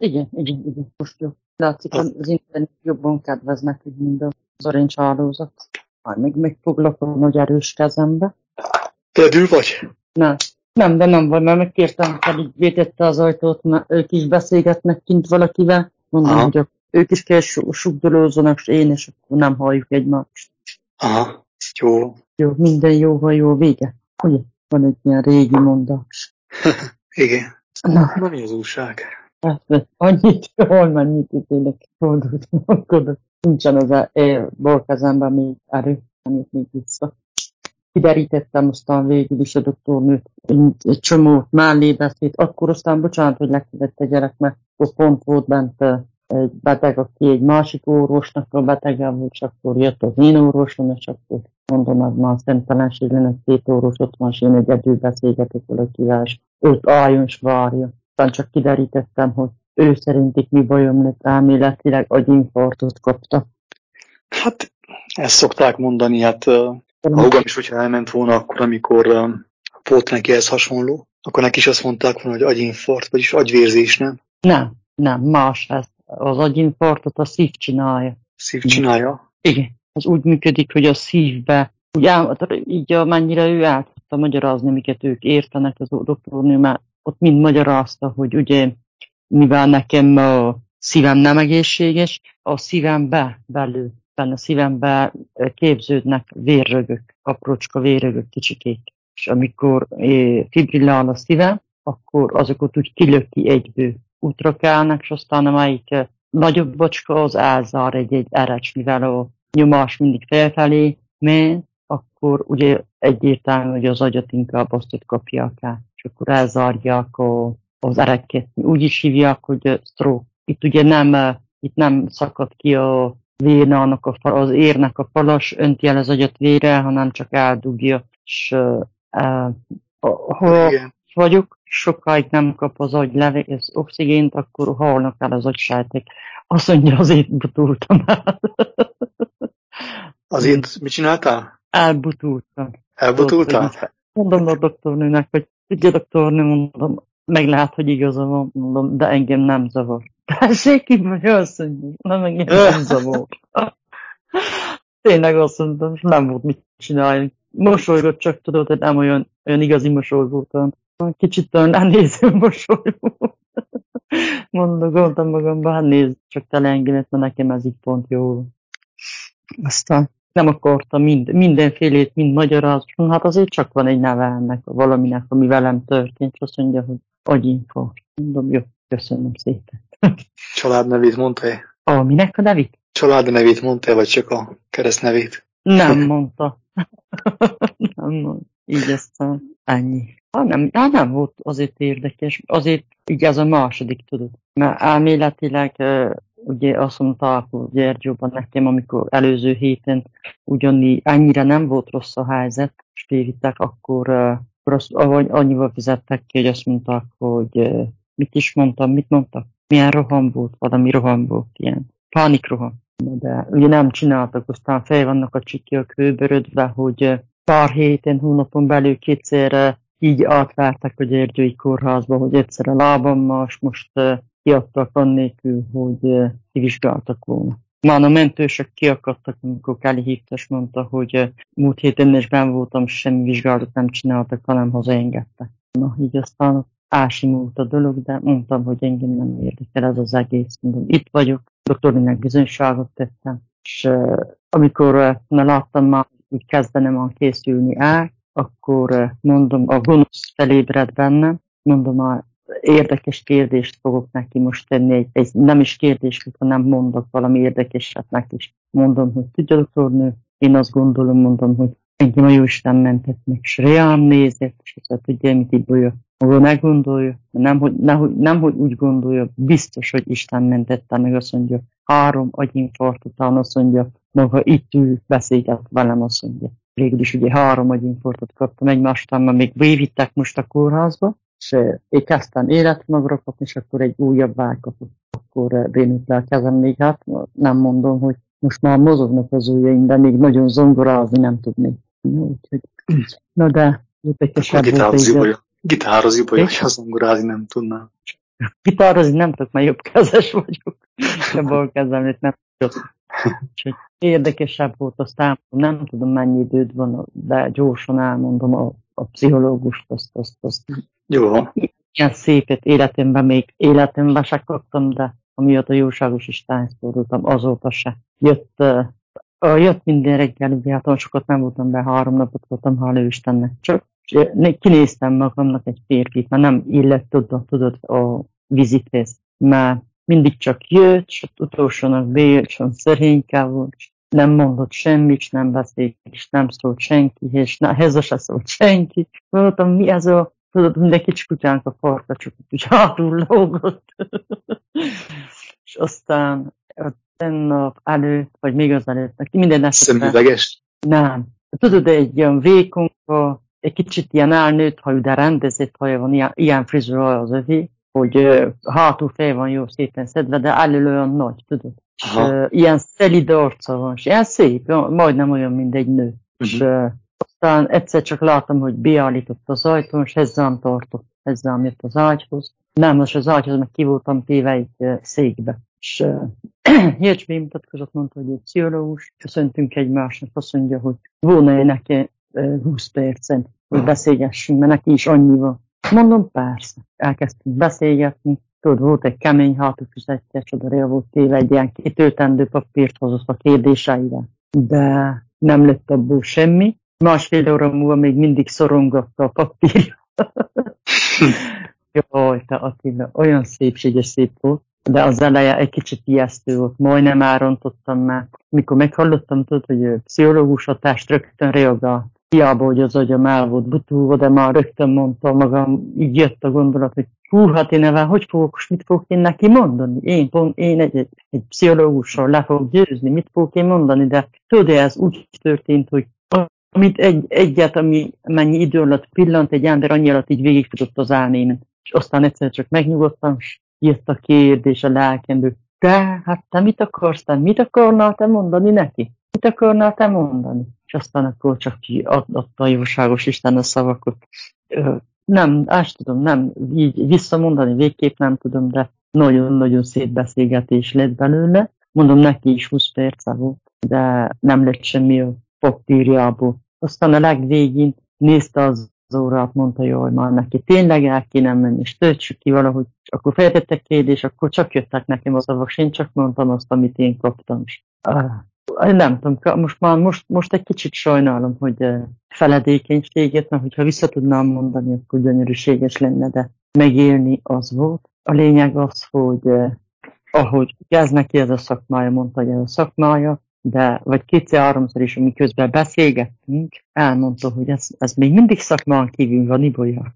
Igen. Most jó. Látszik, az internet jobban kedvez nekünk, mint az aranycsalózat. Még foglak a nagy erős kezembe. Egyedül vagy? Nem, nem vagy, mert megkértem, hogy így vétette az ajtót, mert ők is beszélgetnek kint valakivel. Mondom, hogy ők is kell sugdolózzanak, és én, és akkor nem halljuk egymást. Aha, jó. Jó, minden jó, ha jó vége. Ugye? Van egy ilyen régi mondás. Igen. Na, mi az újság? Hát, mennyit ítélek, fordultam, nincsen az bal kezemben még erő, amit még vissza. Kiderítettem aztán végül is a doktornőt, egy csomót mellé beszélt, akkor aztán bocsánat, hogy legkedett a gyerek, mert pont volt bent egy beteg, aki egy másik orvosnak a betege volt, és akkor jött az én orvosom, és akkor mondom, az már szemtelenség lenne, két orvos ott van, és én egyedül beszélgetek valakivel, és őt álljon, és várja. Aztán csak kiderítettem, hogy ő szerintik mi bajom lett, elméletileg agyinfarktot kapta. Hát, ezt szokták mondani, hát a húgam is, hogyha elment volna akkor, amikor volt neki ez hasonló, akkor neki is azt mondták volna, hogy agyinfarkt, vagyis agyvérzés, nem? Nem, más ez. Az agyinfarktot a szív csinálja. Szív csinálja? Igen. Az úgy működik, hogy a szívbe, így amennyire ő át tudta magyarázni, amiket ők értenek, az doktornő már ott mind magyarázta, hogy ugye, mivel nekem a szívem nem egészséges, a szívembe belül, benne a szívembe képződnek vérrögök, aprócska vérrögök, kicsikék. És amikor fibrillál a szívem, akkor azokat úgy kilöki egyből. Útra kelnek, és aztán amelyik nagyobb bocska az elzár egy erecs, mivel a nyomás mindig felfelé megy, akkor ugye egyértelmű, hogy az agyat inkább azt kapják el, és akkor elzárják az ereket. Úgy is hívják, hogy stroke. Itt ugye nem szakad ki a vénának, az érnek a falas, önti el az agyat vére, hanem csak eldugja. És ha vagyok, sokáig nem kap az agy az oxigént, akkor halnak el az agysejtek. Azt mondja, azért butultam el. Azért mit csináltál? Elbutultam. Elbutultál? Mondom a doktornőnek, hogy ugye doktornő, mondom, meg lehet, hogy igaza van, mondom, de engem nem zavar. Tessék ki, vagy azt mondja, nem, engem nem zavar. Tényleg azt mondtam, nem volt mit csinálni. Mosolygott csak, tudod, hogy nem olyan igazi mosoly voltam. Kicsit olyan elnéző mosoly volt. Gondoltam magamban, hát nézd, csak tele engemet, mert nekem ez így pont jó. Aztán nem akartam mindenfélét, mind magyarázni. Hát azért csak van egy neve ennek, valaminek, ami velem történt, és azt mondja, hogy agyinfarkt. Mondom, jó, köszönöm szépen. Családnevét mondta-e? Minek a nevét? Családnevét mondta-e, vagy csak a keresztnevét? Nem mondta. Nem mondta. Így aztán ennyi. Nem volt azért érdekes. Azért így ez a második, tudod. Mert elméletileg ugye azt mondták, hogy Gyergyóban nekem, amikor előző héten ugyanígy ennyire nem volt rossz a helyzet, és tévittek, akkor annyival fizettek ki, hogy azt mondták, hogy mit mondtak? Milyen roham volt? Valami roham volt, ilyen pánikroham. De ugye nem csináltak, aztán fel vannak a csikiak hőbörödve, hogy pár héten, hónapon belül kétszer így átvertek a Gyergyói kórházba, hogy egyszer a lábammal, és most kiadtak annélkül, hogy kivizsgáltak volna. Már a mentősök kiakadtak, amikor Kelly hívta, és mondta, hogy múlt héten is benn voltam, semmi vizsgálatot nem csináltak, hanem hazaengedtek. Na, így aztán elsimult a dolog, de mondtam, hogy engem nem érdekel ez az egész. Mondom, itt vagyok, doktornének bizonyságot tettem, és amikor láttam már, hogy kezdenem készülni el, akkor mondom, a gonosz felébred bennem, mondom, érdekes kérdést fogok neki most tenni, egy nem is kérdés, hanem mondok valami érdekeset neki is. Mondom, hogy tudja, doktornő, én azt gondolom, mondom, hogy engem a Jóisten mentett meg, és reám nézett, és azt tudja, mit így bolya. Maga ne gondolja, nem, hogy úgy gondolja, biztos, hogy Isten mentette meg, azt mondja, 3 agyinfarkt után azt mondja, maga itt ül, beszélget velem, azt mondja. Végül is ugye 3 agyinfarktot kaptam egymástán, mert még bővittek most a kórházba, és én kezdtem életmagra kapni, és akkor egy újabb válkapott. Akkor bénült le a kezem, még hát nem mondom, hogy most már mozognak az ujjaim, de még nagyon zongorázni nem tudnék. Na de, érdekesebb volt. Gitározni, vagy ha zongorázni nem tudnám. Gitározni nem tudok, mert jobbkezes vagyok. A bal kezemét nem tudok. Úgyhogy érdekesebb volt, azt elmondom, nem tudom mennyi időd van, de gyorsan elmondom a pszichológust, azt. Jó. Ilyen szépet életemben se kaptam, de amióta jóságos Istenhez fordultam, azóta se. Jött minden reggel, ugye hát olyan sokat nem voltam be, 3 napot voltam, hála Istennek. Csak kinéztem magamnak egy férfit, mert nem illett, tudod a vizithez. Mert mindig csak jött, és utolsónak bejött, és szerényke volt, nem mondott semmit, nem beszélt, és nem szólt senki, és ehhez se szólt senki. Mondtam, mi ez a, tudod, minden kicsi kutyánk a farka, csak úgy hátul lógott. És aztán nap előtt, vagy még az előtt, minden esetben. Szemüveges? Nem. Tudod, egy ilyen vékonka, egy kicsit ilyen elnőtt hajú, de rendezett haja van, ilyen frizura az övé, hogy hátul fej van jó szépen szedve, de elől olyan nagy, tudod. És ilyen szelíd arca van, és ilyen szép, majdnem olyan, mint egy nő. És aztán egyszer csak láttam, hogy beállított az ajtón, és hozzám tartott, hozzám jött az ágyhoz. Nem, most az ágyhoz, meg ki voltam téve egy székbe. És jött bemutatkozott, mondta, hogy egy pszichológus, köszöntünk egymásnak, azt mondja, hogy volna neki 20 percen, hogy beszélgessünk, mert neki is annyi van. Mondom, persze. Elkezdtünk beszélgetni, tudod, volt egy kemény hátufizetje, csodára volt téve, egy ilyen kitöltendő papírt hozott a kérdéseivel, de nem lett abból semmi. Másfél óra múlva még mindig szorongatta a papírt. Jaj, te Attila, olyan szép volt. De az eleje egy kicsit ijesztő volt, majdnem elrontottam már. Mikor meghallottam, tudod, hogy pszichológus hatást rögtön reagál. Hiába, hogy az agyam el volt butulva, de már rögtön mondta magam, így jött a gondolat, hogy hú, hát én neven, mit fogok én neki mondani? Én egy pszichológussal le fogok győzni, mit fogok én mondani? De tudod, ez úgy történt, hogy amit mennyi idő alatt pillant, egy ember annyi alatt így végigfutott az elmémen. És aztán egyszer csak megnyugodtam, és jött a kérdés a lelkemből. Hát te mit akarsz? Mit akarnál te mondani neki? Mit akarnál te mondani? És aztán akkor csak adta a jóságos Isten a szavakat. Nem, tudom, nem így visszamondani, végképp nem tudom, de nagyon-nagyon szép beszélgetés lett belőle. Mondom, neki is 20 perce volt, de nem lett semmi a papírjából. Aztán a legvégén nézte az órát, mondta, jaj, már neki tényleg el kéne menni, és töltsük ki valahogy. És akkor feltettek kérdés, akkor csak jöttek nekem a szavak, és én csak mondtam azt, amit én kaptam. Nem tudom, most egy kicsit sajnálom, hogy feledékenységet, mert hogyha vissza tudnám mondani, akkor gyönyörűséges lenne, de megélni az volt. A lényeg az, hogy ahogy ez neki ez a szakmája, mondta, hogy ez a szakmája, de vagy 2-3-szor is, amiközben beszélgettünk, elmondta, hogy ez még mindig szakmán kívül van, Ibolya.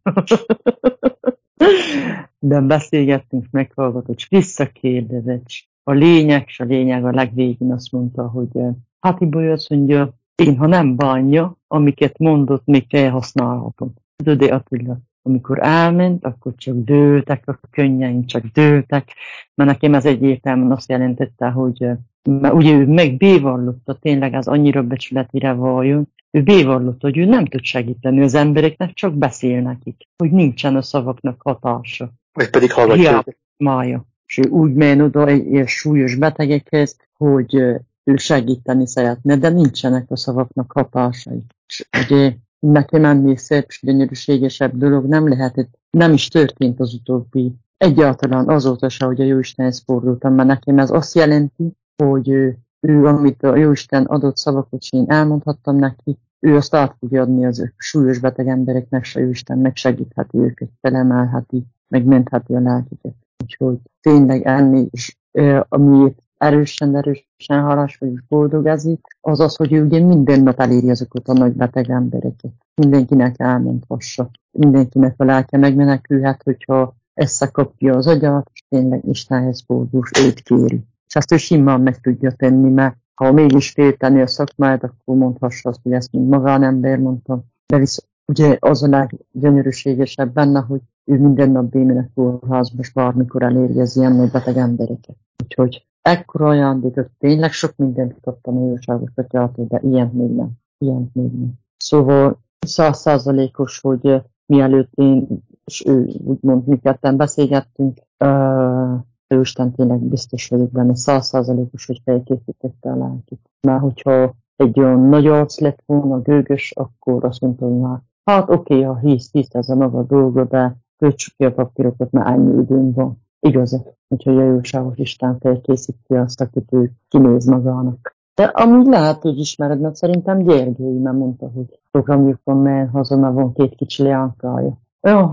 De beszélgettünk, meghallgatott, és visszakérdezett. A lényeg a legvégén azt mondta, hogy hát Ibolya azt mondja, én ha nem bánja, amiket mondott, még felhasználhatom. De Attila, amikor elment, akkor csak dőltek a könnyeim, csak dőltek, mert nekem ez egyértelműen azt jelentette, hogy mert ugye ő meg bévallotta, tényleg az annyira becsületére valljon, ő bévallotta, hogy ő nem tud segíteni az embereknek, csak beszél nekik, hogy nincsen a szavaknak hatása. Vagy pedig hallgatja. Mája. És ő úgy menj oda egy súlyos betegekhez, hogy ő segíteni szeretne, de nincsenek a szavaknak hatásai. És ugye nekem ennél szép és gyönyörűségesebb dolog nem lehetett, nem is történt az utóbbi. Egyáltalán azóta se, hogy a Jóistenhez fordultam, mert nekem ez azt jelenti, hogy ő, amit a Jóisten adott szavakat, és én elmondhattam neki, ő azt át fogja adni az súlyos beteg embereknek, se Jóisten megsegítheti őket, felemelheti, megmentheti a lelkiket. Úgyhogy tényleg ennél is, amiért erősen hálás vagyok, boldog ez itt, az az, hogy ő ugye minden nap eléri azokat a nagy beteg embereket. Mindenkinek elmondhassa, mindenkinek a lelke megmenekülhet, hogyha összekapja az agyat, és tényleg Istenhez fordul, őt kéri. És ezt ő simán meg tudja tenni, mert ha mégis félteni a szakmáját, akkor mondhassa azt, hogy ezt mind magánember mondtam. De viszont ugye az a leggyönyörűségesebb benne, hogy ő minden nap bémének kórházba, és bármikor eléri az ilyen nagy beteg embereket. Úgyhogy ekkora ajándékot, tényleg sok mindent kaptam a jóságos atyától, de ilyen még nem. Szóval 100%-os, hogy mielőtt én és ő úgymond mi ketten beszélgettünk, ő Isten tényleg biztos vagyok benne, 100%-os, hogy felkészítette a lelkét. Mert hogyha egy olyan nagy arc lett volna, gőgös, akkor azt mondta, hogy már, hát oké, ha hisz ez a maga dolga, de töltsük ki a papírokat, mert ennyi időm van. Igaz, hogyha jöjjóságos Isten felkészíti azt, akit ő kinéz magának. De amúgy lehet, hogy ismered, mert szerintem Gergői már mondta, hogy programjuk van, mert haza már van 2 kicsi leánkája. Olyan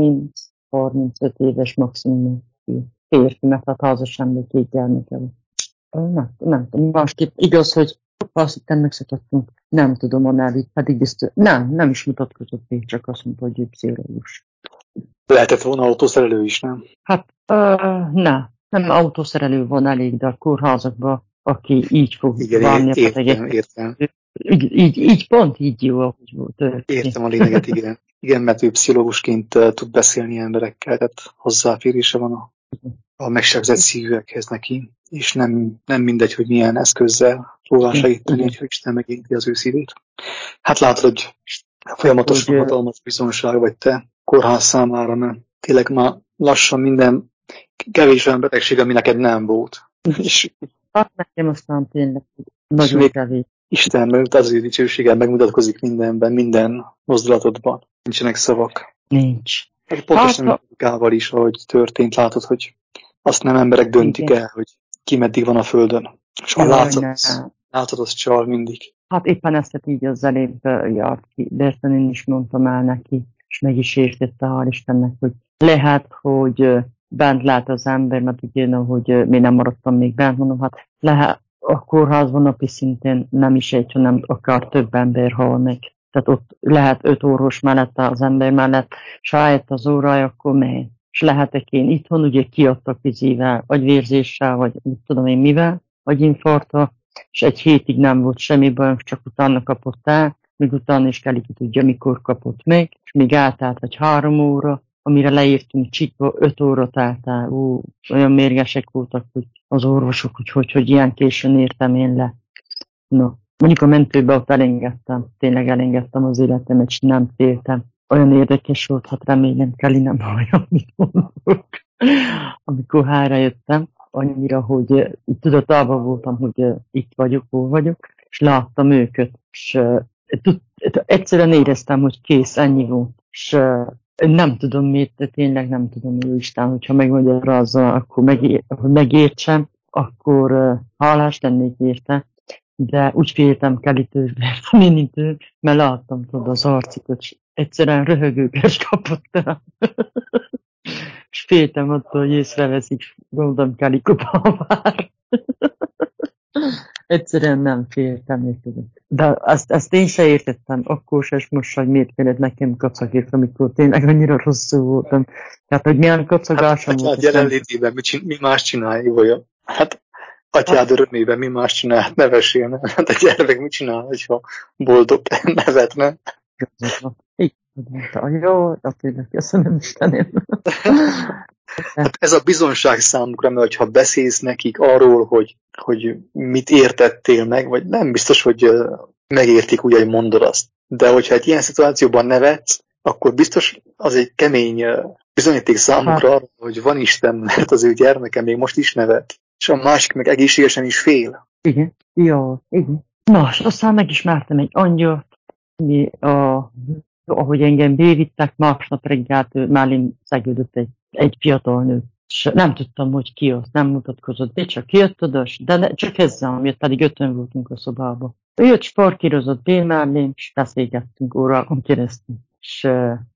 35 éves maximum férfi, mert hát házasság, még 2 gyermeke van. Nem tudom, másképp igaz, hogy azt hittem megszakadtunk, nem tudom a nevét, pedig biztos, nem is mutatkozott még, csak azt mondta, hogy ő pszichológus. Lehetett volna autószerelő is, nem? Hát, nem autószerelő van elég, de a kórházakban, aki így fog várni a peteget. Értem. Így pont így jó, ahogy volt. Értem a lényeget, igen. Igen, mert ő pszichológusként tud beszélni emberekkel, tehát hozzáférése van a megsebzett szívűekhez neki, és nem mindegy, hogy milyen eszközzel próbál segíteni, hogy Isten megérinti az ő szívét. Hát látod, hogy folyamatosan hatalmas bizonság vagy te kórház számára, mert tényleg már lassan minden kevés olyan betegség, ami neked nem volt. Hát nekem aztán tényleg nagyon kevés. Isten, mert az ő dicsőséggel megmutatkozik mindenben, minden mozdulatodban. Nincsenek szavak. Nincs. Pontosan Gával is, ahogy történt, látod, hogy azt nem emberek döntik el, hogy ki meddig van a földön. És ha látod, az csal mindig. Hát éppen ezt így az elébb járt ki, de ezt én is mondtam el neki, és meg is értette, hál' Istennek, hogy lehet, hogy bent lát az ember, mert ugye, hogy mi nem maradtam még bent, mondom, hát lehet, a kórházban napi szintén nem is egy, hanem akár több ember hal meg. Tehát ott lehet 5 orvos mellett az ember mellett, és ha eljött az órája, akkor megy. És lehetek én itthon, ugye kiadtak vizével, vagy vérzéssel, vagy mit tudom én mivel, vagy infarkta, és 1 hétig nem volt semmi bajom, csak utána kapott el, még utána is kell, ki tudja, mikor kapott meg, és még átállt egy 3 óra, amire leírtunk csíkba, 5 óra telt el. Olyan mérgesek voltak, hogy az orvosok, hogy ilyen későn értem én le. No. Mondjuk a mentőbe ott elengedtem, tényleg elengedtem az életemet, és nem féltem. Olyan érdekes volt, hát remélem Kelly nem hallja, amit mondok. Amikor hára jöttem, annyira, hogy tudatában voltam, hogy itt vagyok, hol vagyok, és láttam őket, és egyszerűen éreztem, hogy kész, ennyi volt. És nem tudom miért, de tényleg nem tudom, ő Isten, hogyha megmagyarázza, akkor megértsem, akkor hálás lennék érte. De úgy féltem Kellytől, Nénitől, mert láttam, tudod, az arcikot, és egyszerűen röhögőkes kapott el. És féltem attól, hogy észreveszik, gondolom Kelly kopalvár. Egyszerűen nem féltem, de ezt én se értettem, akkor se, és most, hogy miért kellett nekem kacagért, amikor tényleg annyira rosszul voltam. Tehát, hogy milyen kacagásom volt. Hát jelenlétében mi más csinálj, vagy? Hát atyád örömében mi más csinál? Hát nevessél, hát a gyermek mit csinál, hogyha boldog nevetne? Jó, tényleg köszönöm Istenem. Hát ez a bizonság számukra, mert ha beszélsz nekik arról, hogy mit értettél meg, vagy nem biztos, hogy megértik úgy, hogy mondod azt. De hogyha egy ilyen szituációban nevetsz, akkor biztos az egy kemény bizonyíték számukra arra, hogy van Isten, mert az ő gyermeke még most is nevet. És a másik meg egészségesen is fél. Igen, jó, igen. Nos, aztán megismertem egy angyalt, ahogy engem bevittek, másnap reggel mellém szegődött egy fiatal nő. És nem tudtam, hogy ki az, nem mutatkozott be, csak jött oda, de csak ezzel jött, pedig 5-en voltunk a szobában. Ő jött, sparkírozott be mellém, és beszélgettünk órákon keresztül. És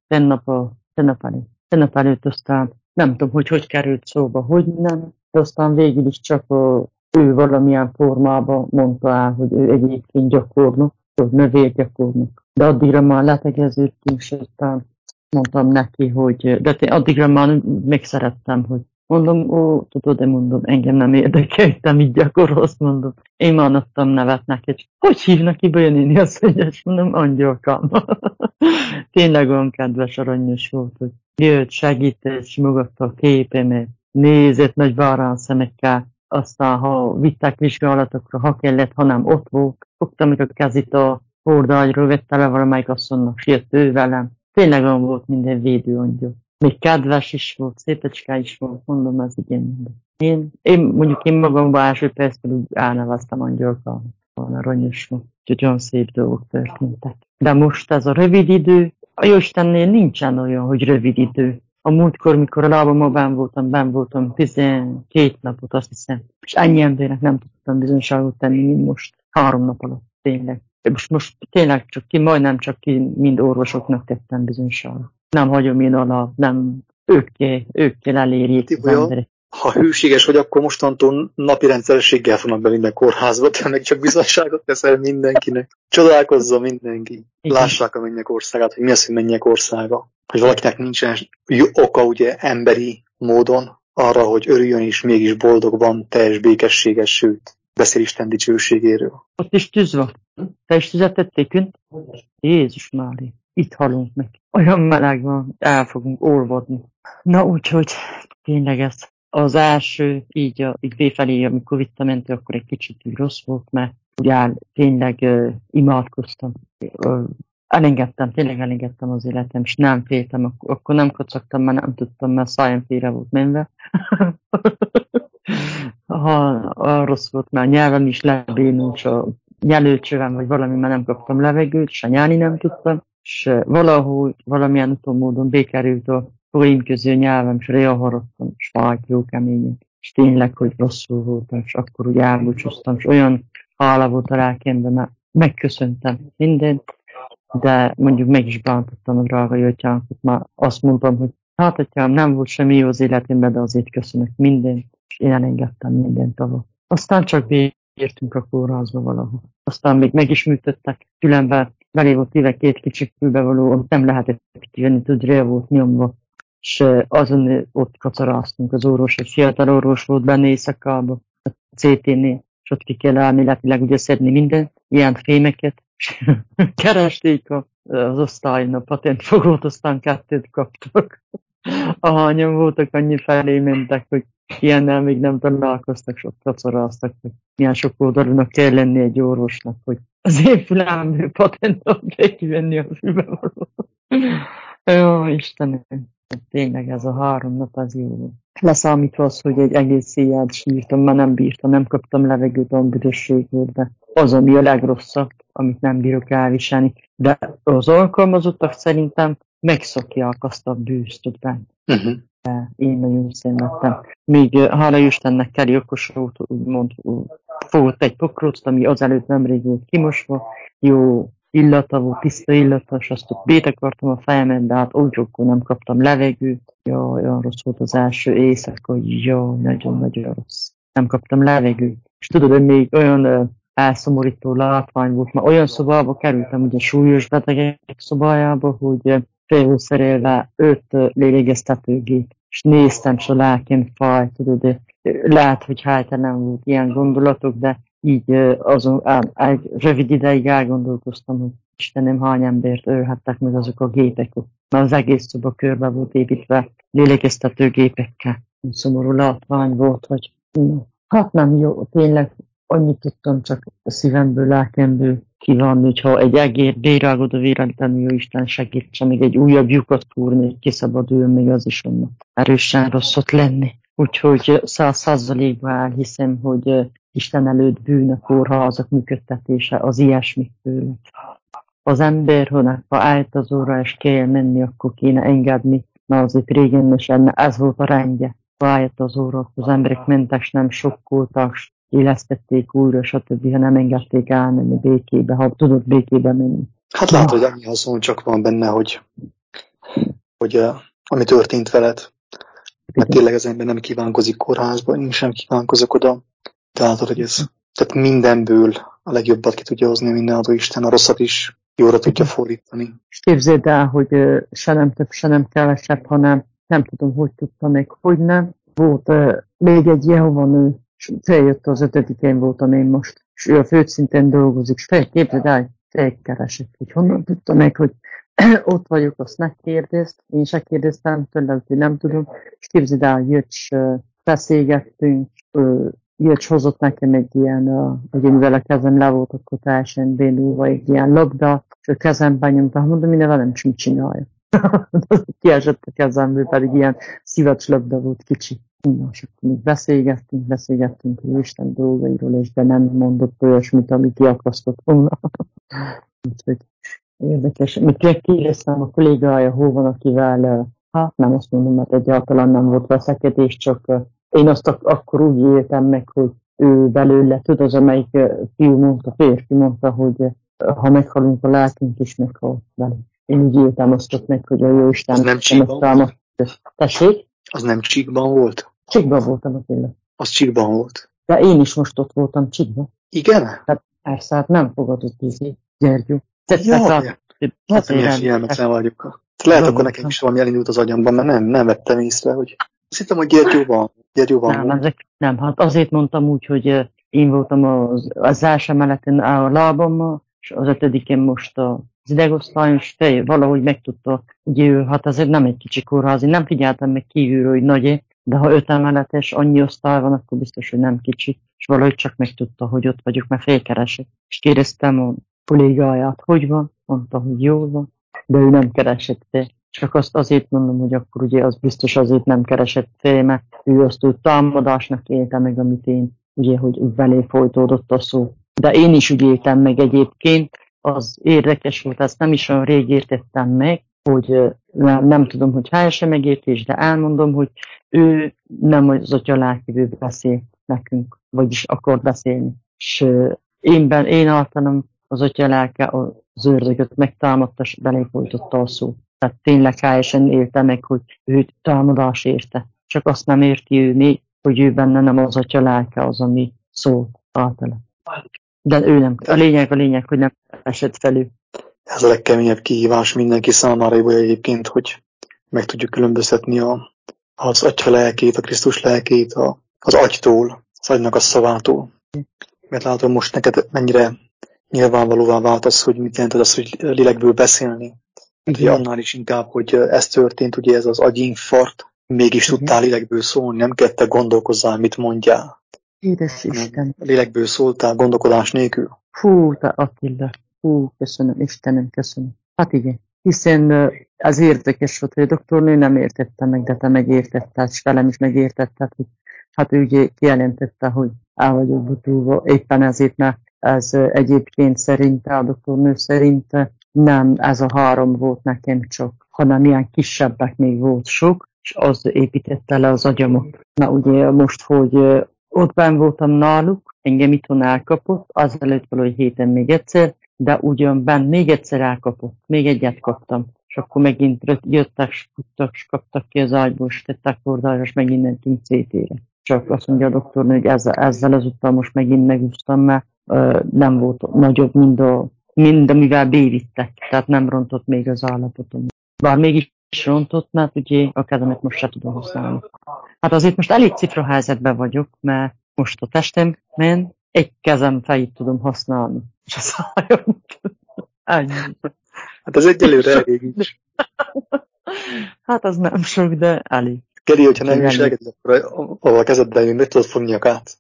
tegnap előtt aztán nem tudom, hogy került szóba, hogy nem, de aztán végül is csak ő valamilyen formában mondta el, hogy ő egyébként gyakornok, növérgyakornok. De addigra már letegeződtünk, és aztán mondtam neki, hogy de addigra már megszerettem, hogy mondom, tudod, de mondom, engem nem érdekel, te mit gyakorolsz, mondom. Én már adtam nevet neki, hogy hívnak ki Bőnéni, azt mondja, és mondom, angyalkám. Tényleg olyan kedves, aranyos volt, hogy jött, segített, simogatta a képemet, nézett nagy várán szemekkel, aztán ha vitták vizsgálatokra, ha kellett, ha nem, ott volt, fogtam a kezét a hordágyról, vette le valamelyik asszonynak, jött ő velem, tényleg olyan volt minden védőangyal. Még kedves is volt, szépecske is volt, mondom, az igen. Én magamban első percben úgy elneveztem angyalka, van aranyos volt. Úgyhogy olyan szép dolgok történtek. De most ez a rövid idő, a Jóistennél nincsen olyan, hogy rövid idő. A múltkor, mikor a lábamban voltam 12 napot, azt hiszem. És ennyi embernek nem tudtam bizonyságot tenni, mint most. 3 nap alatt, tényleg. Most tényleg majdnem csak ki, mind orvosoknak tettem bizonyságot. Nem hagyom én alá, nem ők kell elérjék az emberek. Ha hűséges vagy, akkor mostantól napi rendszerességgel fognak be minden kórházba, te meg csak bizonyságot teszel mindenkinek. Csodálkozza mindenki. Igen. Lássák a mennyek országát, hogy mi az, hogy mennyek országa. Hogy valakinek nincsen oka ugye emberi módon arra, hogy örüljön és mégis boldog van, teljes békességes, sőt, beszél Isten dicsőségéről. Ott is tűz van. Te is tüzet tették önt? Jézus Mária, itt halunk meg. Olyan meleg van, el fogunk olvadni. Na úgyhogy tényleg ez az első, így befelé, amikor visszamentek, akkor egy kicsit rossz volt, mert ugye tényleg imádkoztam. Tényleg elengedtem az életem, és nem féltem, akkor nem kocogtam, mert nem tudtam, mert szájam félre volt menve. Ha rossz volt, mert a nyelvem is lebénult, és a nyelőcsövem, vagy valami, mert nem kaptam levegőt, és a nyálni nem tudtam, és valahogy, valamilyen utómódon bekerült a fogaim közül nyelvem, és reaharadtam, és fájt jó keményen. És tényleg, hogy rosszul voltam, és akkor úgy elbúcsúztam, és olyan hála volt a lelkemben, mert megköszöntem mindent, de mondjuk meg is bántottam a drága jöttyánkat, már azt mondtam, hogy hát, atyám, nem volt semmi jó az életemben, de azért köszönök mindent, és én elengedtem mindent ahol. Aztán csak beértünk a kórházba valahol. Aztán még meg is műtöttek, fülembe belé volt éve 2 kicsi fülbevaló, ott nem lehetett kijönni, rá volt nyomva, és azon ott kacaráztunk az orvos, egy fiatal orvos volt benne éjszakába, a CT-nél, és ott ki kell elméletileg ugye szedni mindent, ilyen fémeket, és keresték az osztályon a patentfogót, aztán 2 kaptak. Ahányan voltak, annyi felé mentek, hogy ilyennel még nem találkoztak, és ott kacaráztak, hogy milyen sok oldalúnak kell lenni egy orvosnak, hogy az én fülemből patentot be kivenni a fülbevalót. Jó, Istenem, tényleg ez a 3 nap az jó. Leszámítva az, hogy egy egész éjjel sírtam, mert nem bírtam, nem kaptam levegőt a büdösségből, de az, ami a legrosszabb, amit nem bírok elviselni. De az alkalmazottak szerintem megszokják azt a bűzt benne. Én nagyon szenvedtem. Még hála Istennek Keri okos volt, úgymond fogott egy pokrócot, ami azelőtt nemrég volt kimosva, jó illata volt, tiszta illata, és azt ott bétekartam a fejemet, de hát úgy akkor nem kaptam levegőt. Jaj, olyan rossz volt az első éjszaka, jaj, nagyon-nagyon rossz. Nem kaptam levegőt. És tudod, hogy még olyan elszomorító látvány volt, mert olyan szobába kerültem, ugye súlyos betegek szobájába, hogy fel volt szerelve 5 lélegeztetőgép, és néztem, és a lelkem fáj, tudod, lehet, hogy helytelen volt ilyen gondolatok, de így azon egy rövid ideig elgondolkoztam, hogy Istenem, hány embert ölhettek meg azok a gépek ott. Mert az egész szoba körbe volt építve lélegeztető gépekkel. Szomorú látvány volt, hogy hát nem jó, tényleg annyit tudtam csak a szívemből, lelkemből kívánni, hogyha egy egér dérágod a véletlenül, jó Isten segítsen, még egy újabb lyukat fúrni, hogy kiszabaduljon, még az is onnan erősen rosszat lenni. Úgyhogy 100%-ban elhiszem, hogy Isten előtt bűn a kórházak működtetése az ilyesmik főleg. Az ember, ha állt az óra és kell menni, akkor kéne engedni, mert azért régen is ez volt a rendje. Ha állt az óra, az emberek mentek, nem sokkoltak, élesztették újra, stb., ha nem engedték elmenni békébe, ha tudod békébe menni. Hát látod, hogy annyi haszon csak van benne, hogy ami történt veled. Mert tényleg az ember nem kívánkozik kórházba, én sem kívánkozok oda. De látod, hogy ez tehát mindenből a legjobbat ki tudja hozni mindenadó Isten, a rosszat is jóra tudja fordítani. És képzeld el, hogy se nem több, se nem kevesebb, hanem nem tudom, hogy tudtam meg, hogy nem. Volt még egy Jehova-nő, és feljött az 5-én voltam én most, és ő a földszinten dolgozik, és képzeld el, felkeresett, hogy honnan tudtam meg, hogy ott vagyok, azt megkérdezt, én se kérdeztem tőle, hogy nem tudom, és képzeld el, jött, és beszélgettünk, jött, hozott nekem egy ilyen, hogy én mivel a kezem le volt, akkor teljesen bénulva egy ilyen labda, és a kezemben nyomta, mondom, minden velem mit csinálja. Kiesett a kezemből, pedig ilyen szívecslöbbe volt kicsi. Na, és akkor még beszélgettünk az Isten dolgairól, és de nem mondott olyasmit, amit kiakasztott volna. Úgyhogy érdekes. Még kérdeztem a kollégája, hol van, akivel, hát nem azt mondom, mert egyáltalán nem volt veszekedés, csak én azt akkor úgy éltem meg, hogy ő belőle, tud az, amelyik férfi mondta, hogy ha meghalunk, a lelkünk is meghal velünk. Én úgy éltem azt meg, hogy a Jóisten az nem csíkban volt. Tessék? Az nem csíkban volt? Csíkban voltam a tényleg. Az csíkban volt. De én is most ott voltam csíkban. Igen? Hát persze, hát nem fogadott kézi, Gyergyó. Hát milyen figyelmetlen vagyok. Lehet, akkor nekem is valami elindult az agyamban, mert nem vettem észre, hogy azt hittem, hogy Gyergyó van. Nem, hát azért mondtam úgy, hogy én voltam az első emeleten a lábammal, és az 5-én most az idegosztályon, és valahogy megtudta, hogy ő, hát azért nem egy kicsi kórház, én nem figyeltem meg kívülről, hogy nagy, de ha 5 emeletes, annyi osztály van, akkor biztos, hogy nem kicsi. És valahogy csak megtudta, hogy ott vagyok, mert félkeresek. És kérdeztem a kollégáját, hogy van, mondta, hogy jól van, de ő nem keresett fel. Csak azt azért mondom, hogy akkor ugye az biztos azért nem keresett fel, mert ő azt úgy támadásnak élte meg, amit én, ugye, hogy velé folytódott a szó. De én is úgy éltem meg egyébként, az érdekes volt, ezt nem is olyan rég értettem meg, hogy nem tudom, hogy hány megértés, de elmondom, hogy ő nem az atya lelkéből beszél nekünk, vagyis akar beszélni. És én általam az atya lelke az ördögöt megtámadta, és belé folytotta a szó. Tehát tényleg helyesen élte meg, hogy őt támadás érte. Csak azt nem érti ő még, hogy ő benne nem az atya lelke az, ami szólt általa. De ő nem. A lényeg, hogy nem esett felül. Ez a legkeményebb kihívás mindenki számára egyébként, hogy meg tudjuk különböztetni az atya lelkét, a Krisztus lelkét az agytól, az agynak a szavától. Mert látom, most neked mennyire nyilvánvalóvá vált az, hogy mit jelent az, hogy lélekből beszélni. Ugye annál is inkább, hogy ez történt, ugye ez az agyinfarkt, mégis tudtál lélekből szólni, nem kell te gondolkozzál, mit mondjál. Édes Isten. Lélekből szóltál gondolkodás nélkül. Fú, te Attila. Fú, köszönöm, Istenem, köszönöm. Hát igen, hiszen az érdekes volt, hogy a doktornő nem értette meg, de te megértetted, és velem is megértetted, hogy hát ő ugye kijelentette, hogy el vagyok butulva, éppen ezért, mert ez egyébként szerinte, a doktornő szerint nem ez a 3 volt nekem csak, hanem ilyen kisebbek még volt sok, és az építette le az agyamat. Na ugye most, hogy ott benn voltam náluk, engem itthon elkapott, azelőtt valahogy héten még egyszer, de ugyan benn még egyszer elkapott, még egyet kaptam. És akkor megint jöttek, futtak, és kaptak ki az ágyból, és tettek kordára, és megint mentünk CT-re. Csak azt mondja a doktornő, hogy ezzel azután most megint megúsztam, mert nem volt nagyobb, mind amivel bévittek, tehát nem rontott még az állapotom. Bár mégis rontott, mert ugye a kezemet most se tudom használni. Hát azért most elég cifrahelyzetben vagyok, mert most a testemben egy kezem fejét tudom használni. És a szájam. Hát ez egyelőre elég is. Hát az nem sok, de elég. Geri, hogyha nem viselkedsz, akkor ahol a kezeddel jön, meg tudod fogni a kát.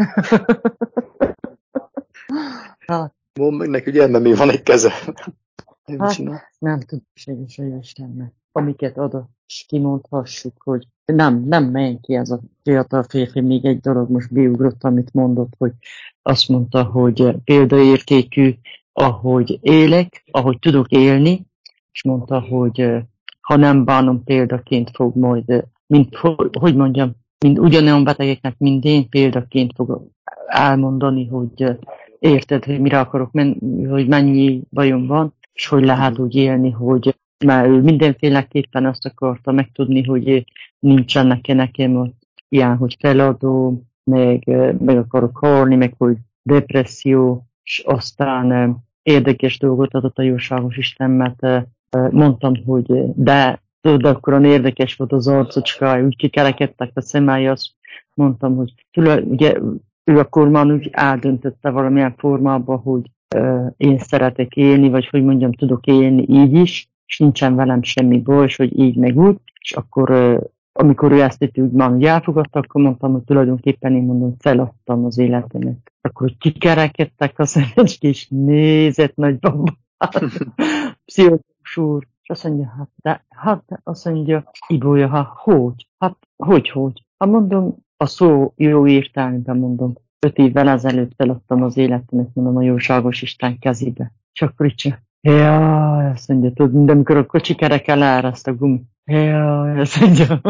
Hát. Mondd meg neki, hogy elmen még van egy keze. Hát, nem tudom, segítsen Istennek. Amiket oda és kimondhassuk, hogy nem menj ki ez a fiatal férfi. Még egy dolog most beugrott, amit mondott, hogy azt mondta, hogy példaértékű, ahogy élek, ahogy tudok élni, és mondta, hogy ha nem bánom példaként fog majd, mint ugyanolyan betegeknek, mint én példaként fog elmondani, hogy érted, hogy mire akarok hogy mennyi bajom van, és hogy lehet úgy élni, hogy már ő mindenféleképpen azt akarta megtudni, hogy nincsen nekem ott ilyen, hogy feladó, meg akarok halni, meg hogy depresszió, és aztán érdekes dolgot adott a jóságos Isten, mert mondtam, hogy de tudod, akkor érdekes volt az arcocskája, úgy kikerekedtek a szemái, azt mondtam, hogy ugye ő akkor már úgy eldöntötte valamilyen formában, hogy én szeretek élni, vagy hogy mondjam, tudok élni így is, és nincsen velem semmi baj, és hogy így meg úgy, és akkor amikor ő ezt úgy már elfogadta, akkor mondtam, hogy tulajdonképpen én mondom, feladtam az életemet. Akkor kikerekedtek a szemecske, és nézett nagybabát. Pszichológus úr, És azt mondja, azt mondja, Ibolya, hogy? Hogy? Hát mondom, a szó jó értelmében mondom. 5 évvel ezelőtt feladtam az életemet, mondom, a jóságos Isten kezébe. És akkor így csak, jaj, azt mondja, tudod, de amikor a kocsi kerekel elraszt a gumi. Jaj, azt mondja.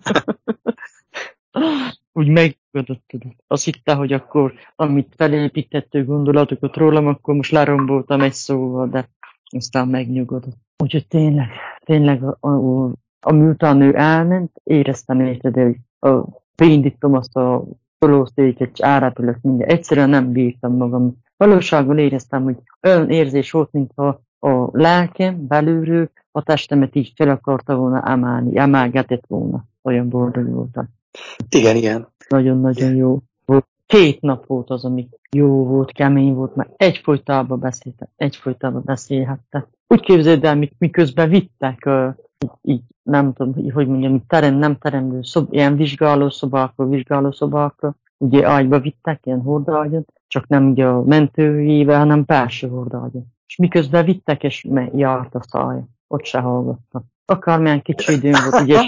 Úgy megnyugodott, tudod. Azt hitte, hogy akkor, amit felépítettő gondolatokat rólam, akkor most leromboltam egy szóval, de aztán megnyugodott. Úgyhogy tényleg, amiután ő elment, éreztem érted, hogy beindítom azt a tolószéket, árapülök minden. Egyszerűen nem bírtam magam. Valóságban éreztem, hogy olyan érzés volt, mintha a lelkem belülről a testemet így fel akarta volna emelgetett volna. Olyan boldog voltam. Igen. Nagyon-nagyon jó volt. 2 nap volt az, ami jó volt, kemény volt, mert egyfolytában beszélhettek. Úgy képzeld el, miközben vittek, így nem tudom, hogy mondjam, nem teremlő, ilyen vizsgálószobákra, ugye ágyba vittek, ilyen hordaágyon, csak nem ugye a mentőjével, hanem belső hordaágyon. És miközben vittek, és járt a szája. Ott se hallgattam. Akármilyen kicsi időm volt, ugye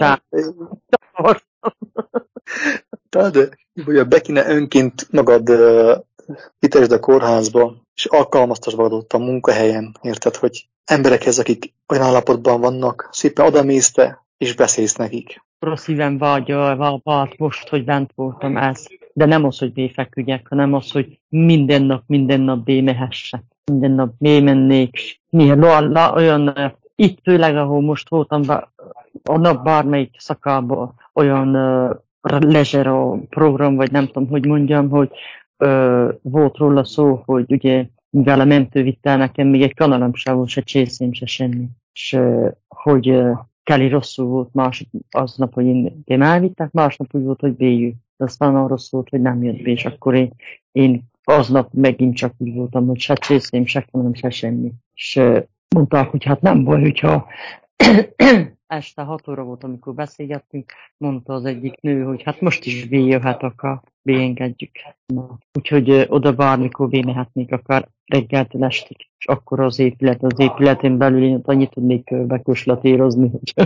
Tehát, hogy be kéne önként magad vitesd a kórházba, és alkalmaztasd magad ott a munkahelyen, érted, hogy emberekhez, akik olyan állapotban vannak, szépen odamészte, és beszélsz nekik. Rossz szívem vált most, hogy bent voltam ez. De nem az, hogy béfekügyek, hanem az, hogy minden nap bémehessek. Minden nap bémennék. Olyan, itt főleg, ahol most voltam, a nap bármelyik szakában olyan leisure program, vagy nem tudom, hogy mondjam, hogy volt róla szó, hogy ugye, mivel a mentő vitt el nekem, még egy kanalam sem volt, se csészém, se semmi. És hogy Kelly rosszul volt aznap, hogy én elvittek, másnap úgy volt, hogy béjű. De aztán arra szólt, hogy nem jött be, és akkor én aznap megint csak úgy voltam, hogy se csészém, se kanalam, se semmi. És mondták, hogy hát nem baj, hogyha este 6 óra volt, amikor beszélgettünk, mondta az egyik nő, hogy hát most is bejöhet, akár beengedjük. Úgyhogy oda bármikor bemehetnék, akár reggeltől estig, és akkor az épületén belül én annyit tudnék beköslatérozni, hogy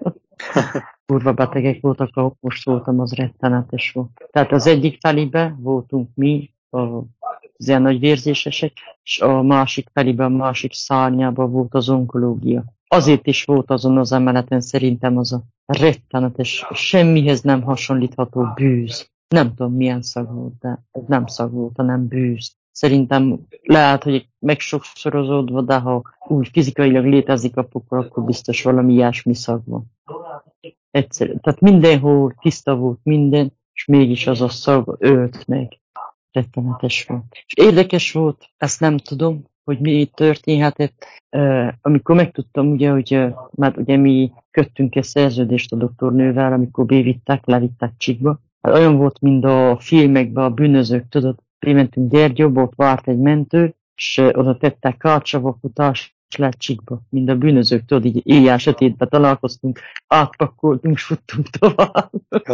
kurva betegek voltak, ahol most voltam, az rettenetes volt. Tehát az egyik felébe voltunk mi, az ilyen nagy vérzésesek, és a másik felébe, a másik szárnyában volt az onkológia. Azért is volt azon az emeleten szerintem az a rettenetes, semmihez nem hasonlítható bűz. Nem tudom milyen szag volt, de ez nem szag volt, hanem bűz. Szerintem lehet, hogy megsokszorozódva, de ha úgy fizikailag létezik a pokol, akkor biztos valami ilyesmi szag van. Egyszerűen. Tehát mindenhol tiszta volt minden, és mégis az a szag ölt meg. Rettenetes volt. És érdekes volt, ezt nem tudom, hogy mi történhetett, amikor megtudtam, ugye, hogy mert ugye mi köttünk egy szerződést a doktornővel, amikor levittek Csíkba. Hát olyan volt, mint a filmekben a bűnözők, tudod, bementünk Gyergyóba, ott várt egy mentő, és oda tettek kárcsavakutás, és lett Csíkba, mint a bűnözők, tudod, így éjjel sötétben találkoztunk, átpakoltunk, és futtunk tovább.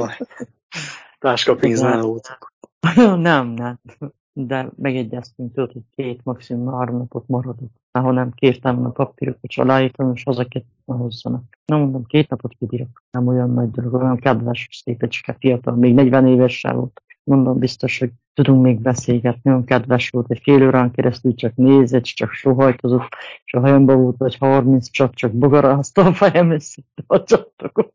Táskapénzben voltak. Nem, de megegyeztünk, tudod, hogy 2, maximum 3 napot maradok. Ha nem kértem a papírokat, és aláírtam, és azokat hozzanak. Nem mondom, 2 napot kibírok. Nem olyan nagy dolog, olyan kedves, szépecske, fiatal, még 40 évessel volt. Mondom, biztos, hogy tudunk még beszélgetni, olyan kedves volt, egy fél órán keresztül csak nézett, csak sohajtozott, és a hajamban volt, hogy 30 csat, csak bogarázta a fejem, és szinte a csatokat.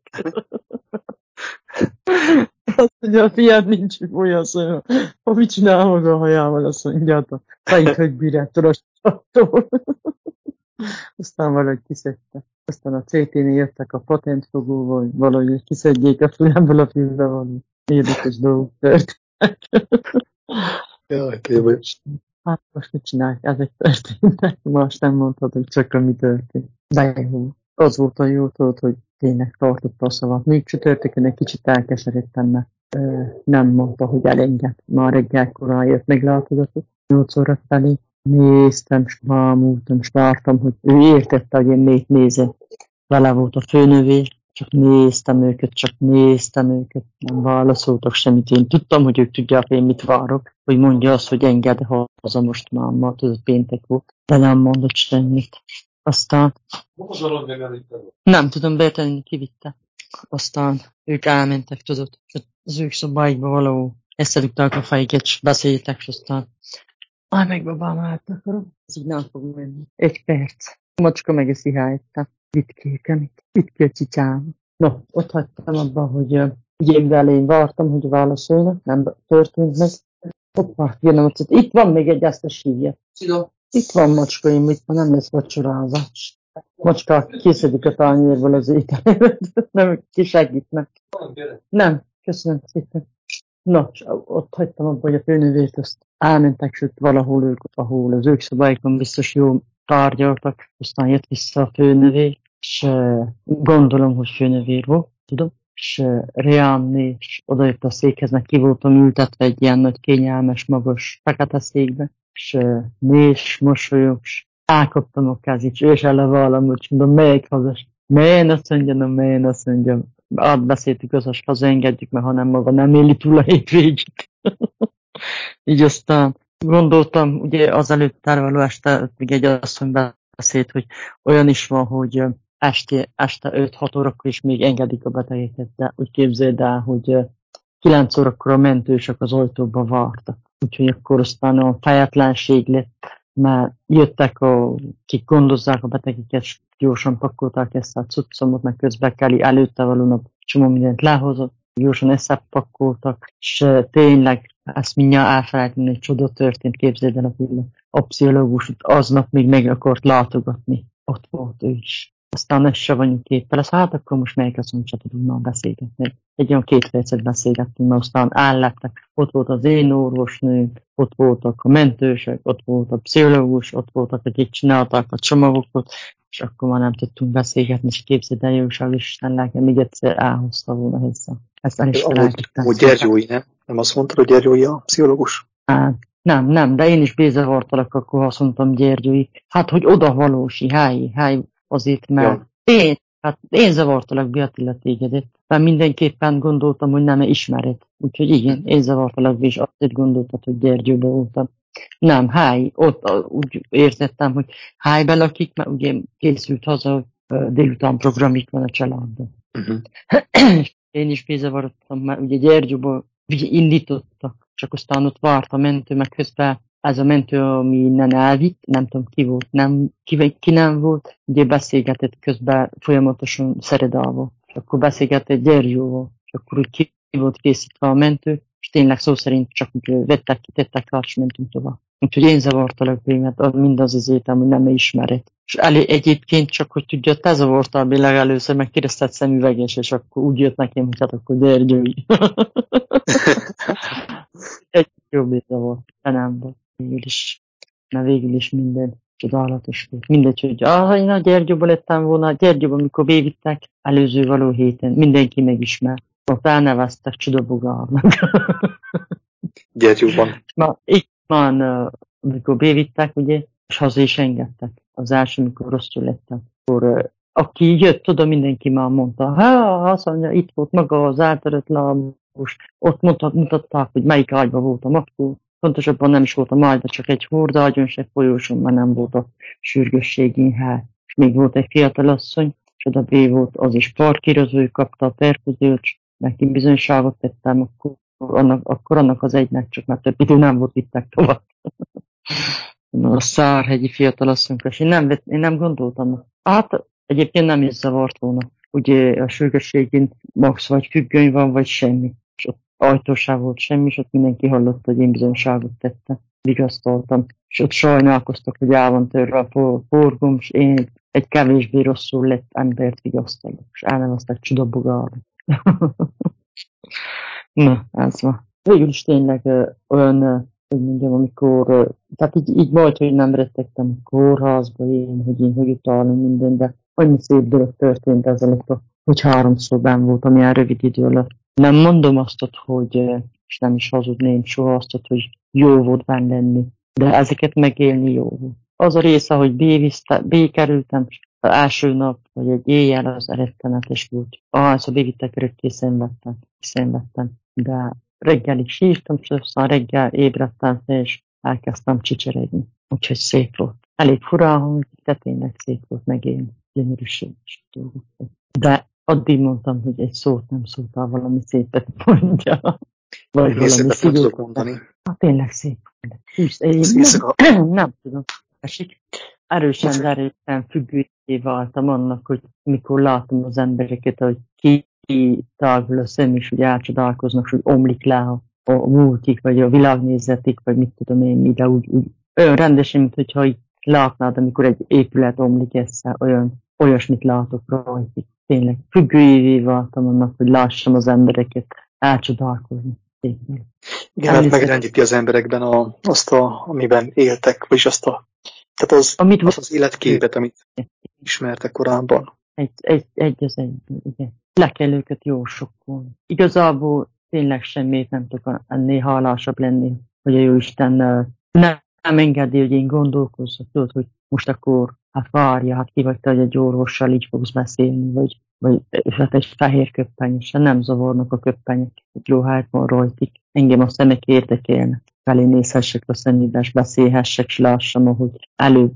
Azt mondja, a fiát nincs olyan szó. Mit csinál maga a hajával? Azt mondja, a fejét, hogy bírjáttól a sattól. Aztán valahogy kiszedte. Aztán a CT-nél jöttek a patentfogóval, hogy valahogy kiszedjék a fülemből a fülbe valami érdekes dolgok történtek. Jaj, tényleg. Hát most mit csinálják? Ezek történtek. Most nem mondhatok csak, ami történt. De jó. Az volt a jó, tudod, hogy tényleg tartotta a szavat. Még csütörtökön egy kicsit elkeseredtem, mert nem mondta, hogy elenged. Már reggel korán jött, meglátogatott 8 óra felé. Néztem, s bámultam, s vártam, hogy ő értette, hogy én még nézem. Vele volt a főnövé, csak néztem őket, nem válaszoltak semmit. Én tudtam, hogy ők tudják, én mit várok, hogy mondja azt, hogy engedd haza most máma, tudod, péntek volt, de nem mondott semmit. Aztán nem tudom, Bertani kivitte. Aztán ők elmentek, tudod, az ők szobáikba valahol összedugták a fejüket, és beszéltek, és aztán meg babám átakarom, ez így nem fog menni. 1 perc. A macska megeszi helyette. Itt kell csicsám. No, ott hagytam abban, hogy igénybe elején vártam, hogy válaszolnak, nem történt meg. Hoppá, jön a macska. Itt van még egy, ezt a sírja. Itt van macskaim, itt van, nem lesz vacsorázva. Macskák kiszedik a tányérból az ételemet. Nem, ki segítnek. Nem, köszönöm szépen. Na, ott hagytam abba, hogy a főnövét azt elmentek, sőt valahol ők, ahol az ők szobáikon biztos jó tárgyaltak, aztán jött vissza a főnövér, és gondolom, hogy főnövér volt, tudom, és Reánné, és odajött a székhez, meg ki voltam ültetve egy ilyen nagy, kényelmes, magas, fekete székbe, és néz, mosolyog, és elkaptam a kezét, és ő is elevállam, hogy mondom, melyik hazas, melyen azt mondjam, átbeszéltük az hazaengedjük, mert hanem maga nem éli túl a hétvégét. Így aztán gondoltam, ugye azelőtt tárvaló este még egy asszony beszélt, hogy olyan is van, hogy este 5-6 órakor is még engedik a betegeket, de úgy képzeld el, hogy 9 órakor a mentősök az ajtóba vártak. Úgyhogy akkor aztán a fejetlenség lett, mert jöttek, akik gondozzák a betegeket, és gyorsan pakolták ezt a cuccomot, meg közben Kelly előtte valónak csomó mindent lehozott, gyorsan összepakoltak, és tényleg ezt mindjárt elfelejteni, egy csoda történt, képzeld el, a pszichológus aznap még meg akart látogatni. Ott volt ő is. Aztán ez se vagyunk képpel, hát akkor most melyik azt mondja, hogy tudunk már beszélgetni. Egy olyan 2 percet beszélgettünk, mert aztán ellettek. Ott volt az én orvosnőm, ott voltak a mentősök, ott volt a pszichológus, ott voltak, akik csinálták a csomagokat, és akkor már nem tudtunk beszélgetni, és képzeld el, jóság Isten lelke, még egyszer elhozta volna hozzá. Ezt el is felejtettem. Amúgy Gyergyói, nem? Nem azt mondtad, hogy Gyergyói a pszichológus? Nem, de én is bézavartalak, akkor azt mondtam Gyergyói. Hát, hogy oda valósi, háj, azért, mert én zavartalak be Attila tégedet, mert mindenképpen gondoltam, hogy nem ismered. Úgyhogy igen, én zavartalak be, és azért gondoltad, hogy Gyergyóban voltam. Nem, ott úgy értettem, hogy hájban lakik, mert ugye készült haza, délután programik van a családban. Én is bézavarodtam, mert ugye Gyergyóban indítottak, csak aztán ott várt a mentő, meg közben ez a mentő, ami innen elvitt, nem tudom ki volt, ki nem volt, ugye beszélgetett közben folyamatosan Szeredával, és akkor beszélgetett Gyergyóval, és akkor úgy ki volt készítve a mentő, és tényleg szó szerint csak úgy vettek, kitettek rá, és mentünk tovább. Úgyhogy én zavartalak be, mert mindaz az étem, hogy nem ismered. És egyébként csak, hogy tudja, te zavartál be legelőször, meg kérdezted szemüveges, és akkor úgy jött nekem, hogy hát akkor Gyergyói. Egy jobb éte volt, de nem volt. Végül is minden csodálatos volt. Mindegy, hogy én a Gyergyóban lettem volna, Gyergyóban, amikor bevittek, előző való héten, mindenki megismer. Ott elneveztek Csodabogárnak. Gyergyóban. Na, itt van, amikor bevittek, ugye, és haza is engedtek. Az első, amikor rosszul lettem. Akkor aki jött oda, mindenki már mondta, azt mondja, itt volt maga az eltörött lábus, ott mutatták, hogy melyik ágyban voltam akkor. Pontosabban nem is volt a ágyban, csak egy hordágyon, se folyóson, mert nem volt a sürgősségén hely. És még volt egy fiatal asszony, és oda B volt, az is parkírozó, ő kapta a perközőt, neki bizonyságot tettem, akkor annak az egynek csak már több idő nem volt, vittek tovább. A szárhegyi fiatalasszonyra, és én nem gondoltam. Hát egyébként nem is zavart volna. Ugye a sürgősségén max vagy függöny van, vagy semmi. És ott ajtóság volt semmi, és ott mindenki hallotta, hogy én bizonyságot tettem. Vigasztaltam. És ott sajnálkoztak, hogy el van törve a forgom, és én egy kevésbé rosszul lett embert vigasztalok. És elneveztek Csodabogárra. Na, ez van. Végül is tényleg olyan, hogy mondjam, amikor, tehát így volt, hogy nem rettegtem a kórházba, hogy utálom minden, de annyi szép dolog történt ezelőtt, hogy 3-szor benn voltam ilyen rövid idő alatt. Nem mondom azt, hogy, és nem is hazudném soha azt, hogy jó volt benn lenni, de ezeket megélni jó volt. Az a része, hogy B-kerültem, az első nap, vagy egy éjjel az rettenetes volt. Ahányszor bevittek, örökké szenvedtem. De reggelig sírtam, és aztán reggel ébredtem fel, és elkezdtem csicseregni. Úgyhogy szép volt. elég fura, hogy de tényleg szép volt megélni, gyönyörűséges dolgok. De addig mondtam, hogy egy szót nem szóltál, valami szépet mondja, vagy Ennél valami szépet nem tudok szigorú. mondani. Hát tényleg szép. Én Az éjszaka... nem tudom. Esik. Erősen, de erősen függővé váltam annak, hogy mikor látom az embereket, hogy kitágul a szem, és hogy elcsodálkoznak, és hogy omlik le a múltik, vagy a világnézetik, vagy mit tudom én, mi, de úgy olyan rendesen, mint hogyha így látnád, amikor egy épület omlik össze, olyasmit látok rajtuk. Tényleg függőjévé váltam annak, hogy lássam az embereket elcsodálkozni. Tényleg. Igen, hát megrendíti az emberekben amiben éltek, vagyis tehát az életképet, amit ismertek korábban. Egy az egy, ugye. Le kell őket jó sokkolni. Igazából tényleg semmit nem tudok ennél hálásabb lenni, hogy a Jóisten nem engedi, hogy én gondolkozzak, tudod, hogy most akkor hát várja, hát ki vagy te, hogy egy orvossal így fogsz beszélni, vagy hát egy fehér köppeny, és nem zavarnak a köppenyek, hogy jó hát van rajtik. Engem a szemek érdekelnek. Felé nézhessek a szemébe, és beszélhessek, és lássam, ahogy előbb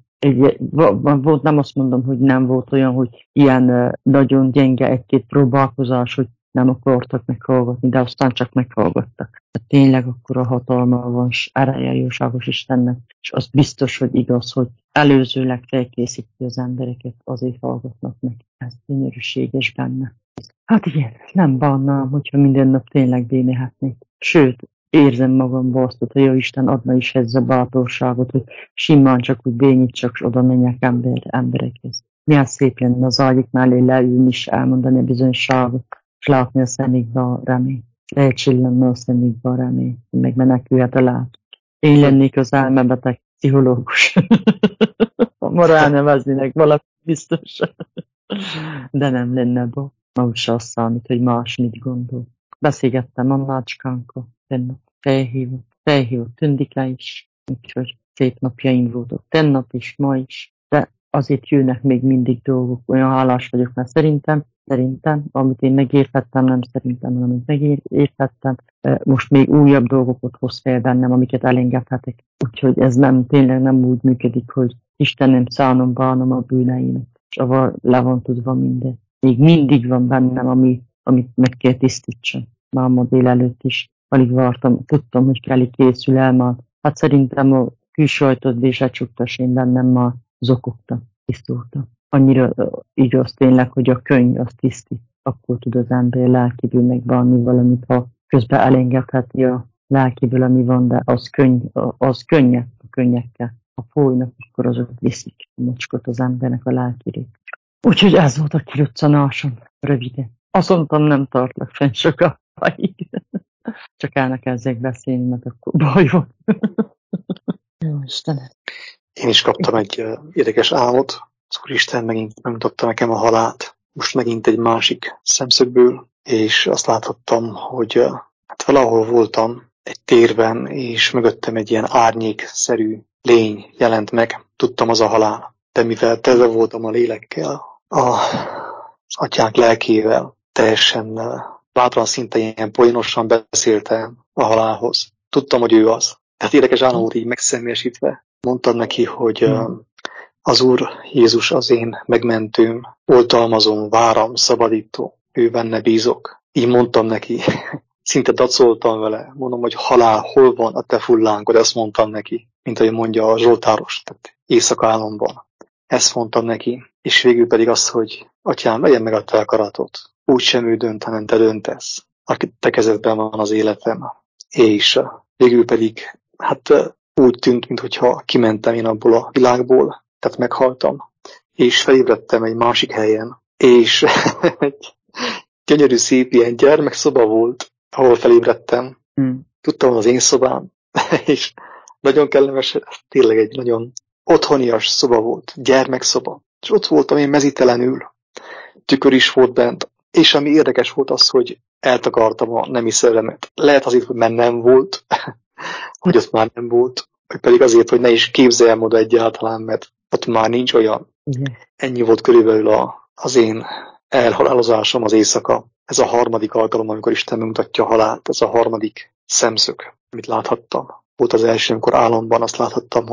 volt, nem azt mondom, hogy nem volt olyan, hogy ilyen nagyon gyenge egy-két próbálkozás, hogy nem akartak meghallgatni, de aztán csak meghallgattak. Tehát tényleg akkor a hatalma van, és ereje jóságos Istennek, és az biztos, hogy igaz, hogy előzőleg felkészíti az embereket, azért hallgatnak meg. Ez gyönyörűséges benne. Hát igen, nem bánnám, hogyha minden nap tényleg bémehetnék. Sőt, érzem magamban azt, hogy jó Isten adna is ez a bátorságot, hogy simán csak úgy bénítsak, és oda menjek emberekhez. Milyen szép lenne az ágyik mellé leülni, és elmondani a bizonyságot, és látni a szemükbe a remény. Elcsillanna a szemükbe a remény, meg menekülhet a lát. Én lennék az elmebeteg pszichológus. Ma ráneveznének valami biztos. De nem lenne baj. Ma úgyse azt számít, hogy más mit gondol. Beszélgettem a mácskánkkal, felhívott Tündike is, úgyhogy szép napjaim voltak tennap is, ma is, de azért jönnek még mindig dolgok, olyan hálás vagyok, mert szerintem, amit én megértettem, nem szerintem, hanem amit megértettem, most még újabb dolgokat hoz fel bennem, amiket elengedhetek. Úgyhogy ez tényleg nem úgy működik, hogy Istenem szánom bánom a bűneimet, és avval le van tudva minden. Még mindig van bennem, amit meg kell tisztítsam. Már ma délelőtt is alig vártam, tudtam, hogy Kelly készül el már. Hát szerintem a külsajtot és lecsuktas, én bennem már zokogtam, tisztultam. Annyira igaz tényleg, hogy a könyv az tisztít. Akkor tud az ember lelkiből megbánni valamit, ha közben elengedheti a lelkiből, ami van, de az könnyek a könnyekkel. Ha folynak, akkor azok viszik a mocskot az embernek a lelkirét. Úgyhogy ez volt a kiruccanásom, röviden. Azt mondtam, nem tartlak fenn sokáig. Csak elkezdjek beszélni, mert akkor baj van. Jó Istenem. Én is kaptam egy érdekes álmot. Az Úristen megint megmutatta nekem a halált. Most megint egy másik szemszögből, és azt láthattam, hogy hát valahol voltam egy térben, és mögöttem egy ilyen árnyékszerű lény jelent meg. Tudtam, az a halál. De mivel tele voltam a lélekkel, az atyák lelkével, teljesen bátran, szinte ilyen poénosan beszéltem a halálhoz. Tudtam, hogy ő az. Tehát érdekes állam volt így megszemélyesítve. Mondtam neki, hogy az Úr Jézus az én megmentőm, oltalmazom, váram, szabadító, ő benne bízok. Így mondtam neki, szinte dacoltam vele, mondom, hogy halál, hol van a te fullánkod, ezt mondtam neki, mint ahogy mondja a Zsoltáros, tehát éjszaka álomban. Ezt mondtam neki, és végül pedig azt, hogy atyám, legyen meg a te akaratot, úgy sem ő dönt, hanem te döntesz. A te kezedben van az életem. És végül pedig, hát úgy tűnt, mintha kimentem én abból a világból, tehát meghaltam, és felébredtem egy másik helyen, és egy gyönyörű szép ilyen gyermekszoba volt, ahol felébredtem. Tudtam, az én szobám, és nagyon kellemes, tényleg egy nagyon otthonias szoba volt, gyermekszoba. És ott voltam én mezítelenül, tükör is volt bent, és ami érdekes volt az, hogy eltakartam a nemi szeremet. Lehet azért, hogy már nem volt, hogy ott már nem volt, vagy pedig azért, hogy ne is képzeljem oda egyáltalán, mert ott már nincs olyan. Ennyi volt körülbelül az én elhalálozásom az éjszaka. Ez a harmadik alkalom, amikor Isten megmutatja a halált, ez a harmadik szemszög, amit láthattam. Volt az első, amikor álomban azt láthattam, hogy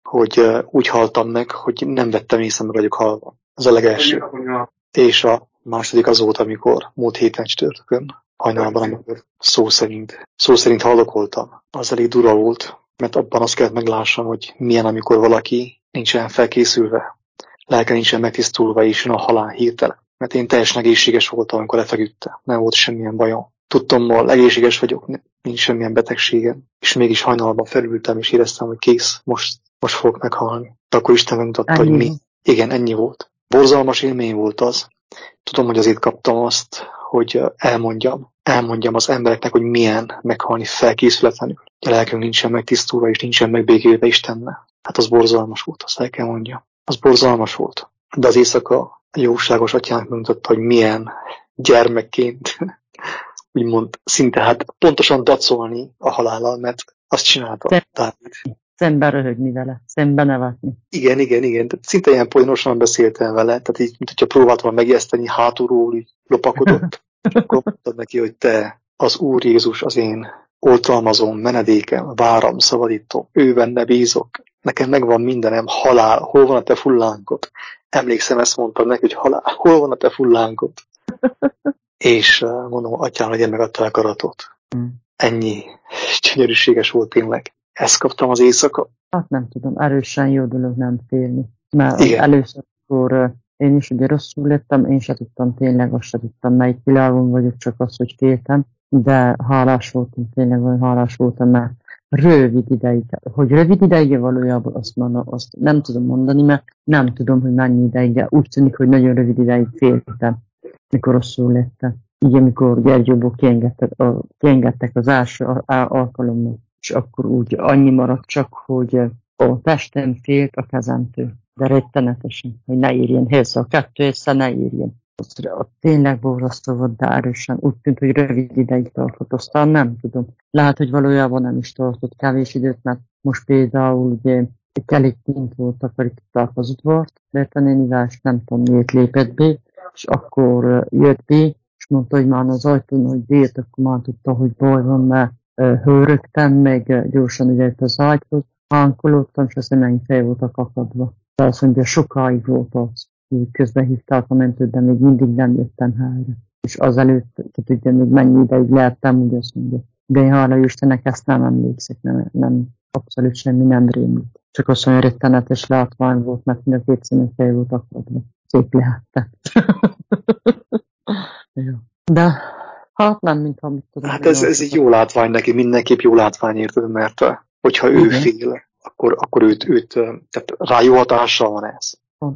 hogy úgy haltam meg, hogy nem vettem észre, meg vagyok halva. Az a legelső. És a második az volt, amikor múlt héten csütörtökön, hajnalban, amikor szó szerint haldokoltam. Az elég durva volt, mert abban azt kellett meglássam, hogy milyen, amikor valaki nincsen felkészülve, lelke nincsen megtisztulva, és jön a halál hirtelen. Mert én teljesen egészséges voltam, amikor lefeküdtem. Nem volt semmilyen bajom. Tudtommal egészséges vagyok, nincs semmilyen betegségem. És mégis hajnalban felültem, és éreztem, hogy kész, most fogok meghalni. De akkor Isten megmutatta, hogy mi. Igen, ennyi volt. Borzalmas élmény volt az. Tudom, hogy azért kaptam azt, hogy elmondjam az embereknek, hogy milyen meghalni felkészületlenül. A lelkünk nincsen megtisztulva, és nincsen megbékélve Istennel. Hát az borzalmas volt, azt el kell mondjam. Az borzalmas volt. De az éjszaka a jóságos atyánk mutatta, hogy milyen gyermekként, úgymond szinte hát pontosan dacolni a halállal, mert azt csinálta Dávid. Szemben röhögni vele, szemben nevetni. Igen. Szinte ilyen poénosan beszéltem vele, tehát így, mint hogyha próbáltam megijeszteni, hátulról így lopakodott. Akkor mondtad neki, hogy te, az Úr Jézus az én oltalmazom, menedékem, váram, szabadítom, ő benne bízok. Nekem megvan mindenem, halál, hol van a te fullánkod? Emlékszem, ezt mondtam neki, hogy halál, hol van a te fullánkod? És mondom, atyám, legyen megadta a karatot. Ennyi gyönyörűséges volt tényleg. Ezt kaptam az éjszaka. Hát nem tudom, erősen jó dolog nem félni. Mert először, akkor én is ugye rosszul lettem, én se tudtam tényleg, azt se tudtam, melyik világon vagyok, csak az, hogy féltem. De hálás voltam, tényleg olyan hálás voltam, mert rövid ideig valójában azt nem tudom mondani, mert nem tudom, hogy mennyi ideig, de úgy tűnik, hogy nagyon rövid ideig féltem, mikor rosszul lettem. Így, amikor Gyergyóból kiengedtek az első alkalommal, és akkor úgy annyi maradt csak, hogy a testem félt a kezemtől, de rettenetesen, hogy ne érjen a kettő észre ne érjen. Tényleg borzasztó volt, de erősen úgy tűnt, hogy rövid ideig tartott, aztán nem tudom. Lehet, hogy valójában nem is tartott kevés időt, mert most például ugye itt elég kint voltak, akik az udvart, Bertanénivel, és nem tudom miért lépett be, és akkor jött be, és mondta, hogy már az ajtón, hogy délt, akkor már tudta, hogy baj van, mert hőrögtem, meg gyorsan ugye az ágyhoz, hánkolódtam, és a szemeim fel voltak akadva. De azt mondja, sokáig volt az. Közben hívták a mentőt, de még mindig nem jöttem helyre. És azelőtt, tudja, még mennyi ideig lehettem, úgy azt mondja. De én hála Istennek ezt nem emlékszek, nem abszolút semmi nem rémült. Csak azt mondja, rettenetes látvány volt, mert mind a két szemem fel volt akadva. Szép lehetett. De hát nem, mint amit tudom. Hát ez egy jó látvány neki, mindenképp jó látvány, érted, mert hogyha ő fél, akkor őt tehát rá jó hatással van ez.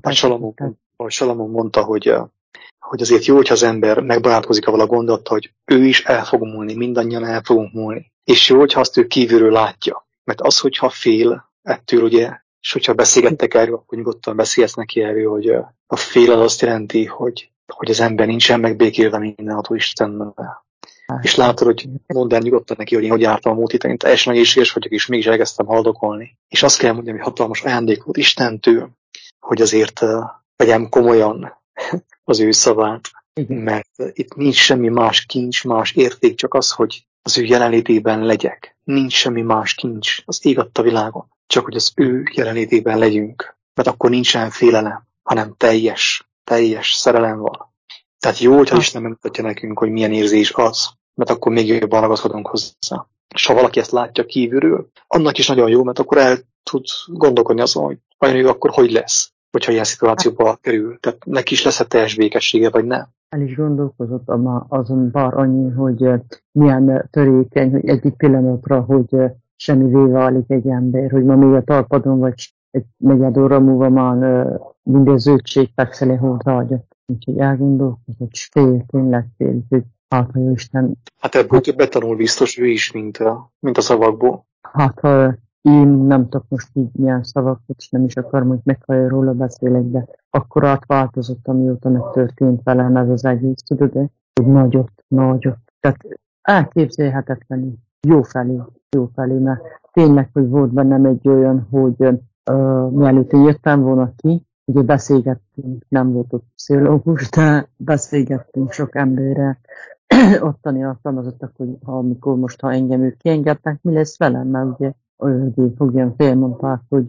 Salamon mondta, hogy azért jó, hogyha az ember megbarátkozik avval a gondolattal, hogy ő is el fog múlni, mindannyian el fogunk múlni. És jó, hogyha azt ő kívülről látja. Mert az, hogyha fél ettől, ugye, és hogyha beszélgettek erről, akkor nyugodtan beszélsz neki erről, hogy a fél az azt jelenti, hogy az ember nincsen megbékélve mindenható Istennel. És látod, hogy mondd el nyugodtan neki, hogy én hogy jártam a múlt héten, én teljesen egészséges vagyok, és mégis elkezdtem haldokolni. És azt kell mondjam, hogy hatalmas ajándék volt Istentől, hogy azért vegyem komolyan az ő szavát, mert itt nincs semmi más kincs, más érték, csak az, hogy az ő jelenlétében legyek. Nincs semmi más kincs az ég adta világon, csak hogy az ő jelenlétében legyünk, mert akkor nincsen félelem, hanem teljes szerelem van. Tehát jó, hogyha Isten megmutatja nekünk, hogy milyen érzés az, mert akkor még jobban ragaszkodunk hozzá. És ha valaki ezt látja kívülről, annak is nagyon jó, mert akkor el tud gondolkodni azon, hogy vajon ő akkor hogy lesz, hogyha ilyen szituációba kerül. Tehát neki is lesz teljes békessége, vagy nem. El is gondolkozott azon bár annyi, hogy milyen törékeny, hogy egyik pillanatra, hogy semmivé válik egy ember, hogy ma még a talpadon, vagy egy negyed óra múlva már minden zöldség fekszel hódrágya. Úgyhogy elgondolkozott, és tényleg fél, hogy hát, ha Isten... Hát ebből többet tanul biztos ő is, mint a szavakból. Hát, ha én nem tudok most így milyen szavakat, és nem is akarom, hogy meghallja róla beszélek, de akkor átváltozott, amióta megtörtént velem ez az egész, tudod, de hogy nagyot. Tehát elképzelhetetlenül jó felé, mert tényleg, hogy volt bennem egy olyan, hogy mielőtt én jöttem volna ki, ugye beszélgettünk, nem volt ott pszichológus, de beszélgettünk sok emberrel, ottani alkalmazottak, hogy ha engem ők kiengednek, mi lesz velem, mert ugye fogjam félmondták, hogy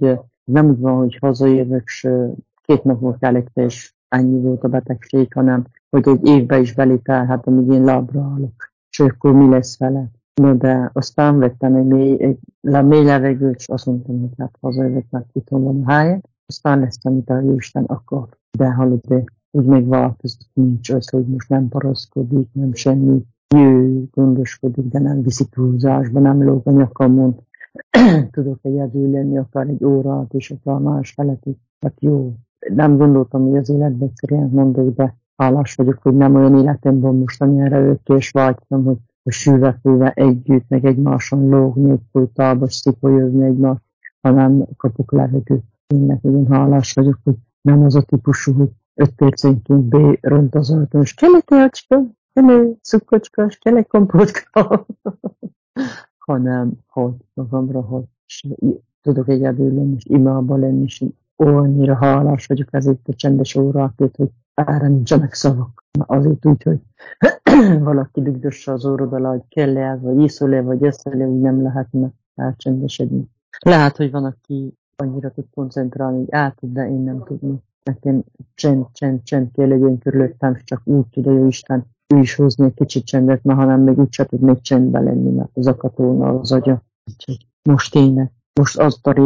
Nem úgy van, hogy hazajövök, és 2 nap volt elég, és ennyi volt a betegség, hanem hogy egy évbe is belitelhet, amíg én lábra állok. És akkor mi lesz vele? No, de aztán vettem egy mély levegőt, és azt mondtam, hogy hát hazajövök, mert itthon van a helye. Aztán lesz, amit a Jóisten akar. De hallod, úgy még változott, nincs az, hogy most nem paraszkodik, nem semmi. Jő, gondoskodik, de nem viszi túlzásba, nem lóg a nyakamon. Tudok egyedül lenni, akár egy órát, és akár más felett is. Hát jó, nem gondoltam, hogy az életben egyszerűen mondok, de hálás vagyok, hogy nem olyan életem van most, amilyenre és vágytam, hogy a sűvefővel együtt, meg egymáson lógni, egy folytába szipolyogni egymást, hanem kapok levegőt. Tényleg nagyon hálás vagyok, hogy nem az a típusú, hogy 5 percenként beront az ajtón, és kell egy teacska, kell egy cukkocska, kell egy kompótka, hanem hogy magamra, hogy tudok egyedül lenni, és imában lenni, és annyira hálás vagyok ezért a csendes órákért, hogy erre nincsenek szavak. Azért úgy, hogy valaki dugdossa az órod alá, hogy kell-e, vagy iszol-e, vagy eszel-e, úgy nem lehetne elcsendesedni. Lehet, hogy van, aki annyira tud koncentrálni, hogy tud, de én nem tudni. Nekem csend kell legyen körülöttem, csak úgy tudja, hogy Isten, ő is hozni egy kicsit csendet, mert hanem még úgyse tudnék csendben lenni, mert zakatolna az agya. Most tényleg, most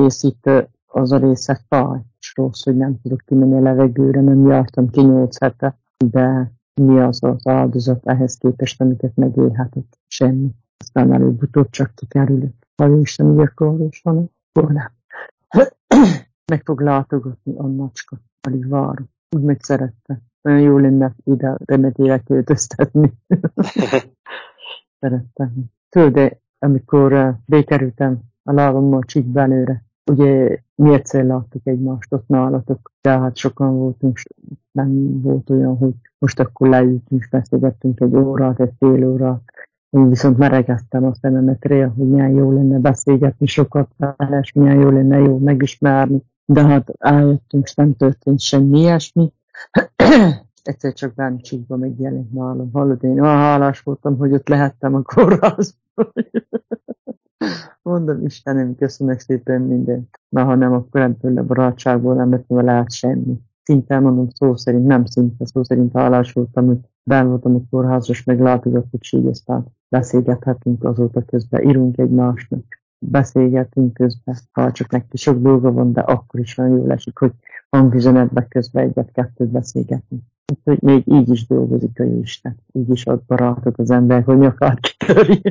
az a része fáj, és rossz, hogy nem tudok kimenni a levegőre, nem jártam ki 8 hete, de mi az áldozat ehhez képest, amiket megélhetett? Semmi. Aztán előbb-utóbb csak kikerülök. Ha Isten úgy akar, és van, akkor nem. Meg fog látogatni a macska, alig várom. Úgy meg szerette. Olyan jó lenne ide remedére költöztetni. Szerettem. Tudod, de amikor bekerültem a lábammal csíkbe előre, ugye mi egyszer láttuk egymást ott nálatok, tehát sokan voltunk, nem volt olyan, hogy most akkor leültünk, és beszélgettünk egy órát, egy fél órát. Én viszont meregettem a szememet rá, hogy milyen jó lenne beszélgetni sokat vele, és milyen jó lenne jó megismerni. De hát eljöttünk, és nem történt semmi ilyesmi. Egyszer csak báncsikba megjelent nálam. Hallod, én olyan hálás voltam, hogy ott lehettem a kórházban. Mondom, Istenem, köszönök szépen mindent. Na, ha nem, akkor ebből a barátságból nem lett volna lehet semmi. Szinte mondom, szó szerint hálás voltam, hogy benn voltam a kórházas, meg látogatott, és így aztán beszélgethetünk azóta közben, írunk egymásnak, beszélgetünk közben, ha csak neki sok dolga van, de akkor is nagyon jól esik, hogy hangüzenetben közben egyet-kettőt beszélgetünk. Hogy még így is dolgozik a Jóisten, így is ad barátot az ember, hogy nyakát kitörjön.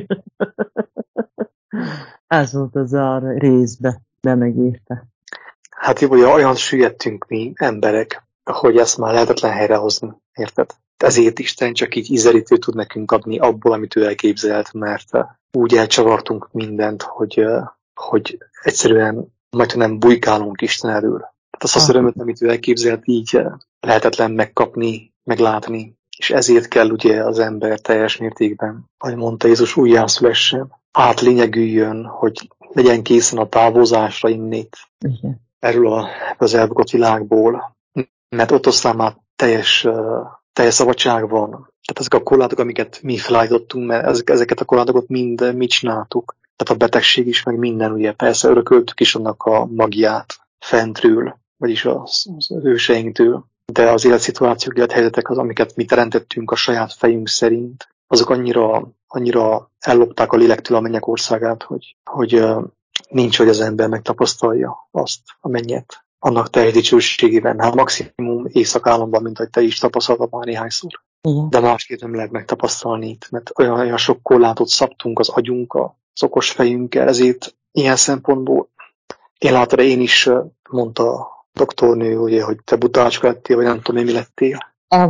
Ez volt az a részbe, de megírta. Hát jó, hogy olyan süllyedtünk mi emberek, hogy ezt már lehetetlen helyrehozni, érted? Ezért Isten csak így ízelítőt tud nekünk adni abból, amit ő elképzelt, mert úgy elcsavartunk mindent, hogy egyszerűen majdnem bujkálunk Isten elől. Tehát azt örömöt, amit ő elképzelt, így lehetetlen megkapni, meglátni. És ezért kell ugye az ember teljes mértékben, ahogy mondta Jézus, újjászülessen, átlényegüljön, hogy legyen készen a távozásra innét. Igen. Erről az elbukott világból, mert ott aztán már teljes szabadság van. Tehát ezek a korlátok, amiket mi felállítottunk, mert ezeket a korlátokat mind mi csináltuk. Tehát a betegség is, meg minden, ugye persze örököltük is annak a magiát fentről, vagyis az őseinktől. De az életszituációk, élethelyzetek az, amiket mi teremtettünk a saját fejünk szerint, azok annyira ellopták a lélektől a mennyek országát, hogy nincs, hogy az ember megtapasztalja azt a mennyet. Annak teljes dicsőségében, hát maximum éjszakállamban, mint hogy te is tapasztaltad már néhányszor. Igen. De másképp nem lehet megtapasztalni itt, mert olyan sok korlátot szabtunk az agyunkkal, az okos fejünkkel, ezért ilyen szempontból én is mondta a doktornő, ugye, hogy te butácska lettél, vagy nem tudom, mi lettél.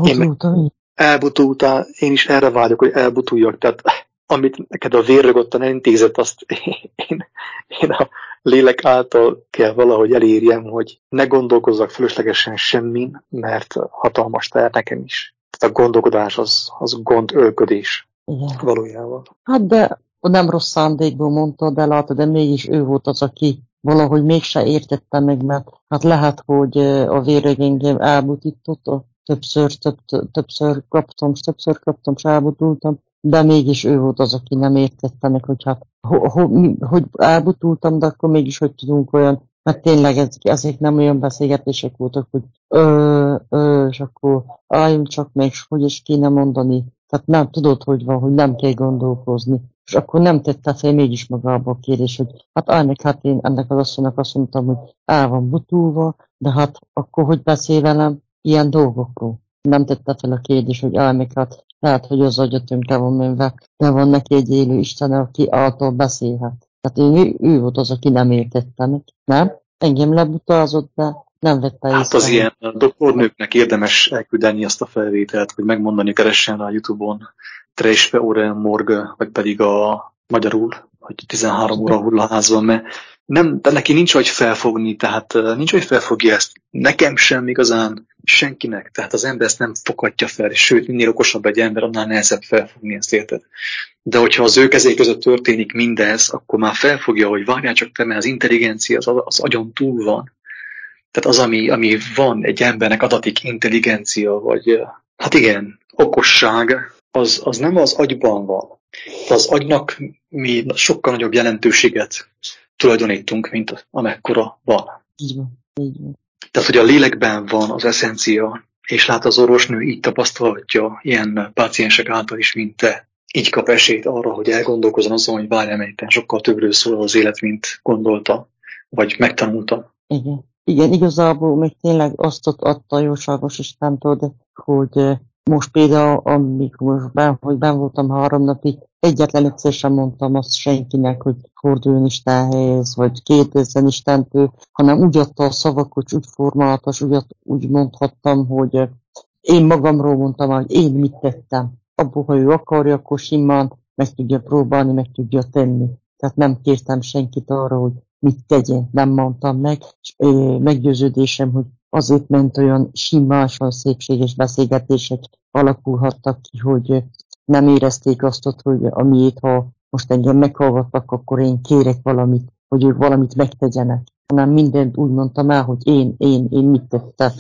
Elbutultál, én is erre vágyok, hogy elbutuljak, tehát amit neked a vérrögottan elintézett, azt én a lélek által kell valahogy elérjem, hogy ne gondolkozzak fölöslegesen semmin, mert hatalmas teher nekem is. Tehát a gondolkodás az gondölködés valójában. Hát de nem rossz szándékból mondta, de látod, de mégis ő volt az, aki valahogy mégse értette meg, mert hát lehet, hogy a véreg engem elbutított, többször kaptam, és elbutultam, de mégis ő volt az, aki nem értette meg, hogy hát hogy elbutultam, de akkor mégis hogy tudunk olyan mert tényleg ezek nem olyan beszélgetések voltak, hogy és akkor álljunk csak meg, hogy is kéne mondani. Tehát nem tudod, hogy van, hogy nem kell gondolkozni. És akkor nem tette fel mégis magába a kérdés, hogy hát állj meg, hát én ennek az asszonynak azt mondtam, hogy el van butulva, de hát akkor hogy beszél velem ilyen dolgokról? Nem tette fel a kérdés, hogy állj meg, hát lehet, hogy az agya tönkre van menve, de van neki egy élő Isten, aki által beszélhet. Tehát ő volt az, aki nem értette neki, nem? Engem lebutázott, de nem vette Hát észre. az ilyen doktornőknek érdemes elküldeni azt a felvételt, vagy megmondani, keressen rá a Youtube-on Trespe Oren Morgue, vagy pedig a magyarul, hogy 13 óra hullaházban, mert nem, de neki nincs, hogy felfogni, tehát nincs, hogy felfogja ezt. Nekem sem igazán, senkinek. Tehát az ember ezt nem foghatja fel, és sőt, minél okosabb egy ember, annál nehezebb felfogni, ezt érted? De hogyha az ő kezék között történik mindez, akkor már felfogja, hogy várjál csak te, mert az intelligencia az agyon túl van. Tehát az, ami van egy embernek adatik intelligencia, vagy hát igen, okosság, az nem az agyban van. Az agynak mi sokkal nagyobb jelentőséget tulajdonítunk, mint amekkora van. Így van, így van. Tehát, hogy a lélekben van az eszencia, és lát az orvosnő így tapasztalhatja ilyen páciensek által is, mint te. Így kap esélyt arra, hogy elgondolkozzon azon, hogy várjál, sokkal többről szól az élet, mint gondolta, vagy megtanulta. Igen. Igen, igazából még tényleg azt adta a jóságos Istentől, de hogy most például, amikor hogy benn voltam 3 napig, egyetlen egyszer sem mondtam azt senkinek, hogy forduljon Istenhez, vagy kérdezzen Istentől, hanem úgy adta a szavakat, úgy formálatos, úgy mondhattam, hogy én magamról mondtam, hogy én mit tettem. Abból, ha ő akarja, akkor simán meg tudja próbálni, meg tudja tenni. Tehát nem kértem senkit arra, hogy mit tegyen, nem mondtam meg, és meggyőződésem, hogy azért ment olyan simásan szépséges beszélgetések alakulhattak ki, hogy nem érezték azt, hogy amiért, ha most engem meghallgattak, akkor én kérek valamit, hogy ők valamit megtegyenek, hanem mindent úgy mondtam el, hogy én mit tettem,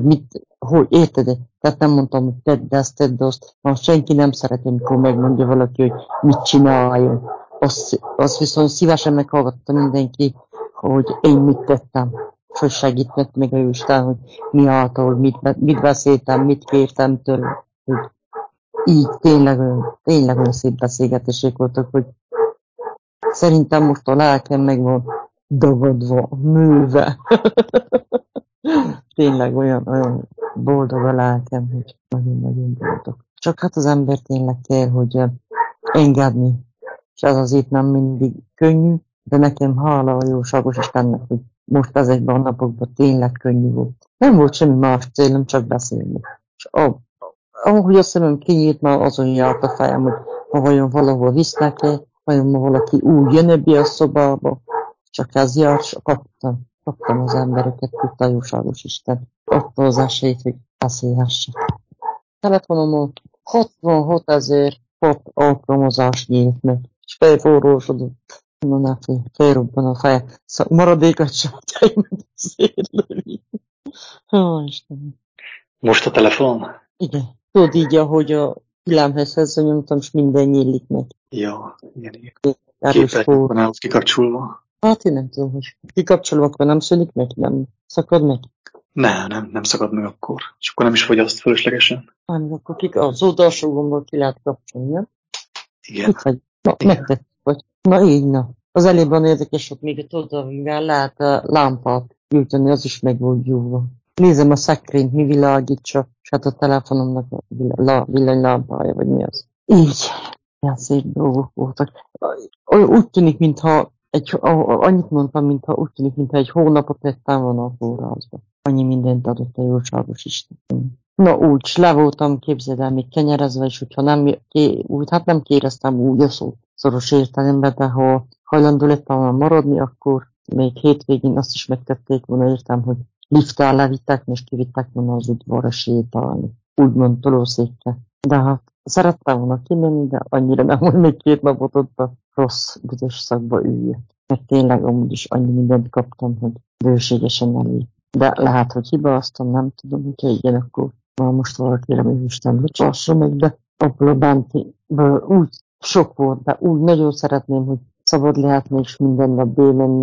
hogy érted? Tehát nem mondtam, hogy tedd azt, ha senki nem szereti, amikor megmondja valaki, hogy mit csináljon. Azt viszont szívesen meghallgatta mindenki, hogy én mit tettem. És hogy segített meg a Isten, hogy mi által, hogy mit beszéltem, mit kértem tőle. Hogy így tényleg olyan szép beszélgetések voltak, hogy szerintem most a lelkem meg van dagadva, műve. Tényleg olyan boldog a lelkem, hogy nagyon-nagyon boldog. Csak hát az ember tényleg kell, hogy engedni. És ez azért nem mindig könnyű, de nekem hála a jóságos Istennek, hogy most ezekben a napokban tényleg könnyű volt. Nem volt semmi más célom, csak beszélni. És ahogy a szemem kinyílt, már azon járt a fejem, hogy ha vajon valahol visznek-e, vajon ma valaki úgy jön be a szobába, csak ez járt, és kaptam az embereket, tudta a jóságos Isten. Adta az esélyt, hogy beszélhessek. Telefonomon 66 000 pop alkalmazás nyílt meg, és felforrósodott. Na, felrobban a feje. Maradékat sem tudja beszélni. Istenem. Most a telefonon? Igen. Tudod így, ahogy a villámhelyhez nyomtam, és minden nyílik meg. Ja, igen. Erős Képernyőn van kikapcsolva. Hát én nem tudom, hogy kikapcsolom, akkor nem szűnik meg, nem szakad meg. Nem szakad meg akkor. És akkor nem is fogyaszt fölöslegesen. Akkor az oldalsó gombol ki lehet kapcsolni, nem? Igen. Megtett vagy. Na így, na. Az elében érdekes, hogy még tudod, mivel lehet lámpát gyújtani, az is meg volt gyújva. Nézem a szekrényt, mi világítsa, és hát a telefonomnak a villanylámpája, vagy mi az. Így. Ilyen szép dolgok voltak. Úgy tűnik, mintha annyit mondtam, úgy tűnik, mintha egy hónapot tettem volna a forrásba. Annyi mindent adott a jóságos Isten. Na úgy, le voltam, képzeld el, még kenyerezve, és hogyha nem kéreztem úgy a szó szoros értelemben, de ha hajlandó lettem volna maradni, akkor még hétvégén azt is megtették volna, értem, hogy lifttel levittek, és kivittek volna az udvarra sétálni. Úgymond tolószékre. De hát szerettem volna kimenni, de annyira nem, hogy még 2 napot ott a rossz, büdös szakba üljek. Meg tényleg amúgy is annyi mindent kaptam, hogy bőségesen elég. De lehet, hogy hibáztam, nem tudom, hogyha igen, akkor már most valakire még Isten bocsásson meg, de abból a bántiből úgy sok volt, de úgy nagyon szeretném, hogy szabad lehetne és minden nap bemenni,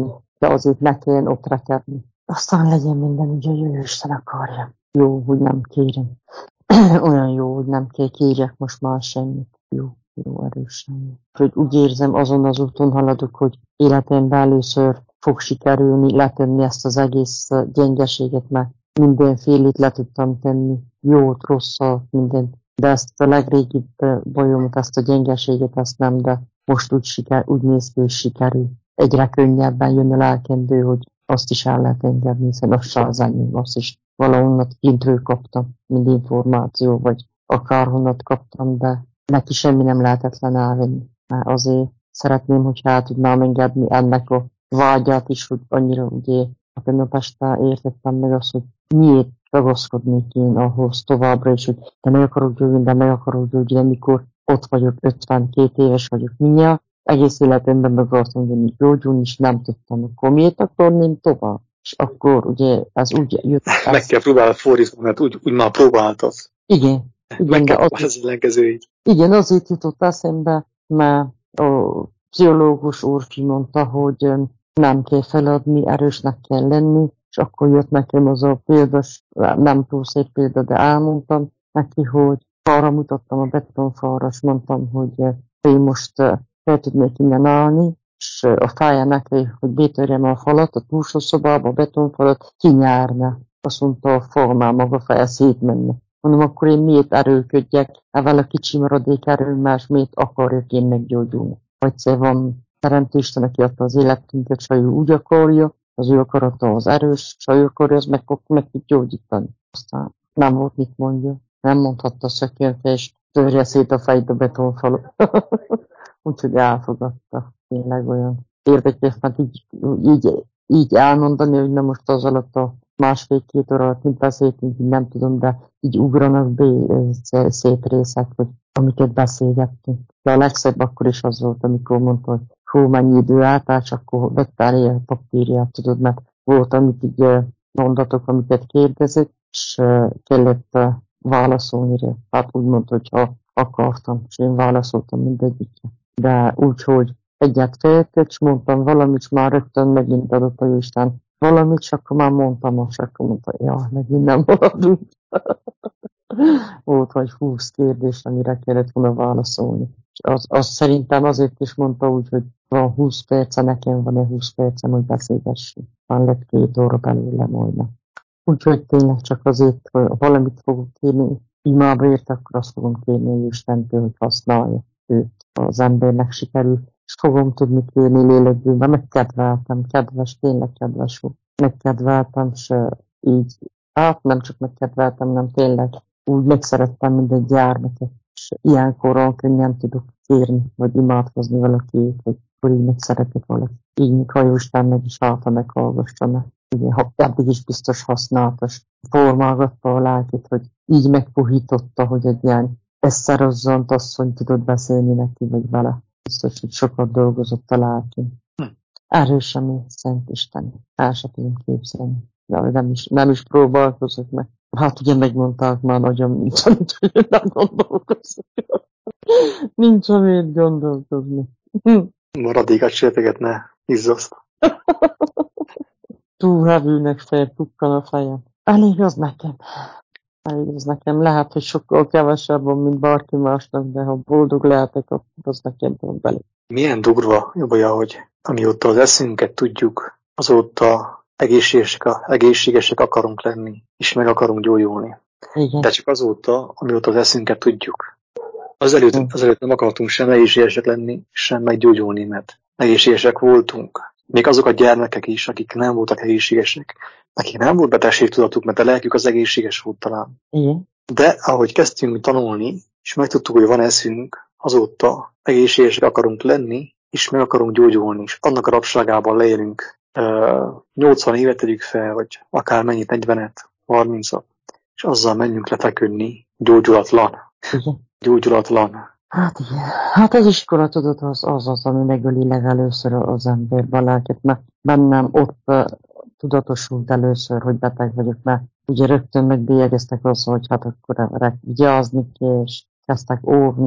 de azért ne kelljen ott rekedni. Aztán legyen minden, ugye a Jövő Isten akarja. Jó, hogy nem kérem. Olyan jó, hogy nem kell kérjek most már semmit. Jó, erősen. Hogy úgy érzem, azon az úton haladok, hogy életemben először fog sikerülni letenni ezt az egész gyengeséget, mert mindenfélét le tudtam tenni, jót, rosszat, mindent. De ezt a legrégibb bajomat, ezt a gyengeséget, ezt nem, de most úgy néz ki, hogy sikerül. Egyre könnyebben jön a lelkemből, hogy azt is el lehet engedni, hiszen az se az enyém, azt is valahonnan kintről kaptam, mind információ, vagy akárhonnat kaptam, de neki semmi nem lehetetlen elvenni. Mert azért szeretném, hogyha el tudnám engedni ennek a vágyát is, hogy annyira ugye a tegnap este értettem meg azt, hogy miért ragaszkodnék én ahhoz továbbra is, hogy de meg akarok gyógyulni, amikor ott vagyok, 52 éves vagyok, mindjárt egész életemben meg akartam gyógyulni, és nem tudtam, akkor miért akarném tovább? És akkor ugye ez úgy jött. Meg kell próbálni fordítani, mert úgy már próbáltasz. Igen, Meg kell próbálni az ellenkezőit. Igen, azért jutott eszembe, mert a pszichológus úr kimondta, hogy nem kell feladni, erősnek kell lenni, és akkor jött nekem az a példas, nem túl szép példa, de elmondtam neki, hogy falra mutattam a betonfalra, és mondtam, hogy én most fel tudnék innen állni, és a fája neki, hogy betörjem a falat, a túlsó szobába, a betonfalat, kinyárna. Azt mondta, a fal már maga fel szétmenne. Mondom, akkor én miért erőködjek, ezzel a kicsi maradék erőmmel, és miért akarjak én meggyógyulni. Egyszer van Teremtő Isten, aki adta az életünket, és ő úgy akarja, az ő akarata az erős, és ő akarja, az meg tud gyógyítani. Aztán nem volt mit mondja, nem mondhatta a szökérte, és törje szét a fejét a betonfalut. Úgyhogy elfogadta. Tényleg olyan érdekes, mert így elmondani, hogy nem most az alatt a másfél-két óra alatt, mint beszéltünk, így nem tudom, de így ugranak be szép részek, hogy amiket beszélgettünk. De a legszebb akkor is az volt, amikor mondta, hogy hú, mennyi idő állt, és akkor vettál ilyen papírját, tudod, mert volt, amit így mondatok, amiket kérdezett, és kellett válaszolni rá. Hát úgy mondta, hogy ha akartam, és én válaszoltam mindegyikre. De úgy, hogy egyet feltett, és mondtam valamit, és már rögtön megint adott a Isten valamit, és akkor már mondtam, és akkor mondta, ja, megint nem maradunk. Volt vagy 20 kérdés, amire kellett volna válaszolni. És az szerintem azért is mondta úgy, hogy van 20 perce, nekem van 20 percem, hogy beszélgessünk. Van lett 2 óra belőle majdnem. Úgyhogy tényleg csak azért, hogy valamit fogok kérni, imába ért, akkor azt fogom kérni, hogy Istentől, hogy használja őt. Az embernek sikerül, és fogom tudni kérni lélekből, megkedveltem, kedves, tényleg kedves volt. Megkedveltem, és így, hát nem csak megkedveltem, nem tényleg úgy megszerettem, mint egy gyermeket, és ilyenkoron könnyen tudok kérni, vagy imádkozni valakiét, hogy akkor így megszeretek valaki. Így, mikor a Jóisten meg is által meghallgassa meg. Igen, eddig is biztos használatos. Formálgatta a lelkét, hogy így megpuhította, hogy egy ilyen eszerozzant asszony tudott beszélni neki, vagy vele. Biztos, hogy sokat dolgozott a lelkén. Erősen, Szent Isten. El sem tudom képzelni. De nem is próbálkozok meg. Hát ugye megmondták már nagyon, nincs, hogy nem gondolkozok. Nincs, amiért gondolkozni. Maradékat sérteget ne izzaszt. Túl hevülnek felpukkan a fejem. Elég az nekem. Lehet, hogy sokkal kevesebb van, mint bárki másnak, de ha boldog lehetek, akkor az nekem van belé. Milyen durva, Jobbolya, hogy amióta az eszünket tudjuk, azóta egészségesek akarunk lenni, és meg akarunk gyógyulni. Igen. De csak azóta, amióta az eszünket tudjuk. Azelőtt nem akartunk sem egészségesek lenni, sem meggyógyulni, mert egészségesek voltunk. Még azok a gyermekek is, akik nem voltak egészségesek, akik nem volt betegségtudatuk, mert a lelkük az egészséges volt talán. Igen. De ahogy kezdtünk tanulni, és megtudtuk, hogy van eszünk, azóta egészségesek akarunk lenni, és meg akarunk gyógyulni, és annak a rabságában leélünk 80 évet tegyük fel, vagy akár mennyit, 40-et, 30-at, és azzal menjünk lefeküdni gyógyulatlan. Igen. Gyógyulatlan. Hát igen. Hát az iskola, tudod, az, ami megöli legelőször az emberbe a lelket, mert bennem ott tudatosult először, hogy beteg vagyok, mert ugye rögtön megbélyegeztek azzal, hogy hát akkor vigyázni kell, és kezdtek óvni is.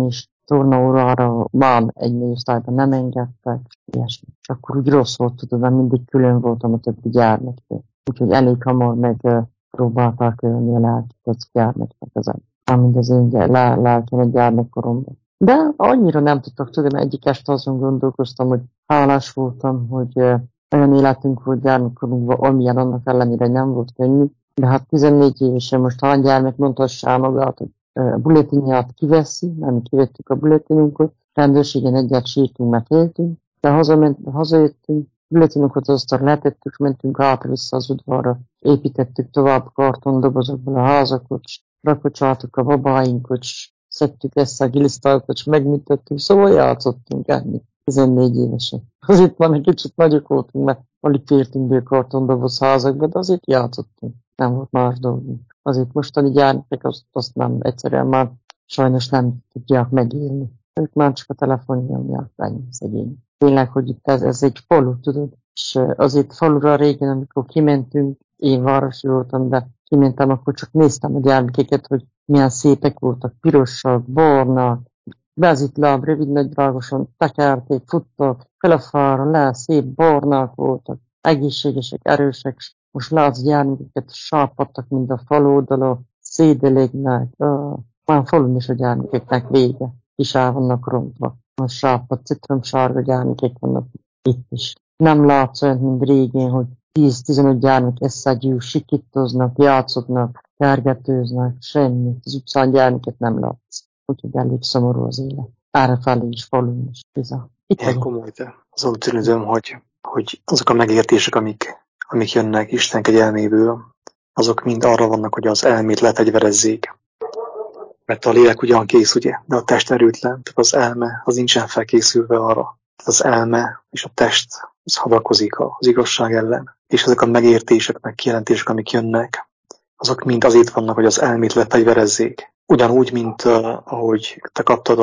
tornaórára van egy osztályban nem engedtek, ilyesmi. És akkor úgy rossz volt, tudod, mert mindig külön voltam a többi gyermektől. Úgyhogy elég hamar próbálták ölni a lelket az gyermeknek ezen. Amint az én lelkem egy gyermekkoromban. De annyira nem tudtak, tudom, egyik este azon gondolkoztam, hogy hálás voltam, hogy olyan életünk volt gyermekkorunkban, amilyen annak ellenére nem volt könnyű. De hát 14 évesen most hány gyermek mondhassá magát, hogy bulletinját kiveszi, nem kivettük a bulletinunkat, rendőrségen egyet sírtunk, mert éltünk, de hazajöttünk, bulletinunkat aztán letettük, mentünk át-vissza az udvarra, építettük tovább kartondobozokból a házakat, rakocsáltuk a babáinkat, szedtük ezt a gilisztályokat, megműtöttünk, szóval játszottunk ennyi. 14 évesen. Azért már egy kicsit nagyok voltunk, mert alig fértünk be a kartondoboz házakba, de azért játszottunk. Nem volt más dolgunk. Azért mostani gyermekek azt nem, egyszerűen már sajnos nem tudják megélni. Ők már csak a telefonja miatt ennyi szegény. Tényleg, hogy itt ez egy falu, tudod? És azért falura régen, amikor kimentünk, én városi voltam, de kimentem, akkor csak néztem a gyermekeket, hogy milyen szépek voltak, pirosak, barnák, bezitlab, rövid nagydrágosan tekerték, futtak, fel a fára, le, szép barnák voltak, egészségesek, erősek, most látsz gyermekeket, sápadtak, mint a falu oldalon, szédelegnek, már falun is a gyermekeknek vége, is el vannak rontva. A sápad, citromsárga gyermekek vannak itt is. Nem látsz olyan, mint régén, hogy 10-15 gyermek összegyűl, sikítoznak, játszodnak, kergetőznek, semmit. Az utcán gyermeket nem látsz. Úgyhogy elég szomorú az élet. Árrafelé is, falun is. Ilyen komoly, de azon tűnődöm, hogy azok a megértések, amik jönnek Isten kegyelméből, azok mind arra vannak, hogy az elmét lefegyverezzék. Mert a lélek ugyan kész, ugye, de a test erőtlen, tehát az elme az nincsen felkészülve arra. Az elme és a test az hadakozik az igazság ellen. És ezek a megértések, meg kijelentések, amik jönnek, azok mind azért vannak, hogy az elmét lefegyverezzék. Ugyanúgy, mint ahogy te kaptad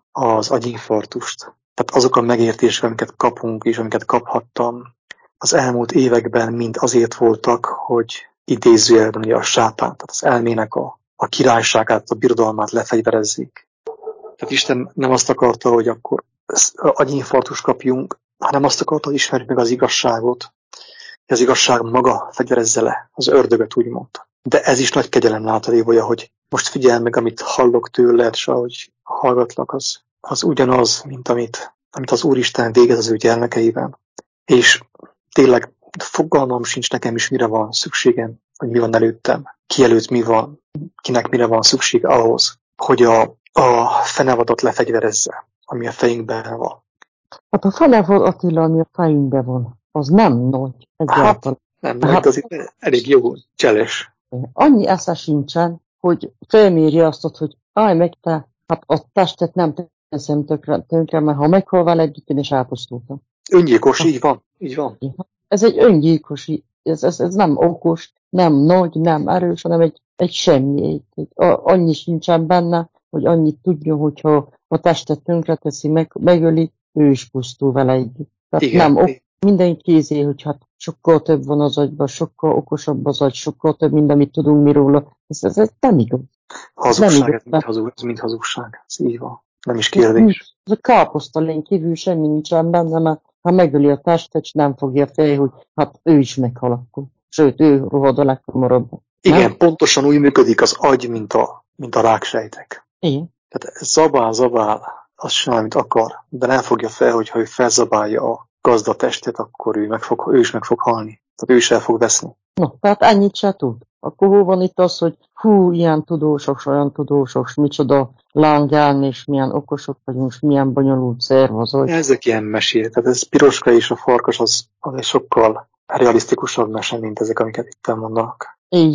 az agyinfarktust. Tehát azok a megértések, amiket kapunk és amiket kaphattam, az elmúlt években mind azért voltak, hogy idézőjelben ugye a sátán, tehát az elmének a királyságát, a birodalmát lefegyverezzék. Tehát Isten nem azt akarta, hogy akkor agyinfarktust kapjunk, hanem azt akarta, hogy ismerjük meg az igazságot, hogy az igazság maga fegyverezze le az ördögöt, úgymond. De ez is nagy kegyelem, látod, Évolya, hogy most figyelj meg, amit hallok tőled, és ahogy hallgatlak, az ugyanaz, mint amit az Úristen végez az ő gyermekeiben. És tényleg fogalmam sincs nekem is, mire van szükségem, hogy mi van előttem, ki előtt mi van, kinek mire van szükség ahhoz, hogy a fenevadat lefegyverezze, ami a fejünkben van. Hát a fenevad, Attila, ami a fejünkben van, az nem nagy. Hát nem nagy, de azért elég jó, cseles. Annyi esze sincsen, hogy felméri azt, hogy állj meg te, hát a testet nem teszem tönkre, mert ha meghal vele együtt, én is elpusztultam. Öngyilkos, így van, így van. Ez egy öngyilkos, ez nem okos, nem nagy, nem erős, hanem egy semmi. Annyi sincsen benne, hogy annyit tudjon, hogyha a testet tönkre teszi, megöli, ő is pusztul vele együtt. Tehát igen, nem minden kézé, hogy hát sokkal több van az agyban, sokkal okosabb az agy, sokkal több, mint amit tudunk mi róla. Ez nem igaz. Hazugság, ez mind hazugság. Ez így van. Nem is kérdés. Ez a káposztalén kívül semmi nincsen benne, mert ha megöli a testet, nem fogja fel, hogy hát ő is meghal akkor. Sőt, ő rohad a leghamarabb. Igen, nem? Pontosan úgy működik az agy, mint a ráksejtek. Igen. Tehát zabál, azt csinál, amit akar, de nem fogja fel, hogyha ő felzabálja a gazdatestet, akkor ő is meg fog halni. Tehát ő is el fog veszni. No, tehát ennyit se tud. Akkor hol van itt az, hogy hú, ilyen tudósok, olyan tudósok, micsoda lángálni, és milyen okosok vagyunk, és milyen bonyolult szerv az agy. Ezek ilyen mesék. Tehát ez Piroska és a farkas az egy sokkal realisztikusabb mese, mint ezek, amiket itt mondanak.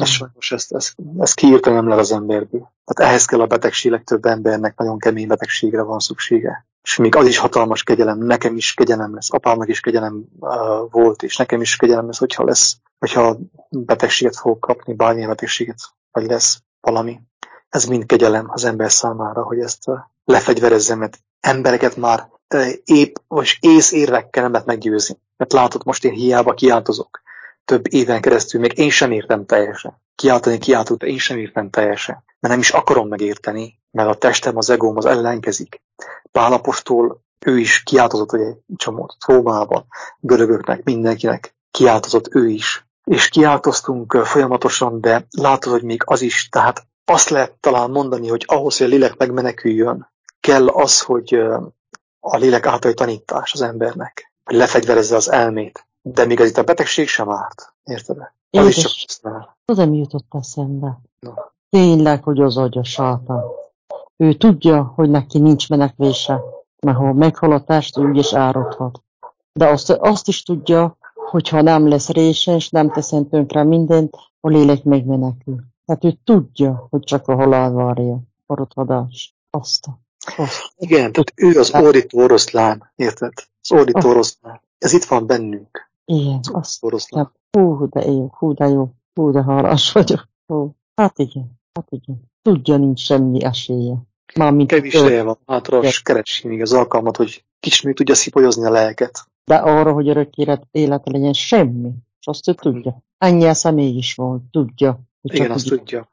Ez kiírta nem le az emberből. Tehát ehhez kell a betegség, legtöbb embernek nagyon kemény betegségre van szüksége. És még az is hatalmas kegyelem, nekem is kegyelem lesz, apámnak is kegyelem volt, és nekem is kegyelem lesz, hogyha betegséget fog kapni, bármilyen betegséget, vagy lesz valami. Ez mind kegyelem az ember számára, hogy ezt lefegyverezzem, mert embereket már épp vagy észérvekkel nem lehet meggyőzni. Mert látod, most én hiába kiáltozok. Több éven keresztül még én sem értem teljesen. Kiáltani, de én sem értem teljesen. Mert nem is akarom megérteni, mert a testem, az egóm az ellenkezik. Pál apostol, ő is kiáltozott egy csomót Rómában, görögöknek, mindenkinek kiáltozott ő is. És kiáltoztunk folyamatosan, de látod, hogy még az is, tehát azt lehet talán mondani, hogy ahhoz, hogy a lélek megmeneküljön, kell az, hogy a lélek általi tanítás az embernek, hogy lefegyverezze az elmét. De még az itt a betegség sem árt. Érted? Az is csak használ. Nem jutott eszembe. No. Tényleg, hogy az agy a sátán. Ő tudja, hogy neki nincs menekvése, mert ha meghal a test, ő is áradhat. De azt is tudja, hogy ha nem lesz réses, nem teszem tönkre mindent, a lélek megmenekül. Tehát ő tudja, hogy csak a halál várja, maradhatás. Azt. Igen, tehát ő az ordító oroszlán, érted? Az ordító oroszlán. Ez itt van bennünk. Igen, azt. Hú, de jó, hú, de hálás vagyok. Hú. Hát igen. Tudja, nincs semmi esélye. Kevés ideje van hátra, keresi még az alkalmat, hogy kicsit még tudja szipolyozni a lelket. De arra, hogy örök élete legyen, semmi. És azt ő tudja. Ennyi a személy is van, tudja. Hogy igen, azt tudja.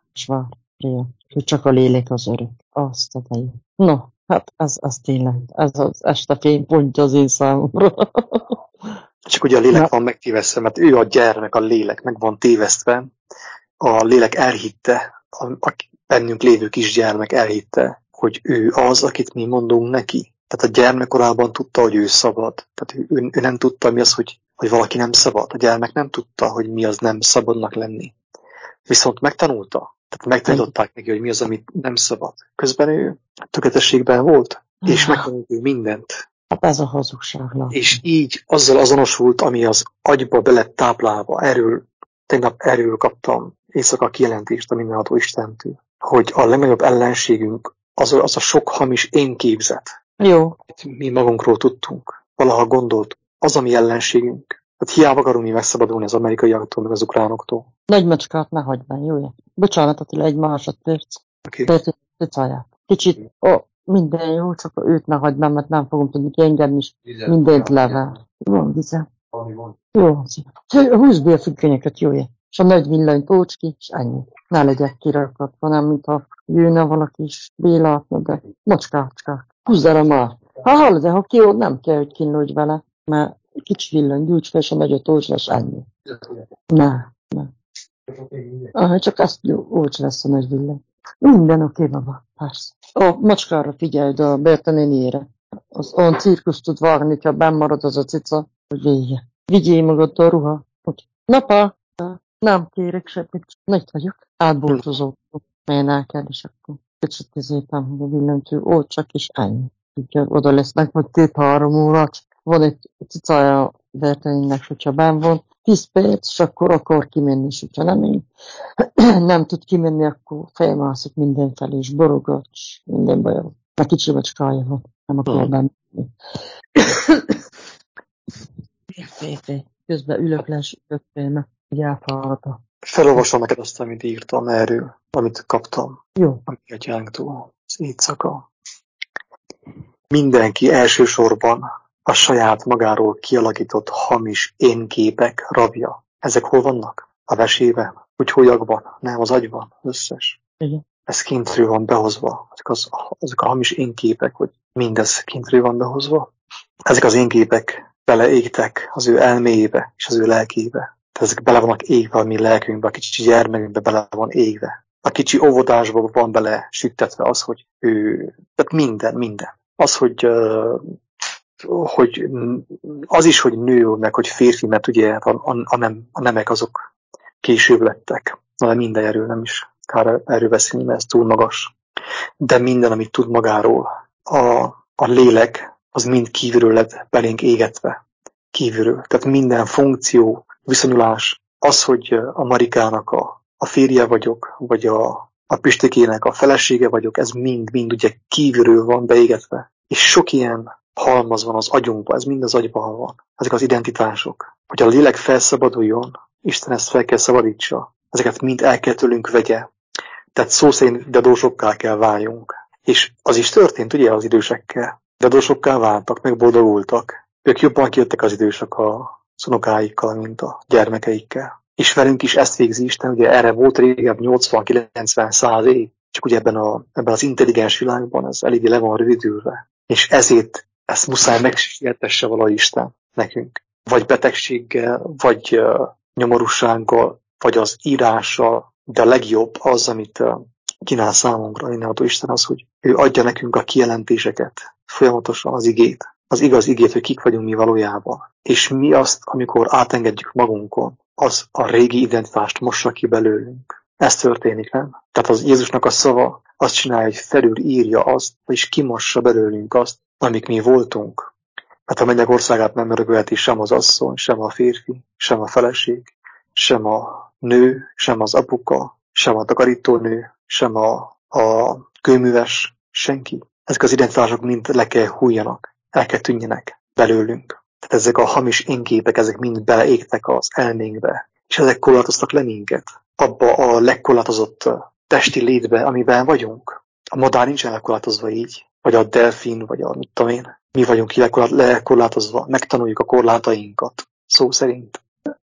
Hogy csak a lélek az örök. Azt a jó. No, hát ez tényleg, ez az este fénypontja az én számomra. Csak ugye a lélek van megtévesztve, mert ő a gyermek, a lélek meg van tévesztve. A lélek elhitte, a bennünk lévő kisgyermek elhitte, hogy ő az, akit mi mondunk neki. Tehát a gyermekkorában tudta, hogy ő szabad. Tehát ő nem tudta, mi az, hogy valaki nem szabad. A gyermek nem tudta, hogy mi az nem szabadnak lenni. Viszont megtanulta. Tehát megtanították neki, hogy mi az, amit nem szabad. Közben ő tökéletességben volt, és megtanult ő mindent. Hát ez a hazugság. És így azzal azonosult, ami az agyba be lett táplálva. Tegnap erről kaptam éjszaka kijelentést a mindenható Istentől, hogy a legnagyobb ellenségünk az a sok hamis énképzet. Jó. Mi magunkról tudtunk, valaha gondoltunk. Az a mi ellenségünk. Tehát hiába akarunk mi megszabadulni az amerikaiaktól, meg az ukránoktól. Nagy macskát ne hagyd meg, jó? Bocsánat, Attila, egy másodperc. Okay. Kicsit, minden jó, csak őt ne hagyd meg, mert nem fogom tudni kiengedni, és mindent level. Van vizem. Jó, húzd be a függönyöket, jó? És a nagy villanyt ócs ki, és ennyi. Ne legyek kirakat, hanem mintha jönne valaki is Bélátna, de macskácskák. Húzd el már. Ha hallod, de ha kiód, nem kell, hogy kínlódj vele, mert kicsi villany, gyújts fel, és a nagyot ócs lesz, ennyi. Ne. Csak azt ócs lesz a nagy villany. Minden oké, baba, persze. A macskára figyelj, de a Berta néniére. Az olyan cirkuszt tud várni, ha benn marad az a cica, hogy vége. Vigyél magaddal a ruha. Napa, nem kérek semmit, itt vagyok. Átboltozó, melyen el kell, és akkor kicsit izéltem, hogy a villanytű csak is ennyi. Úgyhogy oda lesznek, vagy 2-3 óra. Van egy cicája Bertanének, hogyha benn van, 10 perc, és akkor akar kimenni, és hogyha nem tud kimenni, akkor felmászik mindenfelé, és borogat, és minden baj van. Mert kicsi macskája van, nem akar benni. Közben ülök le, és mert elfáradta. Felolvasom neked azt, amit írtam erről, amit kaptam. Jó. A mi atyánktól, az éjszaka. Mindenki elsősorban a saját magáról kialakított hamis énképek rabja. Ezek hol vannak? A vesében? Úgy hólyagban? Nem, az agyban. Összes. Igen. Ez kintről van behozva. Ezek a hamis énképek, hogy mindez kintről van behozva. Ezek az énképek beleégtek az ő elméjébe és az ő lelkébe. Tehát ezek bele vannak égve a mi lelkünkbe, a kicsi gyermekünkbe bele van égve. A kicsi óvodásba van bele süttetve az, hogy tehát minden. Az, hogy az is, hogy nő, meg hogy férfi, mert ugye a nemek azok később lettek. Na, de minden erről nem is kár erről beszélni, mert ez túl magas. De minden, amit tud magáról, a lélek, az mind kívülről lett belénk égetve. Kívülről. Tehát minden funkció, viszonyulás, az, hogy a Marikának a férje vagyok, vagy a Pistikének a felesége vagyok, ez mind ugye kívülről van beégetve. És sok ilyen halmaz van az agyunkban, ez mind az agyban van. Ezek az identitások. Hogy a lélek felszabaduljon, Isten ezt fel kell szabadítsa. Ezeket mind el kell tőlünk vegye. Tehát szó szerint dedósokká kell váljunk. És az is történt ugye az idősekkel. Dedósokká váltak, meg boldogultak. Ők jobban kijöttek az idősek a szonokáikkal, mint a gyermekeikkel. És velünk is ezt végzi Isten, ugye erre volt régebb 80, 90, 100 év. csak ugye ebben az intelligens világban ez eléggé le van rövidülve. És ezért ezt muszáj megsértesse valahogy Isten nekünk. Vagy betegséggel, vagy nyomorúsággal, vagy az írással, de a legjobb az, amit kínál számunkra mindenható Isten az, hogy ő adja nekünk a kijelentéseket, folyamatosan az igét, az igaz igét, hogy kik vagyunk mi valójában. És mi azt, amikor átengedjük magunkon, az a régi identitást mossa ki belőlünk. Ez történik, nem? Tehát az Jézusnak a szava azt csinálja, hogy felülírja azt, és kimossa belőlünk azt, amik mi voltunk. Hát a mennyek országát nem örökölheti sem az asszony, sem a férfi, sem a feleség, sem a nő, sem az apuka, sem a takarítónő, sem a kőműves, senki. Ezek az identitások mind le kell hújjanak, el kell tűnjenek belőlünk. Tehát ezek a hamis énképek, ezek mind beleégtek az elménkbe, és ezek korlátoztak le minket. Abba a legkorlátozott testi létbe, amiben vagyunk. A madár nincsen lekorlátozva így, vagy a delfin, vagy a mit tudom én. Mi vagyunk lekorlátozva, megtanuljuk a korlátainkat, szó szerint.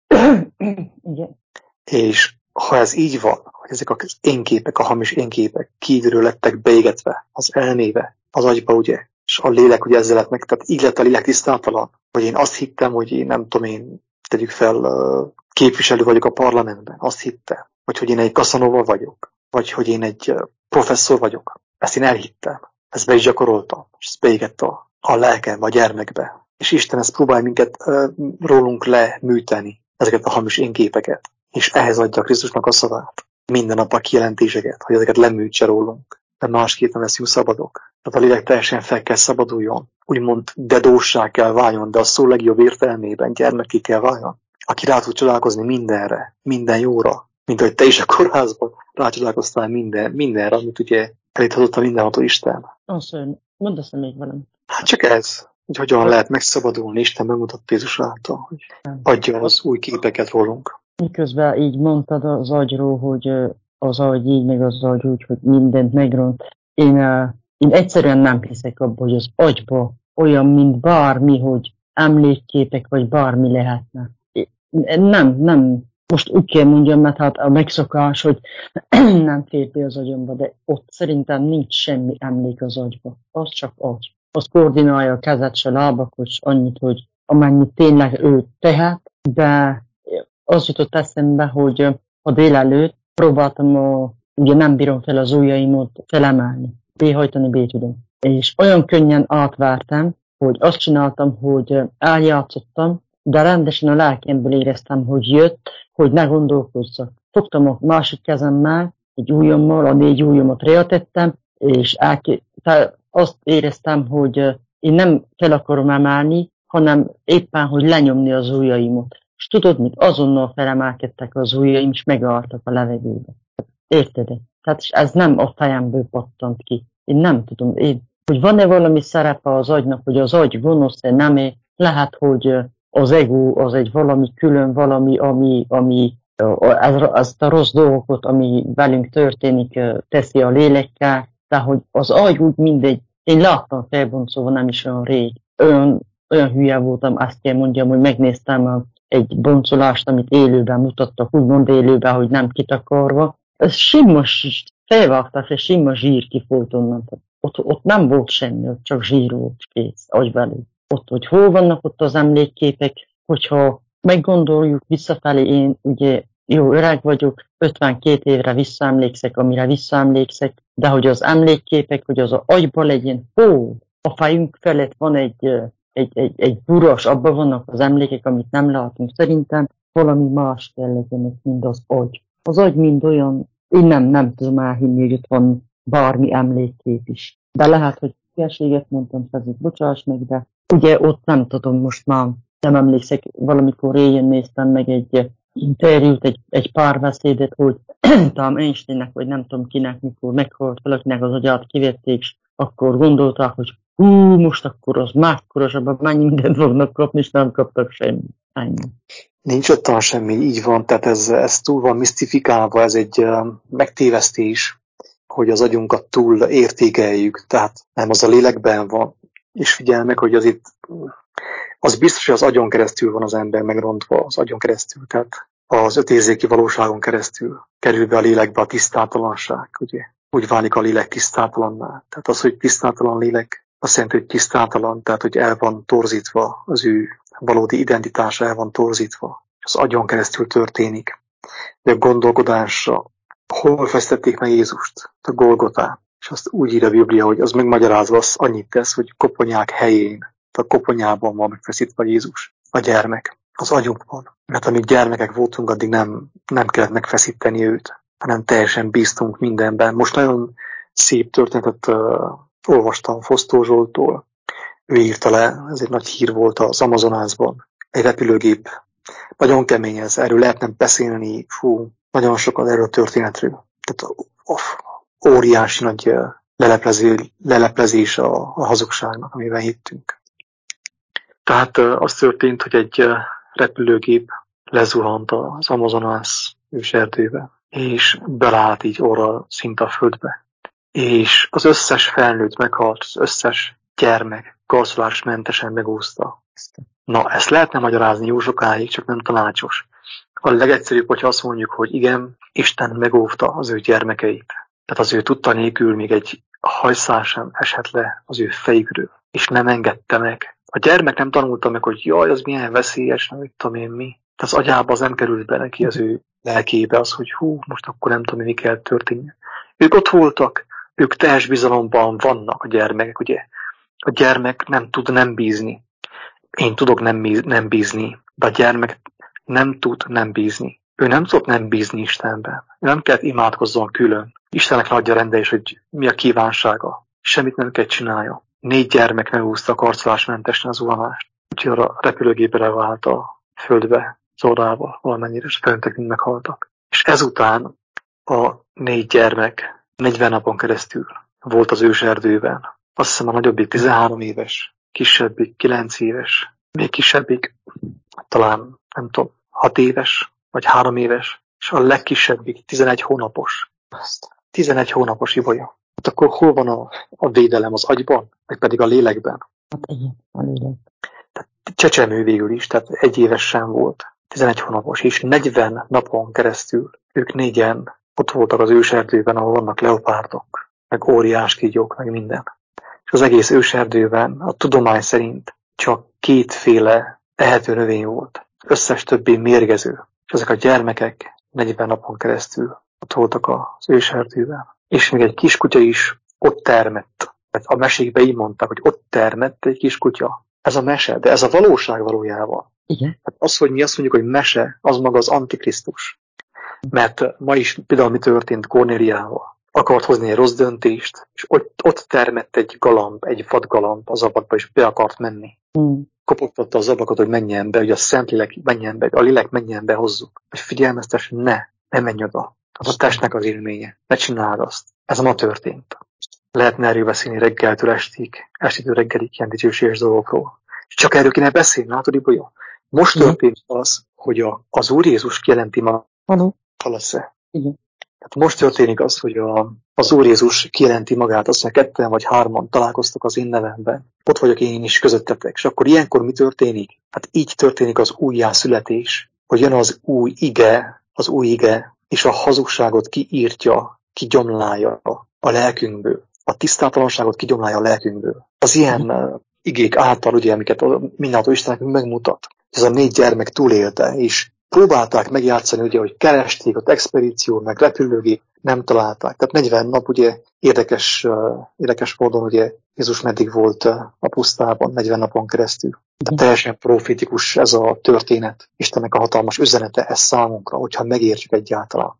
Igen. És ha ez így van, hogy ezek az énképek, a hamis énképek kívülről lettek beégetve az elmébe, az agyba, ugye, és a lélek ugye ezzel lett meg, tehát így lett a lélek tisztátalan, hogy én azt hittem, hogy én nem tudom én, tegyük fel, képviselő vagyok a parlamentben, azt hittem, hogy én egy Casanova vagyok, vagy hogy én egy professzor vagyok. Ezt én elhittem, ezt be is gyakoroltam, és ezt beégett a lelkembe, a gyermekbe. És Isten ezt próbál minket rólunk leműteni, ezeket a hamis énképeket. És ehhez adja Krisztusnak a szavát. Minden nap a kijelentéseket, hogy ezeket leműtse rólunk. De másképp nem leszünk szabadok. Tehát a lélek teljesen fel kell szabaduljon. Úgymond dedóssá kell váljon, de a szó legjobb értelmében gyermeki kell váljon. Aki rá tud csodálkozni mindenre, minden jóra. Mint ahogy te is a kórházban rácsodálkoztál mindenre, amit ugye elíthatott a mindenható Isten. Mondd azt még valamit. Hát csak ez. Hogy hogyan lehet megszabadulni, Isten bemutatta Jézus által, hogy adja az új képeket rólunk. Miközben így mondtad az agyról, hogy az agy így, meg az agy úgy, hogy mindent megront. Én egyszerűen nem hiszek abban, hogy az agyba olyan, mint bármi, hogy emlékképek, vagy bármi lehetne. Nem. Most úgy kell mondjam, mert hát a megszokás, hogy nem fér be az agyamba, de ott szerintem nincs semmi emlék az agyba. Az csak agy. Az koordinálja a kezet, se lábakat, annyit, hogy amennyit tényleg ő tehet, de az jutott eszembe, hogy a délelőtt próbáltam, ugye nem bírom fel az ujjaimat felemelni, béhajtani tudom. És olyan könnyen átvertem, hogy azt csináltam, hogy eljátszottam, de rendesen a lelkemből éreztem, hogy jött, hogy ne gondolkozzak. Fogtam a másik kezemmel, egy ujjammal, a 4 ujjamat reatettem, és azt éreztem, hogy én nem fel akarom emelni, hanem éppen, hogy lenyomni az ujjaimat. És tudod mit? Azonnal felemelkedtek az ujjaim, és megálltak a levegőbe. Érted? Tehát ez nem a fejemből pattant ki. Én nem tudom, hogy van-e valami szerepe az agynak, hogy az agy gonosz-e, nem-e? Lehet, hogy az ego az egy valami külön, valami, ami ezt a rossz dolgokat, ami velünk történik, teszi a lélekkel, de hogy az agy úgy mindegy. Én láttam felbontszóval nem is olyan rég. Olyan hülye voltam, azt kell mondjam, hogy megnéztem egy boncolást, amit élőben mutattak, úgymond élőben, hogy nem kitakarva. Ez felvágták, és sima zsír kifolyt onnan. Ott nem volt semmi, ott csak zsír volt, kész, agyvelő. Ott, hogy hol vannak ott az emlékképek, hogyha meggondoljuk visszafelé, én ugye jó öreg vagyok, 52 évre visszaemlékszek, amire visszaemlékszek, de hogy az emlékképek, hogy az agyba legyen, a fejünk felett van egy buras, abban vannak az emlékek, amit nem látunk. Szerintem valami más kell legyen, mint az agy. Az agy mind olyan, én nem tudom elhinni, hogy ott van bármi emlékkép is. De lehet, hogy hülyeséget mondtam, Fezik, bocsáss meg, de ugye ott nem tudom, most már nem emlékszek, valamikor éjjel néztem meg egy interjút, egy párbeszédet, hogy talán Einsteinnek, vagy nem tudom kinek, mikor meghalt valakinek az agyát kivették, és akkor gondolták, hogy most akkor az máskorosabb, mennyi mindent fognak kapni, és nem kaptak semmit. Ennyi. Nincs ott semmi, így van, tehát ez túl van misztifikálva, ez egy megtévesztés, hogy az agyunkat túl értékeljük, tehát nem az a lélekben van. És figyelj meg, hogy az biztos, hogy az agyon keresztül van az ember megrontva, az agyon keresztül, tehát az 5 érzéki valóságon keresztül kerül be a lélekbe a tisztátalanság, ugye. úgy válik a lélek tisztátalanná. Tehát az, hogy tisztátalan lélek, azt jelenti, hogy tisztátalan, tehát hogy el van torzítva, az ő valódi identitása el van torzítva. Az agyon keresztül történik. De a gondolkodásra, hol fesztették meg Jézust? A Golgotán. És azt úgy ír a Biblia, hogy az megmagyarázva az annyit tesz, hogy koponyák helyén, a koponyában van megfeszítve Jézus, a gyermek, az agyunkban. Mert amíg gyermekek voltunk, addig nem kellett megfeszíteni őt, hanem teljesen bíztunk mindenben. Most nagyon szép történetet olvastam Fosztó Zsolttól. Ő írta le, ez egy nagy hír volt az Amazonásban. Egy repülőgép. Nagyon kemény ez, erről lehetne beszélni, nagyon sokat erről a történetről. Tehát óriási nagy leleplezés a hazugságnak, amiben hittünk. Tehát az történt, hogy egy repülőgép lezuhant az Amazonas őserdőbe, és belállt így orral szinte a földbe. És az összes felnőtt meghalt, az összes gyermek karcolásmentesen megúszta. Na, ezt lehetne magyarázni jó sokáig, csak nem tanácsos. A legegyszerűbb, hogyha azt mondjuk, hogy igen, Isten megóvta az ő gyermekeit. Tehát az ő tudta nélkül még egy hajszál sem esett le az ő fejükről, és nem engedte meg. A gyermek nem tanulta meg, hogy jaj, az milyen veszélyes, nem tudom én mi. Tehát az agyába az nem került be neki az ő lelkébe az, hogy most akkor nem tudom, mi kell történni. Ők ott voltak, ők teljes bizalomban vannak a gyermekek, ugye. A gyermek nem tud nem bízni. Én tudok nem bízni, de a gyermek nem tud nem bízni. Ő nem tud nem bízni Istenben. Ő nem kell imádkozzon külön. Istennek adja rendelés, hogy mi a kívánsága. Semmit nem kell csinálja. 4 gyermek megúszta karcolásmentesen az zuhanást. Úgyhogy a repülőgépre vált a földbe, az orrába, valamennyire, és felnőttek mind meghaltak. És ezután a 4 gyermek 40 napon keresztül volt az őserdőben. Azt hiszem a nagyobbik 13 éves, kisebbik 9 éves, még kisebbik talán, nem tudom, 6 éves, vagy 3 éves, és a legkisebbik 11 hónapos. 11 hónapos Ibolya. Hát akkor hol van a védelem, az agyban, vagy pedig a lélekben? Hát igen, a lélek. Tehát csecsemő végül is, tehát 1 éves sem volt. 11 hónapos, és 40 napon keresztül ők 4-en ott voltak az őserdőben, ahol vannak leopárdok, meg óriás kígyók, meg minden. És az egész őserdőben a tudomány szerint csak 2 ehető növény volt. Összes többi mérgező. És ezek a gyermekek 40 napon keresztül ott voltak az őserdőben. És még egy kiskutya is ott termett. A mesékben így mondták, hogy ott termett egy kiskutya. Ez a mese, de ez a valóság valójában. Igen. Hát az, hogy mi azt mondjuk, hogy mese, az maga az Antikrisztus. Mert ma is például mi történt Kornéliával. Akart hozni egy rossz döntést, és ott termett egy galamb, egy vadgalamb az ablakba, és be akart menni. Kopogtatta az ablakot, hogy menjen be, hogy a Szentlélek menjen be, a lélek menjen be hozzuk. Hogy figyelmeztes, ne menj oda. Az a testnek az élménye. Ne csináld azt. Ez ma történt. Lehetne erről beszélni reggeltől estétől reggelig ilyen dicsőséges dolgokról. És csak erről kéne beszélni, látod, Ibolya? Most történt az, hogy az Úr Jézus kijelenti magát. Hallasz-e? Igen. Tehát most történik az, hogy az Úr Jézus kijelenti magát, azt mondja, 2 vagy 3 találkoztok az én nevemben. Ott vagyok én is közöttetek. És akkor ilyenkor mi történik? Hát így történik az újjászületés, hogy jön az új ige, és a hazugságot kiírtja, kigyomlálja a lelkünkből. A tisztátalanságot kigyomlálja a lelkünkből. Az ilyen igék által, ugye, amiket mindentől Isten nekünk megmutat. Ez a 4 gyermek túlélte, és próbálták megjátszani, ugye, hogy keresték, ott expedíció, meg repülőgép, nem találták. Tehát 40 nap, ugye, érdekes módon, ugye, Jézus meddig volt a pusztában 40 napon keresztül. Tehát teljesen profétikus ez a történet. Istennek a hatalmas üzenete ez számunkra, hogyha megértjük egyáltalán.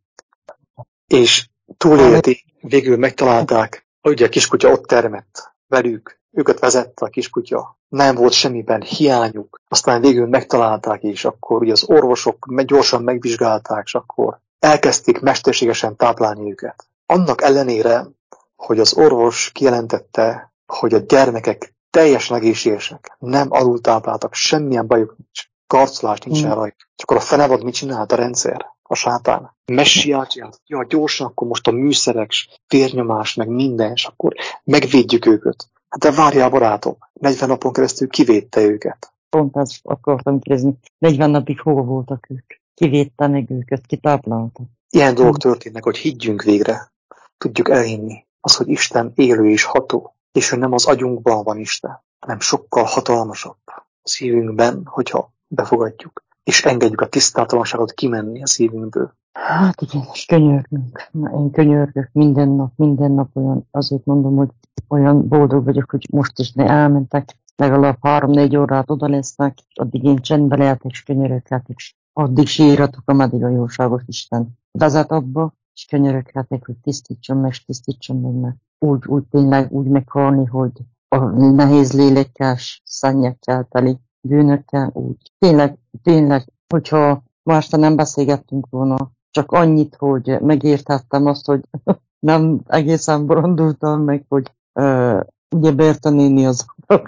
És túlélték, végül megtalálták, ugye a kiskutya ott termett velük, őket vezette a kiskutya, nem volt semmiben hiányuk, aztán végül megtalálták, és akkor ugye az orvosok gyorsan megvizsgálták, és akkor elkezdték mesterségesen táplálni őket. Annak ellenére, hogy az orvos kijelentette, hogy a gyermekek teljesen egészségesek, nem alultápláltak, semmilyen bajuk nincs, karcolás nincsen rajta. Csak akkor a fenevad mit csinált a rendszer? A sátán. Messiát, gyorsan, akkor most a műszerek, vérnyomás, meg minden, és akkor megvédjük őket. Hát de várjál, barátom, 40 napon keresztül kivédte őket. Pont ezt akartam kérdezni. 40 napig hol voltak ők? Kivédte meg őket, kitáplálta. Ilyen dolgok történnek, hogy higgyünk végre. tudjuk elhinni. Az, hogy Isten élő és ható, és hogy nem az agyunkban van Isten, hanem sokkal hatalmasabb a szívünkben, hogyha befogadjuk, és engedjük a tisztátalanságot kimenni a szívünkből. Hát igen, és könyörgünk. Én könyörgök minden nap olyan, azért mondom, hogy olyan boldog vagyok, hogy most is ne elmentek, legalább 3-4 órát oda lesznek, és addig én csendben lehetek, és könyöröghetek, és addig sírhatok, ameddig a jóságos Isten vezet abba, és könyöröghetek, hogy tisztítson meg, mert úgy tényleg úgy meghalni, hogy a nehéz lélekkel, szennyekkel teli bűnökkel, úgy. Tényleg, hogyha ma este nem beszélgettünk volna, csak annyit, hogy megértettem azt, hogy nem egészen borondultam meg, hogy ugye Berta néni az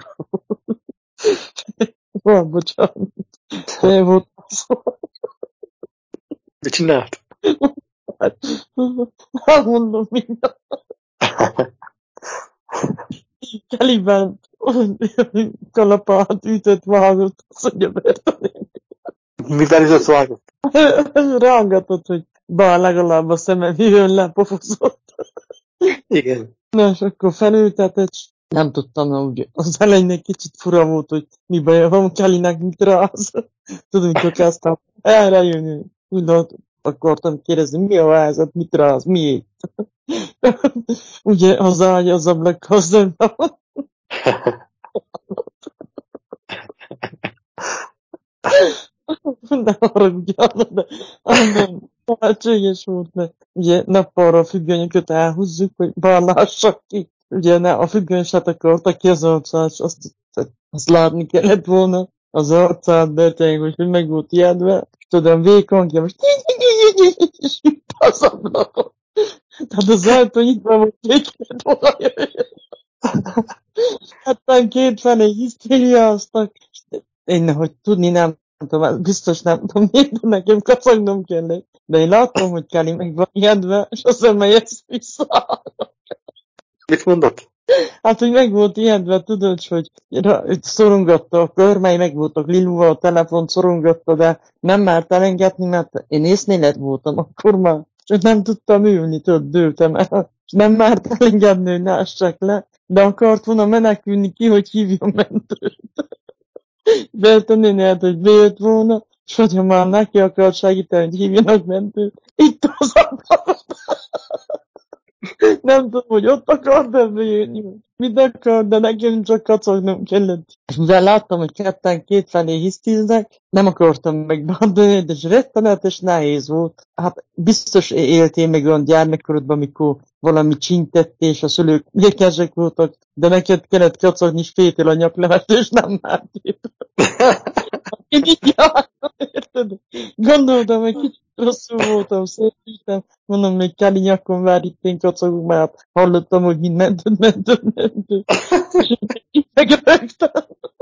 bocsánat, fél volt szó. Mit csinált? Hát mondom mindent. Keliben kalapát ütött, vágott, azt mondja Berta néni. Mivel ütött vágott? Rángatott, hogy bár legalább a szemem jön lepofozott. Igen. Na, és akkor felültetett, nem tudtam, hogy az elején egy kicsit fura volt, hogy mi baj van Kellynek, mit ráz. Tudom, mikor kezdtem erre jönni. Úgy akartam kérdezni, mi a helyzet, mit ráz, miért? Ugye az ágy, az ablak, az nem. De arra ugyan, de nem, lehetséges volt, mert ugye nappalra a függönyöket elhúzzuk, hogy bár lássak ki. Ugye a függönyt akarta ki az arcát, és azt látni kellett volna az arcát, Bertjénk, hogy meg volt ijedve, és tudom, vékony, most és az ablakon. Tehát az ajtó nyitva volt, két kellett volna jöjjön. Hát két felé hisztériáztak. Én, hogy tudni nem tudom, biztos nem tudom miért, de nekem kacagnom kellett. De én láttam, hogy Kelly meg van ijedve, és azt mondom, hogy ezt vissza. Mit mondott? Hát, hogy meg volt ijedve, tudod, hogy szorongatta a körmei, meg voltak Lilúval, a telefont szorongatta, de nem mert elengedni, mert én észnélet voltam akkor már. Csak nem tudtam ülni, tudod, dőltem el. És nem mert elengedni, hogy ne essek le. De akart volna menekülni ki, hogy hívjon mentőt. Berta néni hát, hogy bejött volna, és hogyha már neki akart segíteni, hogy hívjanak mentőt, itt az akart. Nem tudom, hogy ott akart bejönni, mit akar, de nekem csak kacagnom kellett. És mivel láttam, hogy ketten kétfelé hisztiznek, nem akartam megbántani, de rettenetes nehéz volt. Hát biztos éltél meg olyan gyermekkorodban, amikor valami csintettél, és a szülők ékesek voltak, de neked kellett kacagni, és féltél a nyaklevet, és nem mertél. Én így jártam, érted? Gondoltam, hogy kicsit rosszul voltam, szépítem. Mondom, még Kelly nyakon vár, itt én kacagok, mert hallottam, hogy mind mentő. És így megrögtem.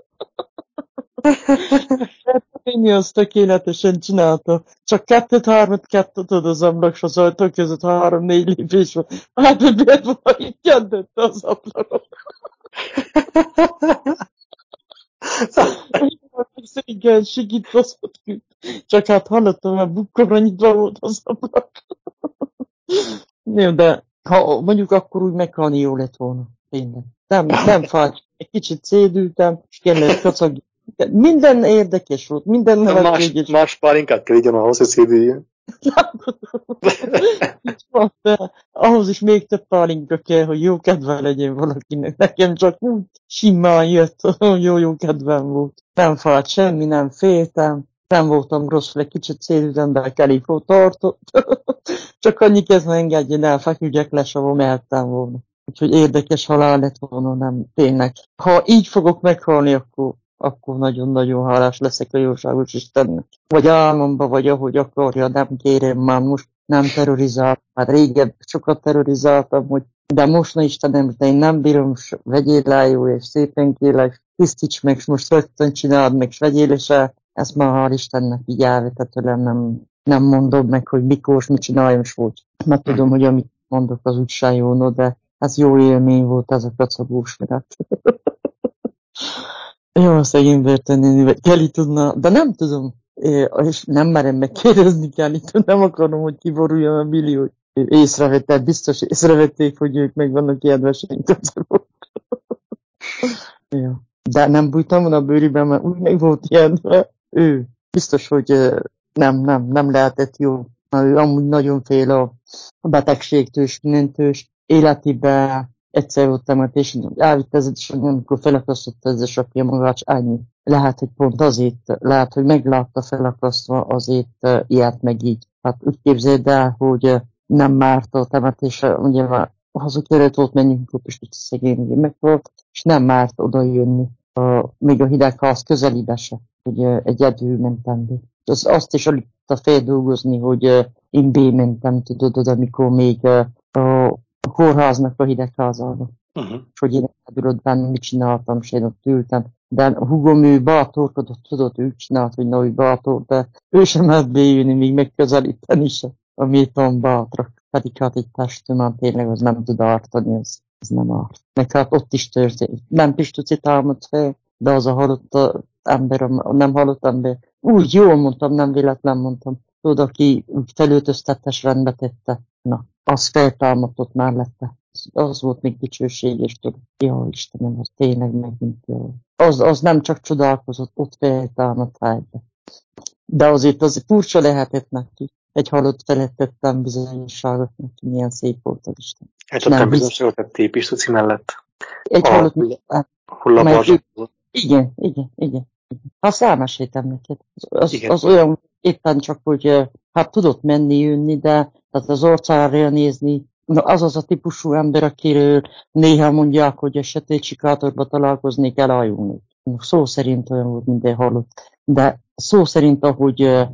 Én azt tökéletesen csinálta. Csak 2-3 tudod az ablak, és az ajtó között 3-4 lépés van. Hát, hogy miért van, így jelentette az ablakot. Igen, sikítkozott ki. Csak hát hallottam, mert bukkorra nyitva volt az ablak. Jó, de ha mondjuk akkor úgy meghalni jó lett volna. Tényleg. Nem fájt. Egy kicsit szédültem, és kellett kacagni. Minden érdekes volt, minden nevetséges. Más pálinkát kell igyan ahhoz, hogy szédüljön. De ahhoz is még több pálinka kell, hogy jó kedve legyen valakinek. Nekem csak úgy simán jött, jó kedvem volt. Nem fájt semmi, nem féltem. Nem voltam rossz, egy kicsit szédültem, de Kelikó tartott. Csak annyi kezdve engedjen el, feküdjek le, sava mehettem volna. Úgyhogy érdekes halál lett volna, nem tényleg. Ha így fogok meghalni, akkor nagyon-nagyon hálás leszek a jóságos Istennek. Vagy álmomba, vagy ahogy akarja, nem kérem már most, nem terrorizál. Hát régebb sokat terrorizáltam, hogy de most na Istenem, de én nem bírom, vegyél le jó, és szépen kérlek, tisztíts meg, és most rögtön csináld meg, és vegyél és el. Ezt már hál' Istennek így elvetett tőlem, nem mondod meg, hogy mikor, mit csináljam, és hogy. Mert tudom, hogy amit mondok, az úgysem jó, no, de ez jó élmény volt, ez a kacagós miatt. Jó, szegény Bertanéni, vagy Kelly tudna, de nem tudom, és nem merem megkérdezni Kellyt, nem akarom, hogy kiboruljon a millió, ő észrevette, biztos észrevették, hogy ők meg vannak kedveseink azok. Ja. De nem bújtam volna a bőriben, mert úgy meg volt ijedve. Ő biztos, hogy nem lehetett jó. Mert ő amúgy nagyon fél a betegségtől, mindentől. Életében egyszer volt temetés, elvitt ez, és amikor felakasztotta ez a sapja magát, ennyi. Lehet, hogy pont azért, lehet, hogy meglátta felakasztva, azért ilyet meg így. Hát úgy képzeld el, hogy nem márt a temetésre, ugye már hazudtérőt volt, menjünk, és szegény meg volt, és nem márt oda jönni. Még a hidegház közelébe se, hogy egyedül mentem be. Azt is alig tudta feldolgozni, hogy én bementem, tudod, oda, amikor még a kórháznak a hidegházába. És hogy én egyedül ott benne mit csináltam, és én ott ültem. De a húgom, ő bátorkodott, tudod, ő csinált, hogy nagy bátor, de ő sem lehet bejönni, még megközelíteni se, amit van bátrak. Pedig hát egy testtömán tényleg az nem tud ártani, az nem árt. Meg hát ott is történt. Nem Pistuci támadt fel, de az a halott ember, nem halott ember. Úgy jól mondtam, nem véletlen mondtam. Tudod, aki felöltöztettes rendbe tette. Na, az feltámadott mellette. Az volt még dicsőséges, tudod. Jó, Istenem, az tényleg megint jó. Az nem csak csodálkozott, ott feltámadt helybe. De azért az furcsa lehetett neki. Egy halott felett tettem bizonyosságot neki, milyen szép volt az Isten. Tettem bizonyosságot tettél Pistuci mellett? Egy halott hullabarzsot. Igen. Azt elmeséltem neked. Az olyan éppen csak, hogy hát tudott menni, jönni, de tehát az orcára nézni, az a típusú ember, akiről néha mondják, hogy a sötét sikátorba találkozni kell elájulni. Szó szerint olyan volt, minden halott. De szó szerint, ahogy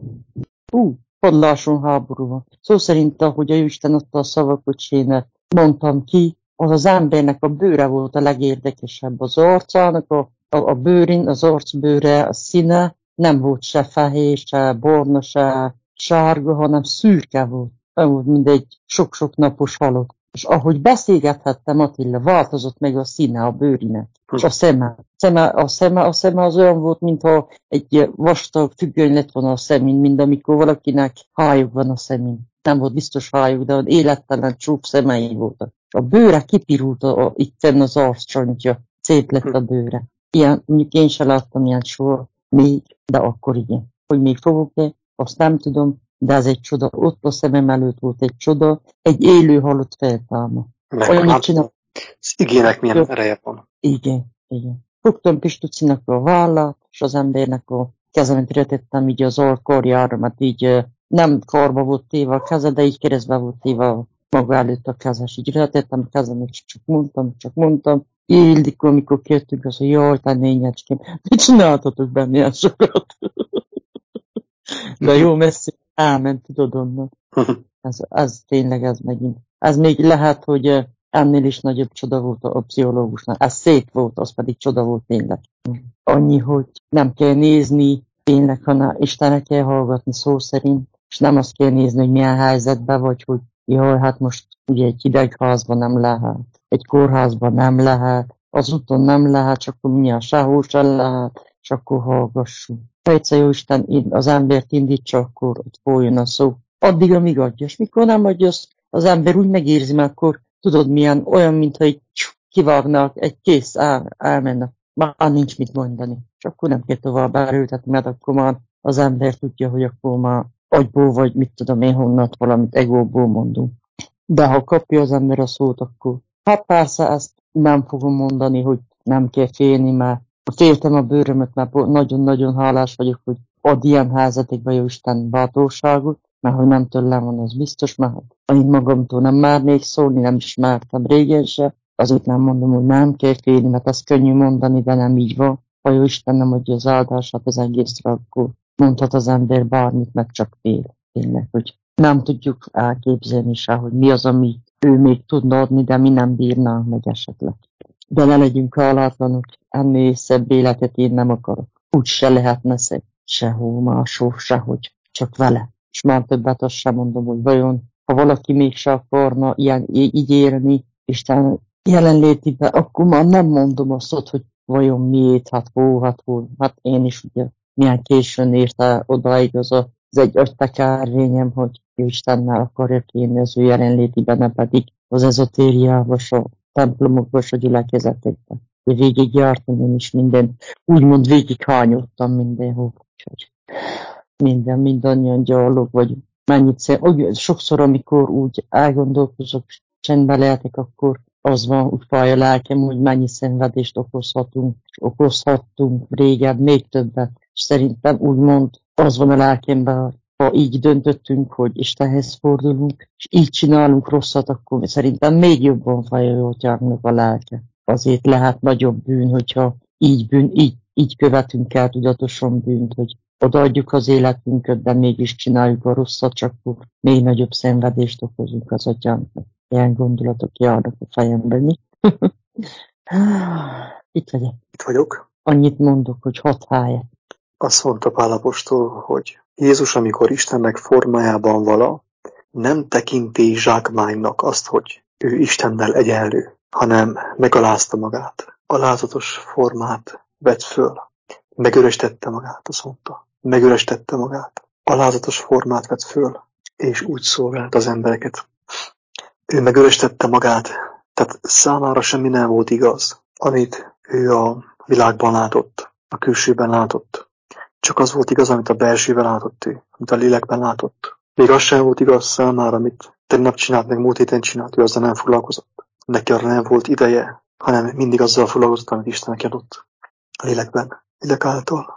padláson háború van. Szó szerint, ahogy a Isten adta a szavakat, én mondtam ki, az embernek a bőre volt a legérdekesebb. Az arcának, a bőrin, az arcbőre, a színe nem volt se fehér, se barna, se sárga, hanem szürke volt. Úgy, mint egy sok-sok napos halott. És ahogy beszélgethettem, Attila, változott meg a színe a bőrinek. És a szeme az olyan volt, mintha egy vastag függöny lett volna a szemén, mint amikor valakinek hályog van a szemén. Nem volt biztos hályog, de élettelen csúf szemei voltak. A bőre kipirult itt fenn az arccsontja. Szép lett a bőre. Ilyen, mondjuk én sem láttam ilyen soha még, de akkor igen. Hogy még fogok-e, azt nem tudom, de ez egy csoda. Ott a szemem előtt volt egy csoda, egy élő halott feltáma. Az igének milyen ereje van. Igen. Fogtam Pistucinak a vállát, és az embernek a kezemet retettem így az alkarjára, mert így nem karba volt téve a keze, de így keresztbe volt téve maga előtt a kezes. Így retettem a kezem, és csak mondtam. Ildikó, amikor kértünk, azt mondja, jaj, te nényecském, mit csináltatok benne ilyen sokat? De jó messzi elment, tudod onnan. Ez tényleg, ez megint. Ez még lehet, hogy ennél is nagyobb csoda volt a pszichológusnak. Ez szép volt, az pedig csoda volt tényleg. Annyi, hogy nem kell nézni tényleg, hanem Istennek kell hallgatni szó szerint, és nem azt kell nézni, hogy milyen helyzetben vagy, hogy jaj, hát most ugye egy hidegházban nem lehet, egy kórházban nem lehet, az úton nem lehet, csak akkor milyen sehol sem lehet, és akkor hallgassunk. Ha egyszer jó Isten az embert indítsa, akkor ott folyjon a szó. Addig, amíg adja, és mikor nem adja, az ember úgy megérzi, mert akkor tudod milyen, olyan, mintha egy kivágnak, egy kész, elmennek. Már nincs mit mondani. És akkor nem kell tovább erőltetni, mert akkor már az ember tudja, hogy akkor már agyból vagy mit tudom én honnan valamit egóból mondunk. De ha kapja az ember a szót, akkor hát persze ezt nem fogom mondani, hogy nem kell félni, mert féltem a bőrömöt, mert nagyon-nagyon hálás vagyok, hogy ad ilyen helyzetekben jó Isten bátorságot, mert hogy nem tőlem van, az biztos, mert én magamtól nem mernék szólni, nem is mertem régen se, azért nem mondom, hogy nem kell félni, mert ez könnyű mondani, de nem így van. Ha jó Isten nem adja az áldását az egészre, akkor mondhat az ember bármit, meg csak fél. Tényleg, hogy nem tudjuk elképzelni se, hogy mi az, ami ő még tudna adni, de mi nem bírnánk meg esetleg. De ne legyünk hálátlanok, ennél szebb életet én nem akarok. Úgy se lehetne szebb, sehol máshol, sehogy, csak vele. És már többet azt sem mondom, hogy vajon, ha valaki mégse akarna így élni, Isten jelenlétében, akkor már nem mondom azt, hogy vajon miért, hát én is ugye milyen későn érte odáig az a ez egy öttekárvényem, hogy ő Istennel akarja kérni az ő jelenlétében, ne pedig az ezotériában, a templomokban, a gyülekezetekben. Végig jártam én is minden, úgymond végighányottam mindenhol. Úgyhogy mindannyian gyalog vagyunk. Sokszor, amikor úgy elgondolkozok, csendben lehetek, akkor az van, úgy fáj a lelkem, hogy mennyi szenvedést okozhattunk régen, még többet. És szerintem úgymond az van a lelkemben, ha így döntöttünk, hogy Istenhez fordulunk, és így csinálunk rosszat, akkor szerintem még jobban fájolhatják a lelke. Azért lehet nagyobb bűn, hogyha így követünk el tudatosan bűnt, hogy odaadjuk az életünket, de mégis csináljuk a rosszat, csak akkor még nagyobb szenvedést okozunk az atyánknak. Ilyen gondolatok járnak a fejemben, mi? Itt vagyok. Itt vagyok. Annyit mondok, hogy 6 helyet. Azt mondta Pál apostol, hogy Jézus, amikor Istennek formájában vala, nem tekinti zsákmánynak azt, hogy ő Istennel egyenlő, hanem megalázta magát. Alázatos formát vett föl. Megöröstette magát, azt mondta. Megöröstette magát. Alázatos formát vett föl, és úgy szolgált az embereket. Ő megöröstette magát, tehát számára semmi nem volt igaz, amit ő a világban látott, a külsőben látott. Csak az volt igaz, amit a belsőben látott ő, amit a lélekben látott. Még az sem volt igaz számára, amit tegnap csinált, meg múlt héten csinált, ő azzal nem foglalkozott. Neki arra nem volt ideje, hanem mindig azzal foglalkozott, amit Istennek adott a lélekben, lélek által.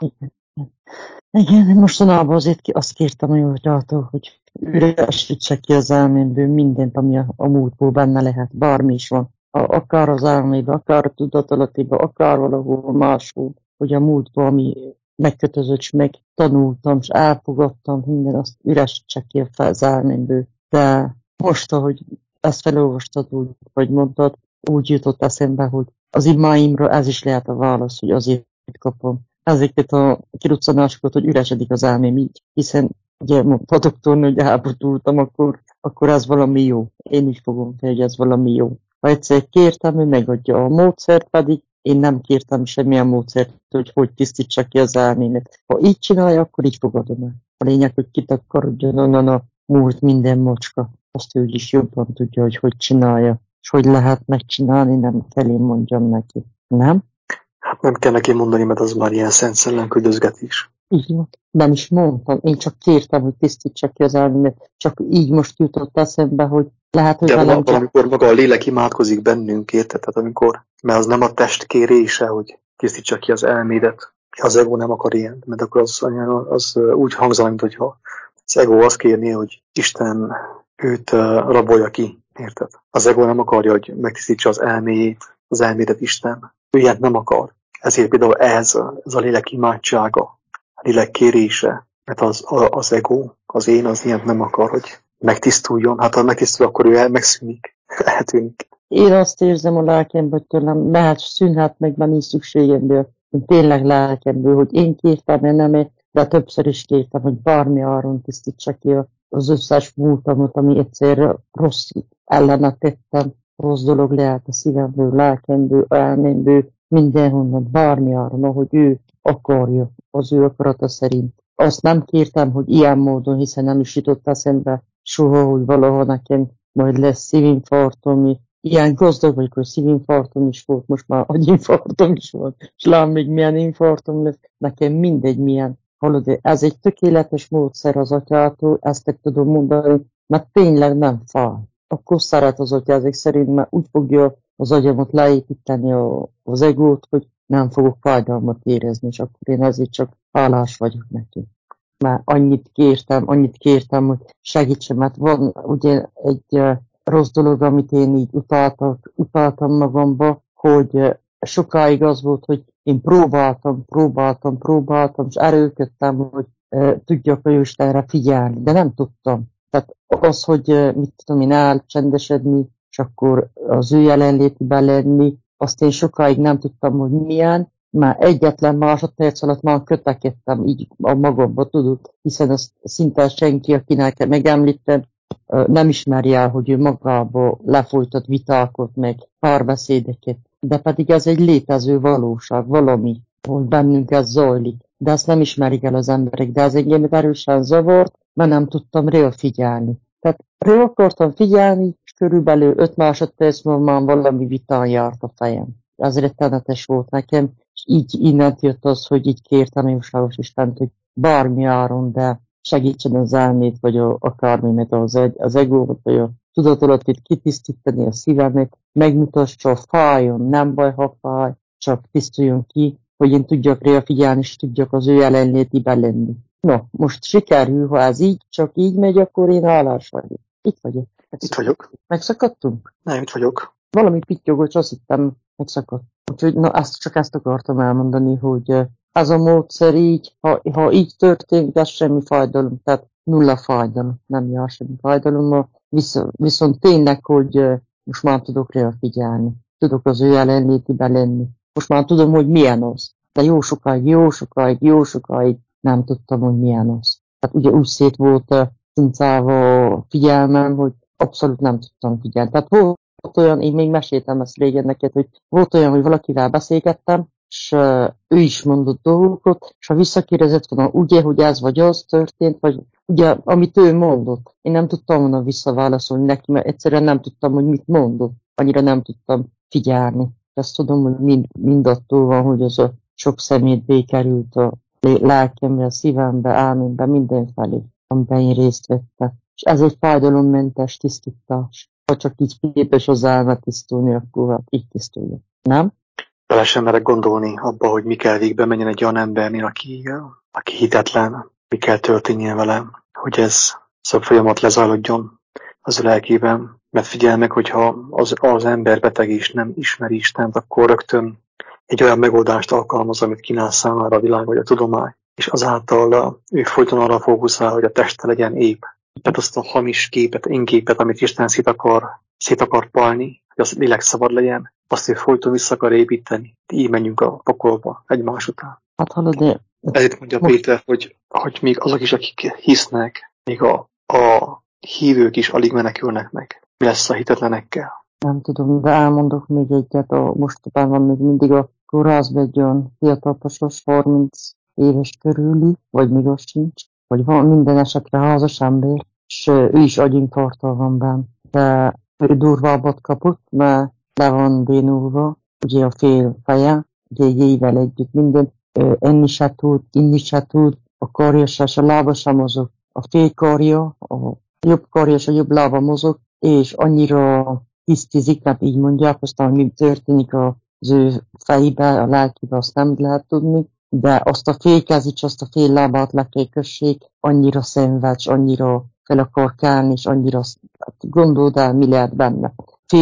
Igen, mostanában azért azt kértem a Józsától, hogy üresítse ki az elmémből mindent, ami a múltból benne lehet, bármi is van. Akár az elmébe, akár a tudatalatébe, akár valahol máshol, hogy a múltból, ami megkötözött, és megtanultam, és elfogadtam, minden azt üresítse ki az elmémből. De most, ahogy ezt felolvastad, úgy, vagy mondtad, úgy jutott eszembe, hogy az imáimra ez is lehet a válasz, hogy azért kapom ezeket a kiruccanásokat, hogy üresedik az elmém így, hiszen ugye mondta a doktornő, hogy elbutultam, akkor ez valami jó. Én is fogom fel, hogy ez valami jó. Ha egyszer kértem, ő megadja a módszert, pedig én nem kértem semmilyen módszert, hogy tisztítsa ki az elmémet. Ha így csinálja, akkor így fogadom el. A lényeg, hogy kitakarodjon onnan a múlt minden mocska. Azt ő is jobban tudja, hogy csinálja. És hogy lehet megcsinálni, nem kell én mondjam neki. Nem? Hát nem kell neki mondani, mert az már ilyen szent szellem küldözgetés. Így van. Nem is mondtam, én csak kértem, hogy tisztítsa ki az elmémet. Csak így most jutott eszembe, hogy lehet, hogy de velem valamikor maga a lélek imádkozik bennünk, érted? Tehát amikor, mert az nem a test kérése, hogy tisztítsa ki az elmédet. Az ego nem akar ilyen, mert akkor az úgy hangzana, mint hogyha az ego azt kérné, hogy Isten őt rabolja ki, érted? Az ego nem akarja, hogy megtisztítsa az elméjét, az elmédet Isten. Ő ilyet nem akar. Ezért például ez a lélek imádsága, a lélek kérése, mert az ego, az én, az ilyet nem akar, hogy megtisztuljon. Hát ha megtisztul, akkor ő megszűnik, eltűnik. Én azt érzem a lelkemben, hogy tőlem szűnhet meg, mert nincs szükségemből. Én tényleg lelkemből, hogy én kértem, nem, de többször is kértem, hogy bármi áron tisztítsa ki az összes múltamot, ami egyszer rossz ellenet tettem. Rossz dolog lehet a szívemből, lelkemből, elmémből, mindenhonnan, bármi áron, ahogy ő akarja, az ő akarata szerint. Azt nem kértem, hogy ilyen módon, hiszen nem is jutott eszembe soha, hogy valaha nekem majd lesz szívinfarktom. Ilyen gazdag vagyok, hogy szívinfarktom is volt, most már agyinfarktom is volt, és lám még milyen infarktom lesz, nekem mindegy milyen. Hallod, ez egy tökéletes módszer az atyától, ezt meg tudom mondani, mert tényleg nem fáj. Akkor szeret az atya ezek szerint, mert úgy fogja az agyamat leépíteni az egót, hogy nem fogok fájdalmat érezni, és akkor én ezért csak hálás vagyok neki. Már annyit kértem, hogy segítsen, mert van ugye egy rossz dolog, amit én így utáltam magamba, hogy sokáig az volt, hogy én próbáltam, és erőlködtem, hogy tudjak a Jóistenre figyelni, de nem tudtam. Tehát az, hogy mit tudom én elcsendesedni, és akkor az ő jelenlétében lenni, azt én sokáig nem tudtam, hogy milyen, már egyetlen másodperc alatt már kötekedtem így a magamba, tudod, hiszen azt szinte senki, akinek megemlítem, nem ismeri el, hogy ő magába lefolytat vitákat, meg párbeszédeket, de pedig ez egy létező valóság, valami, hogy bennünk ez zajlik. de azt nem ismerik el az emberek. De az engem erősen zavart, mert nem tudtam figyelni. Tehát akartam figyelni, és körülbelül 5 másodperc múlva már valami vitán járt a fejem. Az rettenetes volt nekem, és így innen jött az, hogy így kértem Jóságos Istent, hogy bármi áron, de segítsen az elmét, vagy akármi, meg az egót, vagy a tudatolat kitisztítani a szívemet, megmutassa, fájjon, nem baj, ha fáj, csak tisztuljon ki, hogy én tudjak rá figyelni, és tudjak az ő jelenlétében lenni. No, most sikerül, ha ez így, csak így megy, akkor én hálás vagyok. Itt vagyok. Itt vagyok. Megszakadtunk? Nem, itt vagyok. Valami pittyogott, azt hittem, megszakadt. Úgyhogy csak ezt akartam elmondani, hogy ez a módszer így, ha így történik, ez semmi fájdalom, tehát nulla fájdalom, nem jár semmi fájdalom, viszont tényleg, hogy most már tudok rá figyelni, tudok az ő jelenlétében lenni. Most már tudom, hogy milyen az. De jó sokáig nem tudtam, hogy milyen az. Tehát ugye úgy szét volt cincálva a figyelmem, hogy abszolút nem tudtam figyelni. Tehát volt olyan, én még meséltem ezt régen neked, hogy volt olyan, hogy valakivel beszélgettem, és ő is mondott dolgokat, és ha visszakérdezett volna, ugye, hogy ez vagy az történt, vagy ugye, amit ő mondott. Én nem tudtam volna visszaválaszolni neki, mert egyszerűen nem tudtam, hogy mit mondott. Annyira nem tudtam figyelni. Ezt tudom, hogy mind attól van, hogy az a sok szemét bekerült a lelkembe, a szívembe, elmémbe, mindenfelé, amiben én részt vettem. És ez egy fájdalommentes tisztítás. Ha csak így képes az elme tisztulni, akkor hát így tisztuljon. Nem? Bele sem merek gondolni abba, hogy mi kell végbe menjen egy olyan embernél, aki hitetlen, mi kell történjen velem, hogy ez a folyamat lezajlódjon az ő lelkében. Mert figyelj meg, hogyha az ember beteg és nem ismeri Istent, akkor rögtön egy olyan megoldást alkalmaz, amit kínál számára a világ vagy a tudomány. És azáltal ő folyton arra fókuszál, hogy a teste legyen épp. Tehát azt a hamis képet, én képet, amit Isten szét akar palni, hogy az lélek szabad legyen, azt ő folyton vissza akar építeni. Így menjünk a pokolba egymás után. Hát hallod, de... Ezért mondja Péter, hogy még azok is, akik hisznek, még a hívők is alig menekülnek meg. Mi lesz a hitetlenekkel? Nem tudom, de elmondok még egyet. Mostában van még mindig a kórházban egy olyan fiatal pasas, 30 éves körüli, vagy még az sincs, vagy van minden esetre házas ember, és ő is agyinfarktal van benne. De ő durvábbat kapott, mert le van bénulva, ugye a fél feje, ugye egy évvel együtt minden, enni se tud, inni se tud, a karja se, a lába sem mozog. A fél karja, a jobb karja és a jobb lába mozog, és annyira tisztizik, hát így mondják, aztán mi történik az ő fejébe, a lelkébe, azt nem lehet tudni, de azt a fél kezét, azt a fél lábát le kell kössék, annyira szenved, annyira fel akar kelni, és annyira hát gondold el, mi lehet benne.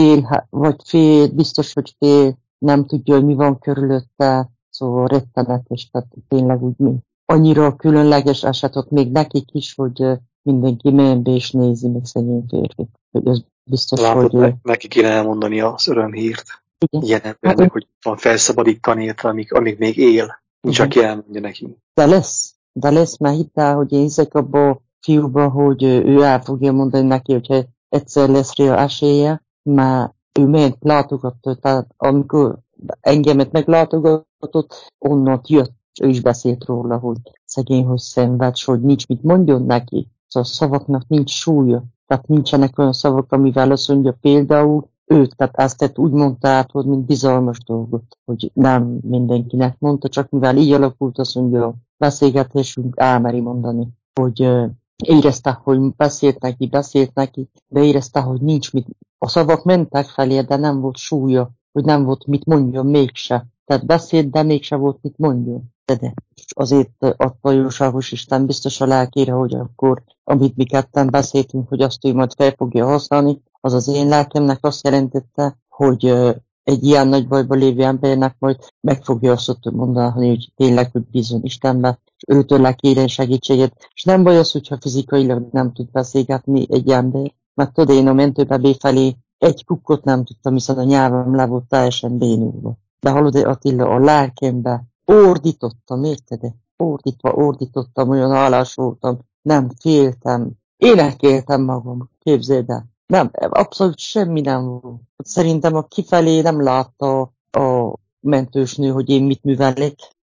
Fél, biztos, hogy fél, nem tudja, hogy mi van körülötte, szóval rettenetes, tehát tényleg úgy mi. Annyira különleges eset ott még nekik is, hogy mindenki menjen be és nézi, meg szegény férfi. Hogy ez biztos, Látod, hogy... neki kéne elmondani az örömhírt. Igen. Ilyen embernek, hogy van felszabadítani érte, amíg még él. Nincs, aki elmondja neki. De lesz, mert hidd el, hogy én hiszek abba a fiúba, hogy ő el fogja mondani neki, hogyha egyszer lesz rá esélye, mert ő ment látogatott, tehát amikor engemet meglátogatott, onnan jött, ő is beszélt róla, hogy szegény, hogy szenved, hogy nincs mit mondjon neki. Szóval a szavaknak nincs súlya. Tehát nincsenek olyan szavak, amivel azt mondja például, őt, tehát ezt úgy mondta át, hogy mint bizalmas dolgot, hogy nem mindenkinek mondta, csak mivel így alakult, azt mondja, a beszélgetésünk elmeri mondani, hogy érezte, hogy beszélt neki, de érezte, hogy nincs mit. A szavak mentek felé, de nem volt súlya, hogy nem volt mit mondjon mégse. Tehát beszélt, de mégse volt mit mondjon. De azért adta Jóságos Isten biztos a lelkére, hogy akkor, amit mi ketten beszéltünk, hogy azt ő majd fel fogja használni, az az én lelkemnek azt jelentette, hogy egy ilyen nagy bajba lévő embernek majd meg fogja azt mondani, hogy tényleg, hogy bízom Istenbe, és őtől kérjen segítséget. És nem baj az, hogyha fizikailag nem tud beszélgetni egy ember, mert tudod, én a mentőbe befelé egy kukkot nem tudtam, hiszen a nyelvem le volt teljesen bénulva. De hallod, Attila, a lelkembe ordítottam, érted? Ordítottam, olyan hálás voltam, nem féltem, énekeltem magam, képzeld el. Nem, abszolút semmi nem volt. Szerintem a kifelé nem látta a mentősnő, hogy én mit művelek,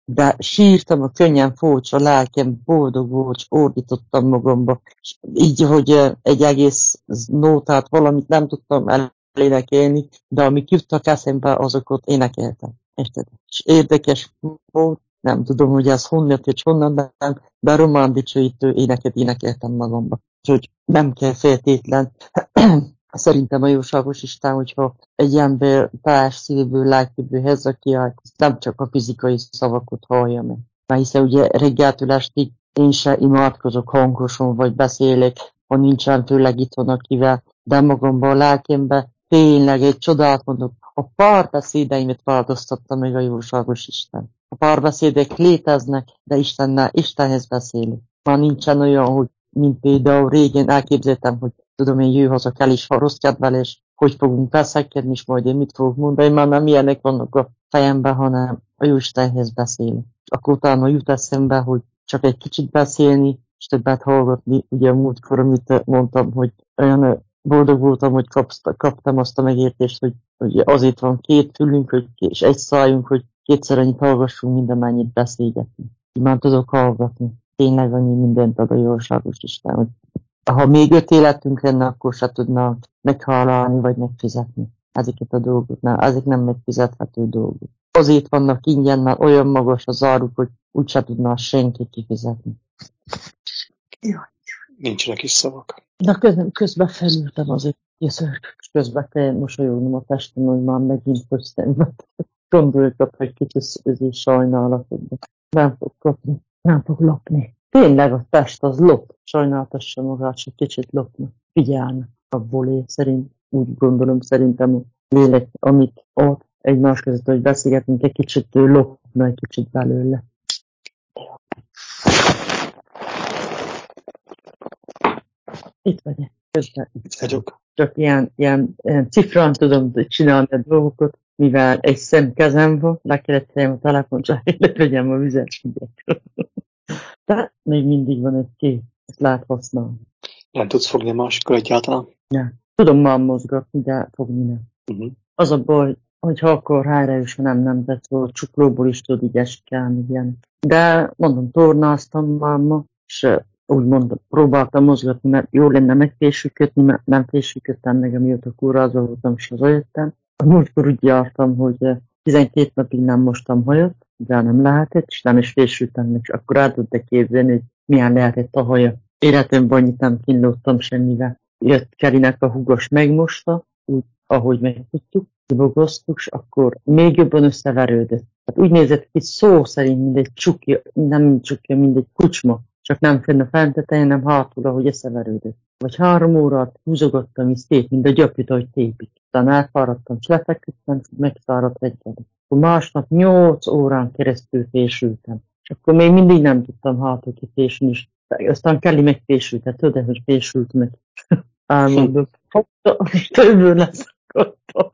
de sírtam, a könnyem fócs, a lelkem boldog volt, ordítottam magamba. Így, hogy egy egész nótát, valamit nem tudtam elénekelni, de amik juttak eszembe, azokat énekeltem. Érted? És érdekes volt, nem tudom, hogy ez honnan és honnan, de román dicsőítő éneket énekeltem magamba. Úgyhogy nem kell feltétlen. Szerintem a jóságos Isten, hogyha egy ember teljes szívből, lelkéből hezza ki, nem csak a fizikai szavakat hallja meg. Mert hiszen ugye reggeltől estig én se imádkozok hangosan, vagy beszélek, ha nincsen főleg itthon akivel, de magamban, a lelkemben tényleg egy csodát mondok. A párbeszédeimet változtatta meg a jóságos Isten. A párbeszédek léteznek, de Istenhez beszélünk. Már nincsen olyan, hogy mint például régen elképzeltem, hogy tudom én, jő haza kell is, ha rossz kedvel, és hogy fogunk veszekedni, és majd én mit fogok mondani, már nem ilyenek vannak a fejemben, hanem a Jóistenhez beszélni. Akkor utána jut eszembe, hogy csak egy kicsit beszélni, és többet hallgatni. Ugye a múltkor, amit mondtam, hogy olyan boldog voltam, hogy kaptam azt a megértést, hogy azért van két fülünk, és egy szájunk, hogy kétszer annyit hallgassunk, mint amennyit beszélgetni. Így már tudok hallgatni. Tényleg annyi mindent ad a jóságos Isten, hogy ha még 5 életünk lenne, akkor se tudna meghallani, vagy megfizetni ezeket a dolgoknál. Ezek nem megfizethető dolgok. Azért vannak ingyen, mert olyan magas az áruk, hogy úgyse tudna senki kifizetni. Jaj, nincsenek is szavak. De közben felültem azért, és közben kell mosolyognom a testem, hogy már megint köztem. Gondoltam, hogy kicsit sajnálatodban. Nem fog lopni. Tényleg a test az lop. Sajnáltassa magát, hogy kicsit lopna. Figyelne abból él szerint. Úgy gondolom, szerintem a lélek, amit ott egymás között, hogy beszélgetünk, egy kicsit lopna egy kicsit belőle. Itt vagyok. Közben Itt vagyok. Csak ilyen cifrán tudom csinálni a dolgokat, mivel egy szem kezem van, le kellett helyem a telefon, csak levegyem a vizet. De még mindig van egy kép, ezt lehet használni. Nem tudsz fogni a másikkal egyáltalán? Ja. Tudom már mozgatni, de fogni nem. Az a baj, hogyha akkor helyreüssön, nem tett volna, csuklóból is tud így eskálni, ilyen. De mondom, tornáztam már ma, és úgymond próbáltam mozgatni, mert jó lenne megfésülködni, mert nem fésülködtem meg, amióta kórházba voltam, és hazajöttem. Múltkor úgy jártam, hogy 12 napig nem mostam hajat, de nem lehetett, és nem is fésültem meg, és akkor el tudta képzelni, hogy milyen lehetett a haja. Életemben annyit nem kínlódtam semmivel. Jött Kerinek a húgos megmosta, úgy, ahogy megtudtuk, kibogoztuk, és akkor még jobban összeverődött. Hát úgy nézett ki szó szerint, mint egy csukja, nem csukja, mint egy kucsma, csak nem fenn a fentetején, nem hátul, ahogy összeverődött. Vagy 3 órát húzogattam, és szét, mint a gyapjút, ahogy tépik. Aztán elfáradtam, és lefeküdtem, megszáradt egyet. Akkor másnap 8 órán keresztül fésültem. És akkor még mindig nem tudtam hátul kifésülni, és aztán Kelly megfésült, tudod, hogy fésült meg. Elmondom. Többől leszaggatta.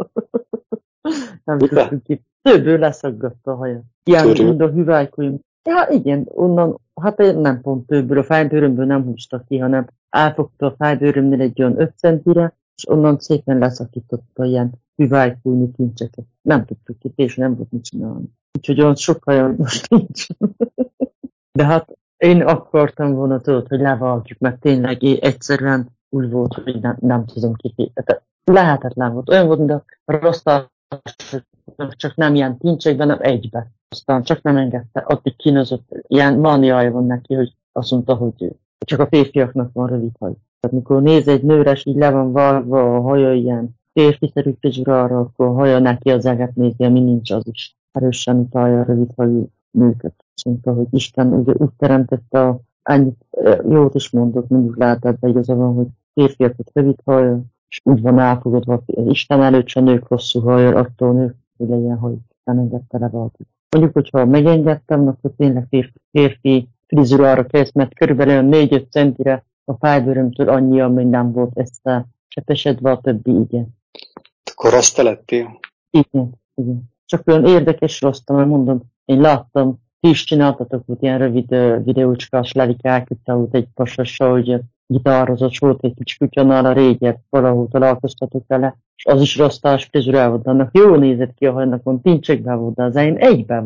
Nem tudtuk ki. Többől leszaggatta a hajat. Ilyen, mint a hüvelykújunk. Ja, igen, onnan, hát nem pont többől, a fájbőrömből nem húzta ki, hanem elfogta a fájbőrömnél egy olyan 5 centire, és onnan szépen leszakította ilyen hüvelykújni kincseket. Nem tudtuk ki, és nem volt mit csinálni. Úgyhogy olyan sok hajam most nincs. De hát én akartam volna, tudod, hogy levágjuk, mert tényleg egyszerűen úgy volt, hogy nem tudom kifejezni. Lehetetlen volt. Olyan volt, mint a rossztás, csak nem ilyen tincsekben, hanem egybe. Aztán csak nem engedte. Addig kínozott. Ilyen mániája van neki, hogy azt mondta, hogy csak a férfiaknak van rövid haj. Tehát mikor néz egy nőre, és így le van vágva a haja ilyen férfiszerű frizsurára, akkor a haja neki az eget nézi, ami nincs, az is erősen utalja a rövid hajú nőket. Azt mondta, hogy Isten ugye úgy teremtette annyit jót is mondott, mindig lehetett, de igaza van, hogy férfiakat rövid haja, és úgy van elfogadva, Isten előtt se nők hosszú hajjal, attól nők, hogy legyen, hogy nem engedte le valaki. Mondjuk, hogyha megengedtem, akkor tényleg férfi frizurára kezd, mert körülbelül 4-5 centire a fájbőrömtől annyi, ami nem volt összecsepesedve, a többi igen. Akkor azt te lettél? Igen. Csak olyan érdekes rossztam, mert mondom, én láttam, ti is csináltatok ott ilyen rövid videócskás lelikák, itt volt egy pasassal, hogy gitározott, volt egy kicsi kutyánál a régen, valahol találkoztatok vele, és az is rostás frizurál volt, annak jól nézett ki a hajnak, van tincsekben volt, de az én egyben volt.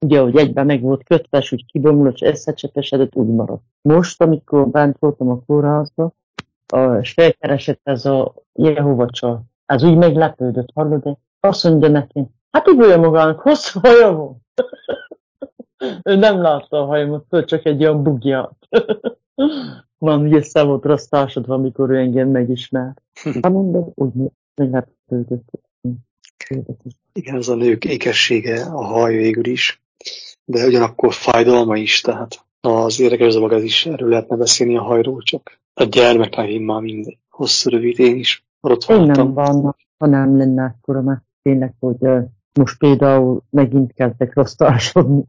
ugye, hogy egyben meg volt kötve, és úgy kibomlott, és összecsepesedett, úgy maradt. Most, amikor bent voltam a kórházban, és felkeresett ez a Jehova csaj, az úgy meglepődött, hallod, de azt mondja nekem, hát úgy magának hosszú haja van. Ő nem látta a hajamat, föl csak egy olyan bugyját. Van, ugye össze volt rasztásodva, amikor ő engem megismert. Hát mondom, úgy meglepődött. Igen, az a nők ékessége, a haj végül is, de ugyanakkor fájdalma is, tehát az érdekes dolog, ez is, erről lehetne beszélni a hajról, csak a gyermeknek én már mindegy. Hosszú, rövid, én is ott Én nem vártam. van, ha nem lenne akkora, mert tényleg, hogy most például megint kezdek rasztásodni.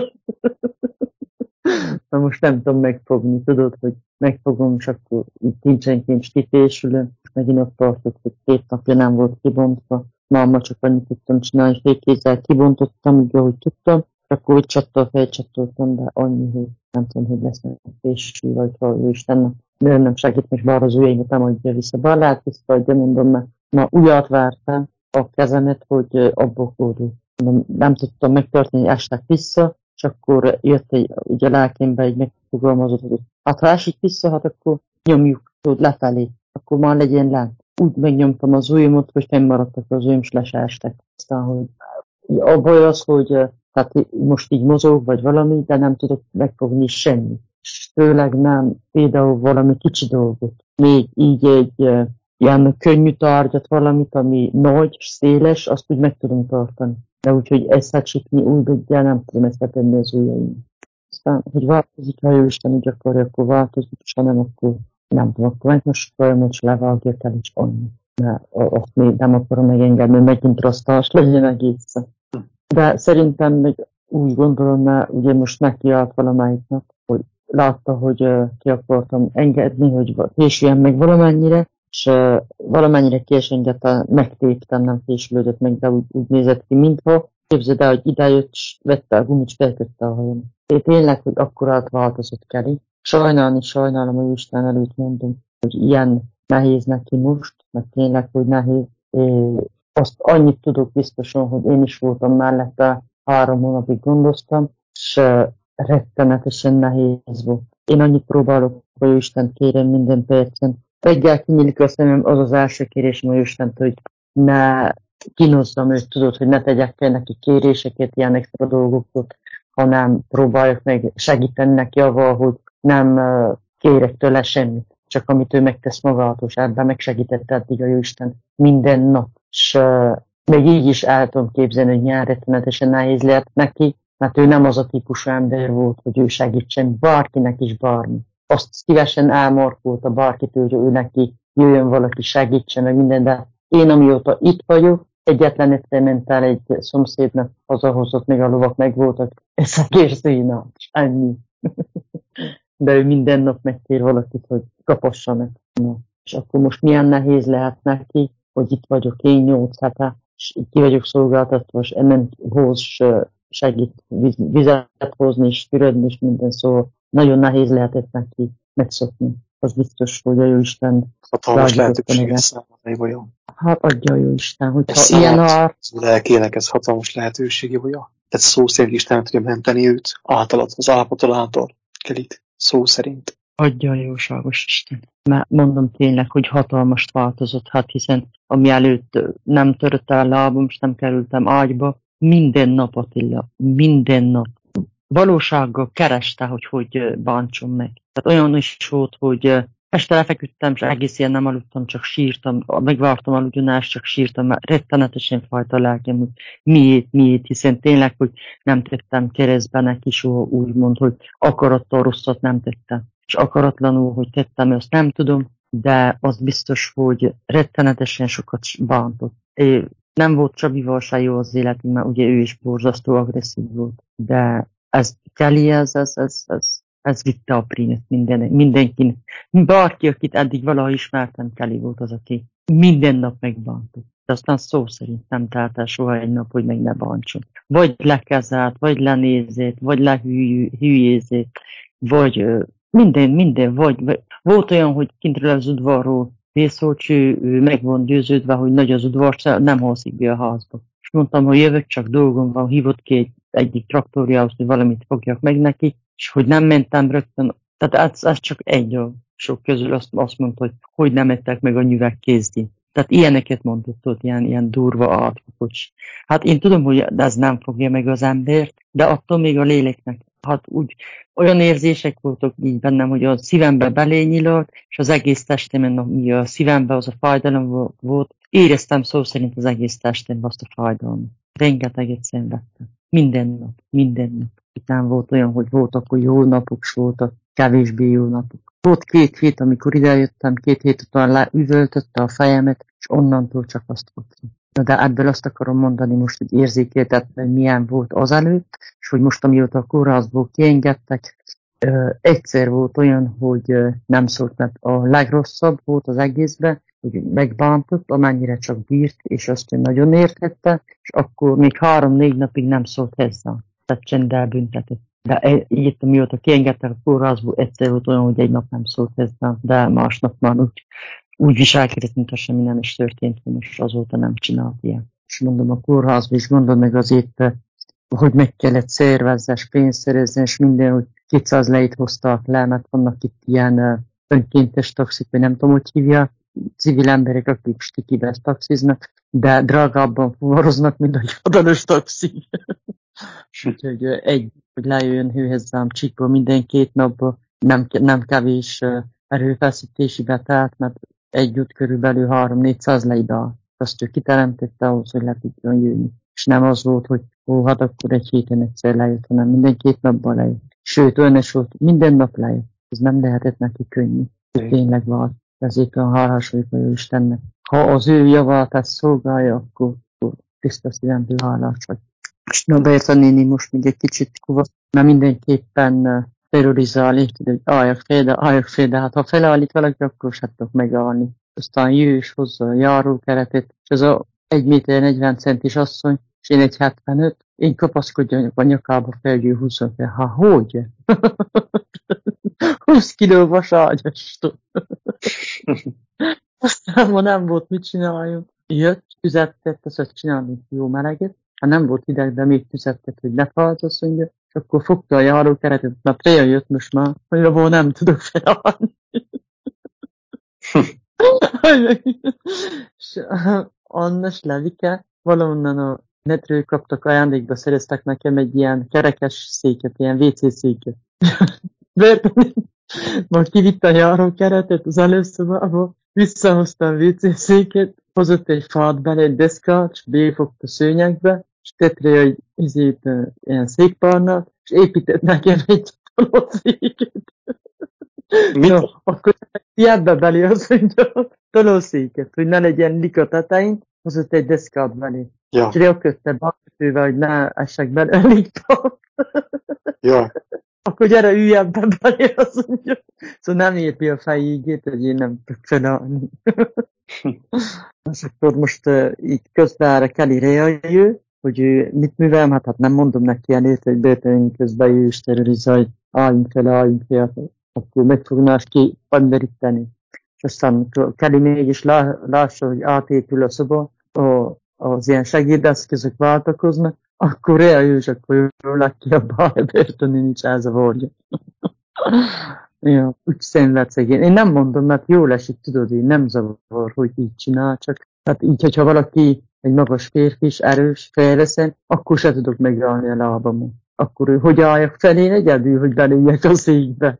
Na most nem tudom megfogni, tudod, hogy megfogom, és akkor kincsenként kitésülöm, és megint ott tartok, hogy 2 napja nem volt kibontva. Máma csak annyit tudtam csinálni, félkézzel kibontottam, úgy, ahogy tudtam, és akkor úgy felcsattoltam, de annyi, hogy nem tudom, hogy lesz fésül, vagy ha ő Istennek. De nem segít, és bár az ujjaimat nem adja vissza. Bár lehet visszaadja, mondom, mert ma úgy vártam a kezemet, hogy abból fordul. Nem tudtam megtartani, estek vissza, és akkor jött egy a lelkembe egy megfogalmazott, hogy hát ha esik vissza, hát akkor nyomjuk, tudod, lefelé, akkor már legyen lent. Úgy megnyomtam az ujjamat, hogy fennmaradtak az ujjam, és le se estek. Aztán, hogy a baj az, hogy hát most így mozog, vagy valami, de nem tudok megfogni semmit. És főleg nem például valami kicsi dolgot. Még így egy ilyen könnyű tárgyat, valamit, ami nagy, széles, azt úgy meg tudom tartani. De úgyhogy összecsípni újbéggel nem tudom összetenni az ujjaim. Aztán, hogy változik, ha Isten úgy akarja, akkor változik, és ha nem, akkor nem tudom, akkor meg most folyamat, és levágja el, és annyi. Mert azt még nem akarom megengedni, hogy megint rasztás legyen egészen. De szerintem még úgy gondolom, mert ugye most nekiállt valamelyiknek, hogy látta, hogy ki akartam engedni, hogy fésüljem meg valamennyire, és valamennyire ki is engedte, megtéptem, nem fésülődött meg, de úgy nézett ki, mintha. Képzeld el, hogy idejött, és vette a gumit, és felkötte a hajam. Tényleg, hogy akkorát változott Kelly. Sajnálom, hogy Isten előtt mondom, hogy ilyen nehéz neki most, mert tényleg, hogy nehéz. Azt annyit tudok biztosan, hogy én is voltam mellette, 3 hónapig gondoztam, és rettenetesen nehéz volt. Én annyit próbálok, hogy Isten kérem minden percen. Reggel kinyílik a szemem, az az első kérésem, hogy Istent, hogy ne kínozzam őt, tudod, hogy ne tegyek el neki kéréseket, ilyen extra dolgokat, hanem próbáljuk meg segíteni neki avval, hogy nem kérek tőle semmit, csak amit ő megtesz magától, és ebben megsegítette eddig a Jóisten minden nap. És még így is el tudom képzelni, hogy nyár rettenetesen nehéz lehet neki, mert ő nem az a típusú ember volt, hogy ő segítsen bárkinek is bármi. Azt szívesen elmarkolta bárkitől, hogy ő neki jöjjön valaki, segítsen, meg minden, de én amióta itt vagyok, egyetlen egyszer ment el egy szomszédnak, hazahozott, még a lovak meg voltak, ez a kérzőjénál, és ennyi. De ő minden nap megkér valakit, hogy kapassa meg. Na. És akkor most milyen nehéz lehet neki, hogy itt vagyok én 8 hete, és ki vagyok szolgáltatva, és ennem hoz segít vizet hozni, és fürödni, és minden, szóval nagyon nehéz lehetett neki megszokni. Az biztos, hogy a Jóisten Hatalmas lehetőséget számolni, vajon? Hát adja a Jóisten, hogyha Ez ilyen ár... lelkének ez hatalmas lehetősége, vajon? Tehát szó szerint Isten tudja menteni őt általad, az állapotod által, Kelit, szó szerint. Adja a jóságos Isten. Mert mondom tényleg, hogy hatalmas változott, hát hiszen ami előtt nem törött el lábam, és nem kerültem ágyba, minden nap Attila, minden nap. Valósággal kereste, hogy bántson meg. Tehát olyan is volt, hogy este lefeküdtem, és egész ilyen nem aludtam, csak sírtam, megvártam aludjonást, csak sírtam, mert rettenetesen fajta a lelkem, hogy miért, hiszen tényleg, hogy nem tettem keresztbe neki soha úgymond, hogy akarattal rosszat nem tettem. És akaratlanul, hogy tettem, azt nem tudom, de az biztos, hogy rettenetesen sokat bántott. Nem volt Csabival se jó az életünk, mert ugye ő is borzasztó agresszív volt, de ez Kelly, ez vitte a prímet mindenkinek. Bárki, akit eddig valaha ismertem, Kelly volt az, aki minden nap megbántott. De aztán szó szerint nem telt el soha egy nap, hogy meg ne bántson. Vagy lekezelt, vagy lenézett, vagy lehülyézett, vagy minden, vagy volt olyan, hogy kintről az udvarról vészolcs, ő meg van győződve, hogy nagy az udvar, nem hozik be a házba. És mondtam, hogy jövök, csak dolgom van, hívott ki egy egyik traktorjához, hogy valamit fogjak meg neki, és hogy nem mentem rögtön. Tehát ez csak egy a sok közül azt mondta, hogy nem ettek meg a nyüvek kézdin. Tehát ilyeneket mondott ott, ilyen durva arckocs. Hát én tudom, hogy ez nem fogja meg az embert, de attól még a léleknek. Hát úgy olyan érzések voltak így bennem, hogy a szívembe belényilolt, és az egész testemen, ami a szívembe az a fájdalom volt, éreztem szó szerint az egész testemben azt a fájdalmat. Rengeteget szenvedtem. Minden nap. Után volt olyan, hogy voltak, hogy jó napok, s voltak kevésbé jó napok. Volt 2 hét, amikor idejöttem, 2 hét után üvöltötte a fejemet, és onnantól csak azt fogtam. De ebből azt akarom mondani most, hogy érzékeltetve, milyen volt azelőtt, és hogy most, amióta a kórházból kiengedtek, egyszer volt olyan, hogy nem szólt, mert a legrosszabb volt az egészben, hogy megbántott, amennyire csak bírt, és azt ő nagyon értette, és akkor még 3-4 napig nem szólt hozzá. Tehát csenddel büntetett. De így, amióta kiengedtek a kórházból, egyszer volt olyan, hogy egy nap nem szólt hozzá, de másnap már úgy viselkedett, mintha semmi nem is történt, és azóta nem csinált ilyen. És mondom, a kórházban is gondold meg azért, hogy meg kellett szervezni, és pénzt szerezni, és minden, hogy 200 leit hoztak le, mert vannak itt ilyen önkéntes taxik, vagy nem tudom, hogy hívják, civil emberek, akik stikibe taxiznak, de drágábban fuvaroznak, mint a hivatalos taxi. Úgyhogy hogy lejöjjön hőhozzám Csíkba minden 2 napban, nem kevés erőfeszítési betelt, mert egy út körülbelül 300-400 leida. Azt ő kiteremtette ahhoz, hogy le tudjon jönni. És nem az volt, hogy hát akkor egy héten egyszer lejött, hanem minden 2 napban lejött. Sőt, olyan is volt, minden nap lejött. Ez nem lehetett neki könnyű. Tényleg van. Ezért olyan hálás vagyok a Istennek. Ha az ő javát ezt szolgálja, akkor tiszta szívemből hálás vagy. És Berta néni most még egy kicsit kuvat, mert mindenképpen terrorizál, érted, hogy álljak fél, de hát ha felállít valaki, akkor se tudok megállni. Aztán jő és hozza a járókeretet, és az a 1 méter 40 centis asszony, és én egy 75, én kapaszkodjak a nyakába felgyő 20 fel. Ha hogy? 20 kiló vaságyastól. Aztán ma nem volt mit csináljon. Jött, tüzettet, azt csinálni jó meleget. Ha nem volt hideg, de még tüzettet, hogy ne fájt, azt mondja. És akkor fogta a járókeretet, mert Freja jött most már, hogy abból nem tudok felállni. És Annas Levike, valahonnan a netről kaptak ajándékba, szereztek nekem egy ilyen kerekes széket, ilyen WC széket. Majd kivitte a járókeretet az előszobába, visszahozta a WC széket, hozott egy fát bele, egy deszkát, és befogta szőnyegbe, és tett rá egy ilyen székpárnát, és épített nekem egy tolószéket. No, akkor ebbe belé azt mondja a tolószéket, hogy ne legyen lika tetején, hozott egy deszkát belé. Ja. És rökötte bakkötővel, hogy ne essek bele likta. Ja. Akkor gyere, ülj ebben belé, azt mondja. Szóval nem épi a fejégét, hogy én nem tudok felállni. És akkor most így közben erre Kelly reagjő, hogy ő mit művel, hát nem mondom neki elét, hogy bőtőnk közben ő is terrorizál, álljunk fel, akkor meg fogná kipanderíteni. És aztán Kelly mégis lássa, hogy átépül a szoba, az ilyen segédeszközök váltakoznak, akkor reagjő, és akkor jól ki a baj, börtönén nincs elzavarja. Ja, úgy szenved szegény. Én nem mondom, mert jól esik, tudod, én nem zavar, hogy így csinál, csak hát így, hogyha valaki egy magas férfi is erős, fejleszen, akkor se tudok megállni a lábamon. Akkor hogy álljak felé egyedül, hogy beléjek a székbe.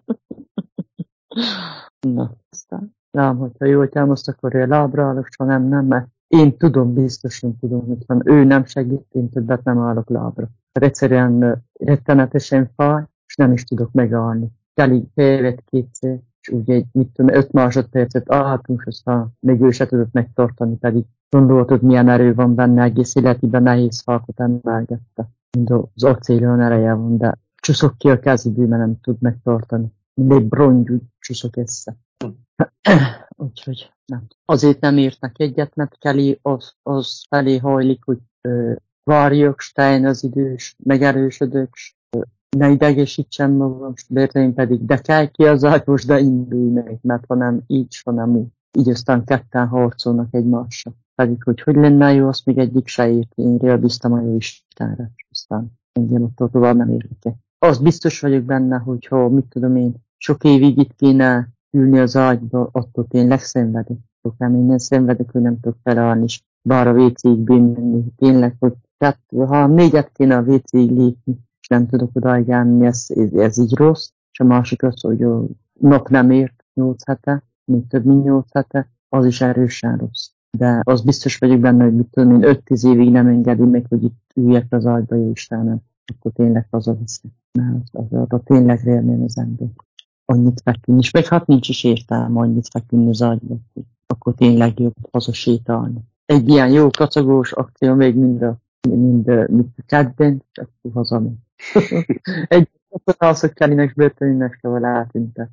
Na, aztán lám, hogyha jól támaszt, akkor én lábra állok, ha nem, mert én biztosan tudom, hogy ha ő nem segít, én többet nem állok lábra. Mert egyszerűen rettenetesen fáj, és nem is tudok megállni. Kelly felvett 2-szer, és úgy 5 másodpercet állhatunk, és aztán még ő se tudott megtartani, pedig gondoltad, milyen erő van benne, egész életében nehéz falkot emelgette. Az acélon ereje van, de csuszok ki a keziből, mert nem tud megtartani. Mindegy brongyú csuszok össze. Úgyhogy nem. Azért nem írtak egyet, mert Kelly az felé hajlik, hogy várjak, Stein az idős, megerősödök, ne idegesítsem magam, Bertén pedig, de kell ki az ágyos, de indulj meg, mert ha nem így, hanem úgy. Így aztán ketten harcolnak egymással. pedig hogy lenne jó, azt még egyik se érti. Én realiztam a jó Istenre, és aztán engem attól tovább nem érdekel. Az biztos vagyok benne, hogy ha, mit tudom én, sok évig itt kéne ülni az ágyba, attól tényleg szenvedek. Sokan én szenvedek, hogy nem tudok felállni, és bár a WC-ig menni. Tényleg, hogy tehát, ha 4 kéne a WC-ig lépni, és nem tudok odáig állni, ez így rossz. És a másik az, hogy a nap nem ért 8 hete, még több mint 8 hete, az is erősen rossz. De az biztos vagyok benne, hogy mit tudom én, 5-10 évig nem engedi meg, hogy itt üljek az ágyba, jó Istenem. Akkor tényleg hazaveszek. Arra tényleg rélném az ember. Annyit feküdni. És meg hát nincs is értelme annyit feküdni az ágyba. Akkor tényleg jobb hazasétálni. Egy ilyen jó kacagós akció még mind a kedden, és akkor hazamegy. Egy katonálszok Kellynek börtönének kell eltűnte.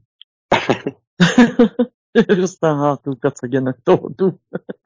Aztán hátul kacagjanak tódú.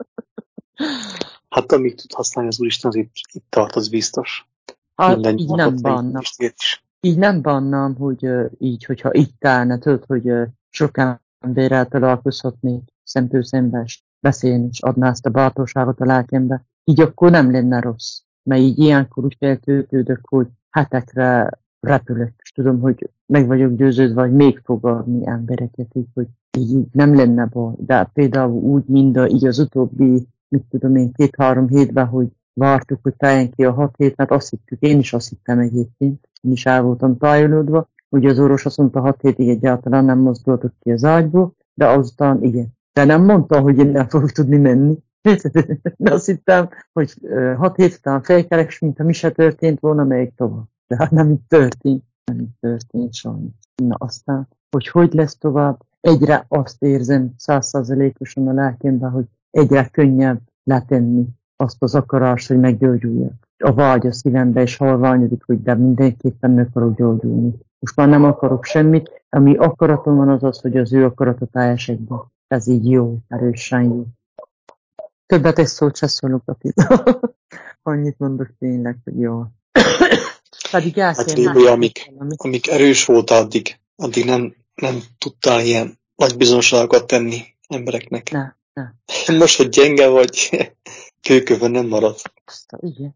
Hát amíg tud használni az Úristen, az itt tart, az biztos. Hát így nem bánnám. Így nem bánnám, hogy így, hogyha itt állna, tudod, hogy sok emberrel találkozhatnék szemtől szemben, és beszélni, és adná ezt a bátorságot a lelkembe. Így akkor nem lenne rossz. Mert így ilyenkor úgy feltöltődök, hogy hetekre repülök, és tudom, hogy meg vagyok győződve, hogy még fogadni embereket, így, hogy így nem lenne baj. De például úgy, így az utóbbi, mit tudom én, 2-3 hétben, hogy vártuk, hogy teljen ki a 6 hét, mert azt hittük, én is azt hittem egyébként, én is el voltam tájolódva, ugye az orvos azt mondta, 6 hétig egyáltalán nem mozdultok ki az ágyból, de azután igen. De nem mondta, hogy én nem fogok tudni menni. De azt hittem, hogy 6 hét után felkelek, és mintha mi se történt volna, melyik tovább. De hát nem így történt. Nem így történt sajnos. Na aztán, hogy lesz tovább, egyre azt érzem 100%-osan a lelkemben, hogy egyre könnyebb letenni azt az akarást, hogy meggyógyuljak. A vágy a szívembe, és halványodik, hogy de mindenképpen meg akarok gyógyulni. Most már nem akarok semmit, ami akaratom van az, hogy az ő akarata teljesek be. Ez így jó, erősen jó. Többet egy szót se szólok a Annyit mondok tényleg, hogy jó. Pedig hát Lívia, amíg erős volt addig nem tudtál ilyen nagy bizonságokat tenni embereknek. Ne. Most, hogy gyenge vagy, kőkövön nem marad. Igen.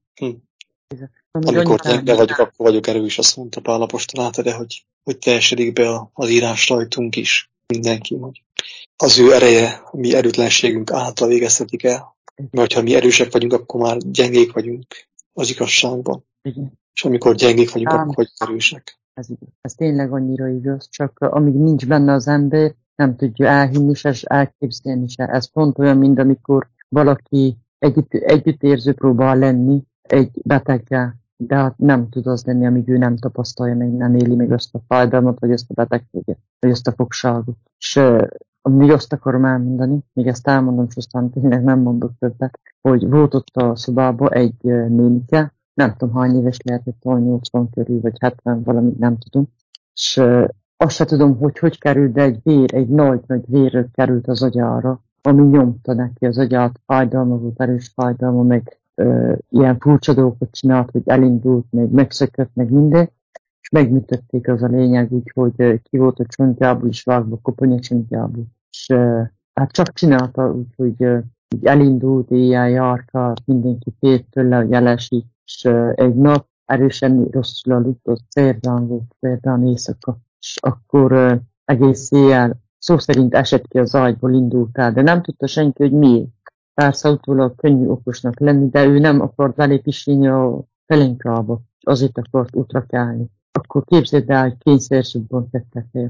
Amikor gyenge vagyok, akkor vagyok erős, azt mondta Pál apostol átad, hogy teljesedik be az írás rajtunk is. Mindenki, hogy az ő ereje, a mi erőtlenségünk által végeztetik el. Mert ha mi erősek vagyunk, akkor már gyengék vagyunk az igazságban. Igen. És amikor gyengék vagyunk, akkor vagyunk erősek. Ez tényleg annyira igaz, csak amíg nincs benne az ember, nem tudja elhinni se, és elképzelni se. Ez pont olyan, mint amikor valaki együttérző próbál lenni egy beteggel, de hát nem tud az lenni, amíg ő nem tapasztalja meg, nem éli meg azt a fájdalmat, vagy azt a betegséget, vagy azt a fogságot. És még azt akarom elmondani, még ezt elmondom, és aztán tényleg nem mondok többet, hogy volt ott a szobában egy nénike, nem tudom hány éves lehetett, 80 körül, vagy 70, valamit nem tudom. És azt se tudom, hogy került, de egy nagy vérről került az agyára, ami nyomta neki az agyát, fájdalma volt, erős fájdalma, meg ilyen furcsa dolgokat csinált, hogy elindult, meg megszökött, meg minden, és megműtötték, az a lényeg, úgyhogy ki volt a csontjából is vágva, koponya csontjából. És hát csak csinálta, úgyhogy így elindult, éjjel járkált, mindenki félt tőle, hogy elesik, és egy nap erősen rosszul aludt, szerdán volt, szerdán éjszaka, és akkor egész éjjel szó szerint esett ki az ágyból, indult el, de nem tudta senki, hogy miért. Persze utólag könnyű okosnak lenni, de ő nem akart belé pisilni a felinkába, és azért akart útra kelni. Akkor képzeld el, hogy kényszerszubban tettek el.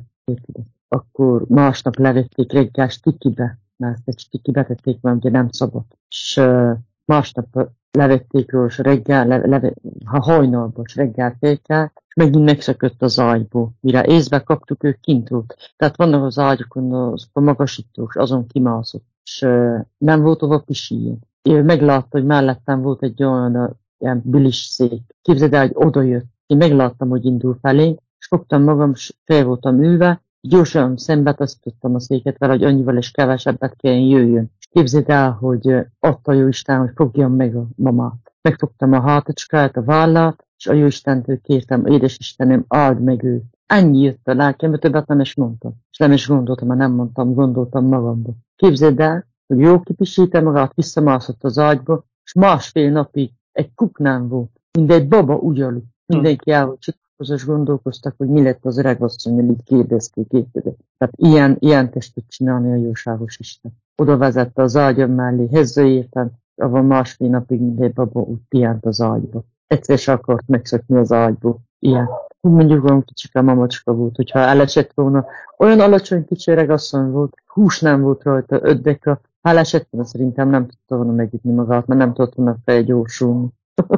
Akkor másnap levették reggel stikibe, mert egy stikibe tették, mert ugye nem szabad. És másnap levették róla, és reggel, hajnalban, és reggel felkelt, és megint megszökött az ágyból. Mire észbe kaptuk, ők kint volt. Tehát vannak az ágyakon a magasítós, azon kimászott, és nem volt hova pisiljen. Én meglátta, hogy mellettem volt egy olyan ilyen bilis szék. Képzeld el, hogy oda jött. Én megláttam, hogy indul felé, és fogtam magam, és fel voltam ülve, gyorsan szembe tasztottam a széket vele, hogy annyival is kevesebbet kelljen jöjjön. És képzeld el, hogy adta a Jóisten, hogy fogjam meg a mamát. Megfogtam a hátacskáját, a vállát, és a Jóistentől kértem, édes Istenem, áld meg őt. Ennyi jött a lelkembe, többet nem is mondtam. És nem is gondoltam, mert nem mondtam, gondoltam magamba. Képzeld el, hogy jó kipisíte magát, visszamászott az ágyba, és 1,5 napig egy kuk nem volt. Mindegy baba úgy aludt. Mindenki el volt csatlakozó, és gondolkoztak, hogy mi lett az öreg asszonnyal, így kérdezték. Tehát ilyen testet csinálni a jóságos Isten. Oda vezette az ágyam mellé, hezzaérten, avval 1,5 napig mindegy baba úgy pihent az ágyba. Egyszer se akart megszökni az ágyból. Ilyen. Mondjuk olyan kicsike mamacska volt, hogyha elesett volna. Olyan alacsony kicsi öregasszony volt, hús nem volt rajta, 5 deka. Ha elesett volna, szerintem nem tudta volna megütni magát, mert nem tudott volna felgyorsulni.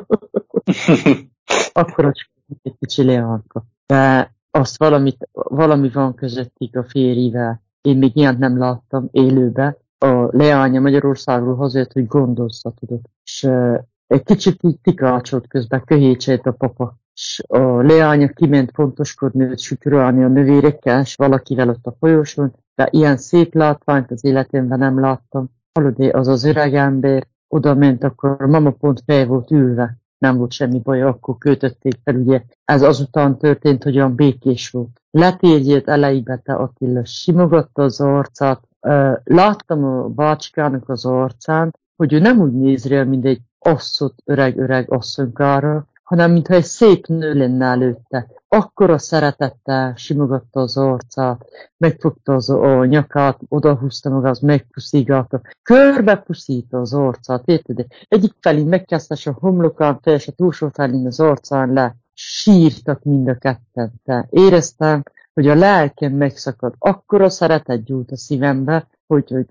Akkor a egy kicsi leánka. De azt valami van közöttük a férjével. Én még ilyet nem láttam élőben. A leánya Magyarországról hazajött, hogy gondozza, tudod. És egy kicsit így tikácsolt közben, köhécseit a papa. És a leánya kiment pontoskodni, hogy sütörölni a növérekkel, és valakivel ott a folyosón, de ilyen szép látványt az életemben nem láttam. Hallod, az az öreg ember oda ment, akkor a mama pont fel volt ülve. Nem volt semmi baj, akkor kötötték fel, ugye. Ez azután történt, hogy olyan békés volt. Letérjét elejébe te Attila, simogatta az arcát. Láttam a bácskának az arcán, hogy ő nem úgy néz rá, mint egy asszott öreg asszonykára, hanem mintha egy szép nő lenne előtte. Akkora szeretettel simogatta az arcát, megfogta a nyakát, odahúzta magát, megpuszígatta, körbepuszítta az arcát, érted? Egyik felé megkezdte a homlokán fel, és a túlsó felén az arcán le. Sírtak mind a ketten. De éreztem, hogy a lelkem megszakad. Akkora szeretet gyújt a szívembe, hogy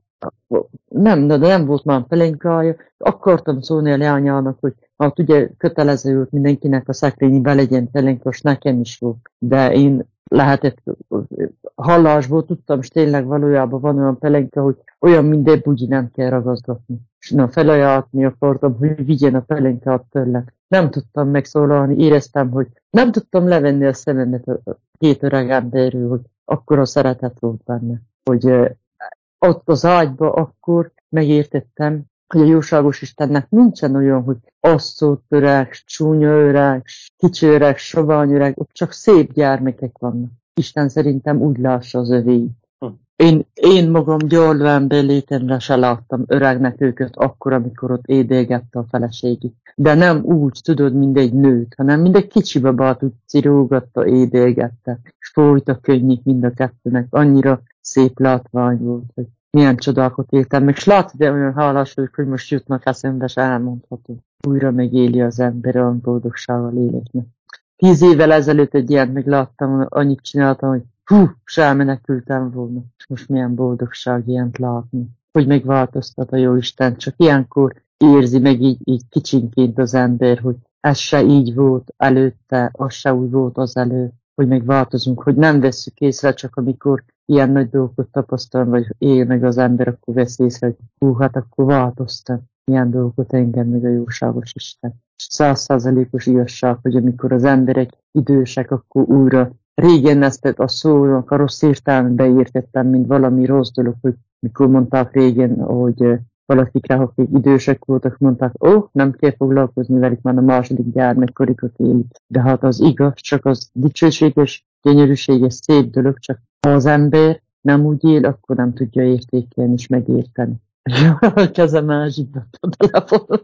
nem volt már pelenkája. Akartam szólni a leányának, hogy hát ugye kötelező volt mindenkinek a szekrénybe legyen pelenkos, nekem is volt. De én lehetett hallásból tudtam, és tényleg valójában van olyan pelenka, hogy olyan minden bugyi nem kell ragaszgatni. És felajánlni akartam, hogy vigyen a pelenkát tőle. Nem tudtam megszólalni, éreztem, hogy nem tudtam levenni a szememet a 2 öreg emberről, hogy akkora szeretet volt benne. Hogy ott az ágyba akkor megértettem, hogy a jóságos Istennek nincsen olyan, hogy asszót öreg, csúnya öreg, kicsi öreg, sovány öreg, ott csak szép gyermekek vannak. Isten szerintem úgy lássa az övéit. Én magam gyarlóan belétemre se láttam öregnek őket akkor, amikor ott édelgette a feleségét. De nem úgy, tudod, mint egy nőt, hanem mint egy kicsi babát úgy cirógatta, édelgette. És folyt a könnyik mind a kettőnek. Annyira szép látvány volt, hogy milyen csodákat éltem meg. És látod, de olyan hálás vagyok, hogy most jutnak eszembe, és elmondhatom. Újra megéli az ember, olyan boldogsággal életnek. 10 évvel ezelőtt egy ilyet megláttam, annyit csináltam, hogy se elmenekültem volna. És most milyen boldogság ilyent látni. Hogy megváltoztat a Jóisten. Csak ilyenkor érzi meg így kicsinként az ember, hogy ez se így volt előtte, az se úgy volt az előtt, hogy megváltozunk, hogy nem vesszük észre, csak amikor ilyen nagy dolgokat tapasztal, vagy él meg az ember, akkor vesz észre, hogy hát akkor változtam. Ilyen dolgokat engem meg a jóságos Isten. 100%-os igazság, hogy amikor az emberek idősek, akkor újra régen ezt a szónak a rossz értelmében értettem, mint valami rossz dolog, hogy mikor mondták régen, hogy valakikre, akik idősek voltak, mondták, nem kell foglalkozni velük, már a második gyermekkorikat élik. De hát az igaz, csak az dicsőséges, gyönyörűséges, szép dolog, csak ha az ember nem úgy él, akkor nem tudja értékelni és megérteni. A kezem elzsibbett a telefonon.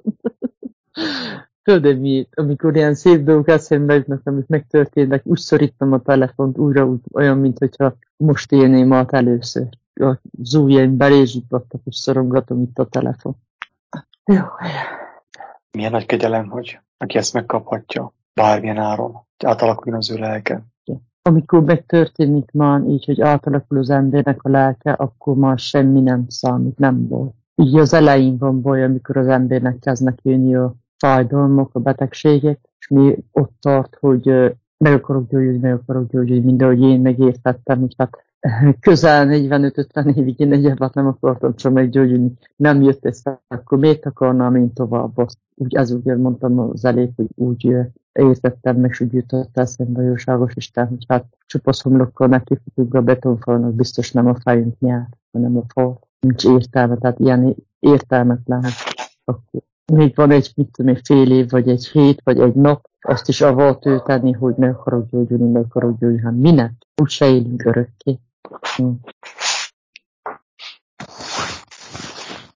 Tudod, amikor ilyen szép dolgok eszembe jutnak, amik megtörténnek, úgy szorítom a telefont újra, úgy, olyan, mintha most élném át először. Az ujjaim belézsibbattak, és szorongatom itt a telefon. Jó. Milyen nagy kegyelem, hogy aki ezt megkaphatja, bármilyen áron, hogy átalakuljon az ő lelke. Amikor megtörténik már így, hogy átalakul az embernek a lelke, akkor már semmi nem számít, nem baj. Így az elején van baj, amikor az embernek kezdnek jönni a fájdalmak, a betegségek, és mi ott tart, hogy meg akarok gyógyulni, mint ahogy én megértettem, hogy hát közel 45-50 évig én egyébként nem akartam csak meggyógyulni. Nem jött össze, akkor miért akarnám én tovább azt? Úgy mondtam az elég, hogy úgy értettem, meg úgy jutott eszembe a jóságos Isten, hogy hát csupasz homlokkal nekifutunk a betonfalnak, biztos nem a fejünk nyár, hanem a fal. Nincs értelme, tehát ilyen értelmetlen. Akkor még van egy fél év, vagy egy hét, vagy egy nap, azt is avval tölteni, hogy meg akarok gyógyulni, hát minek? Úgyse élünk örökké.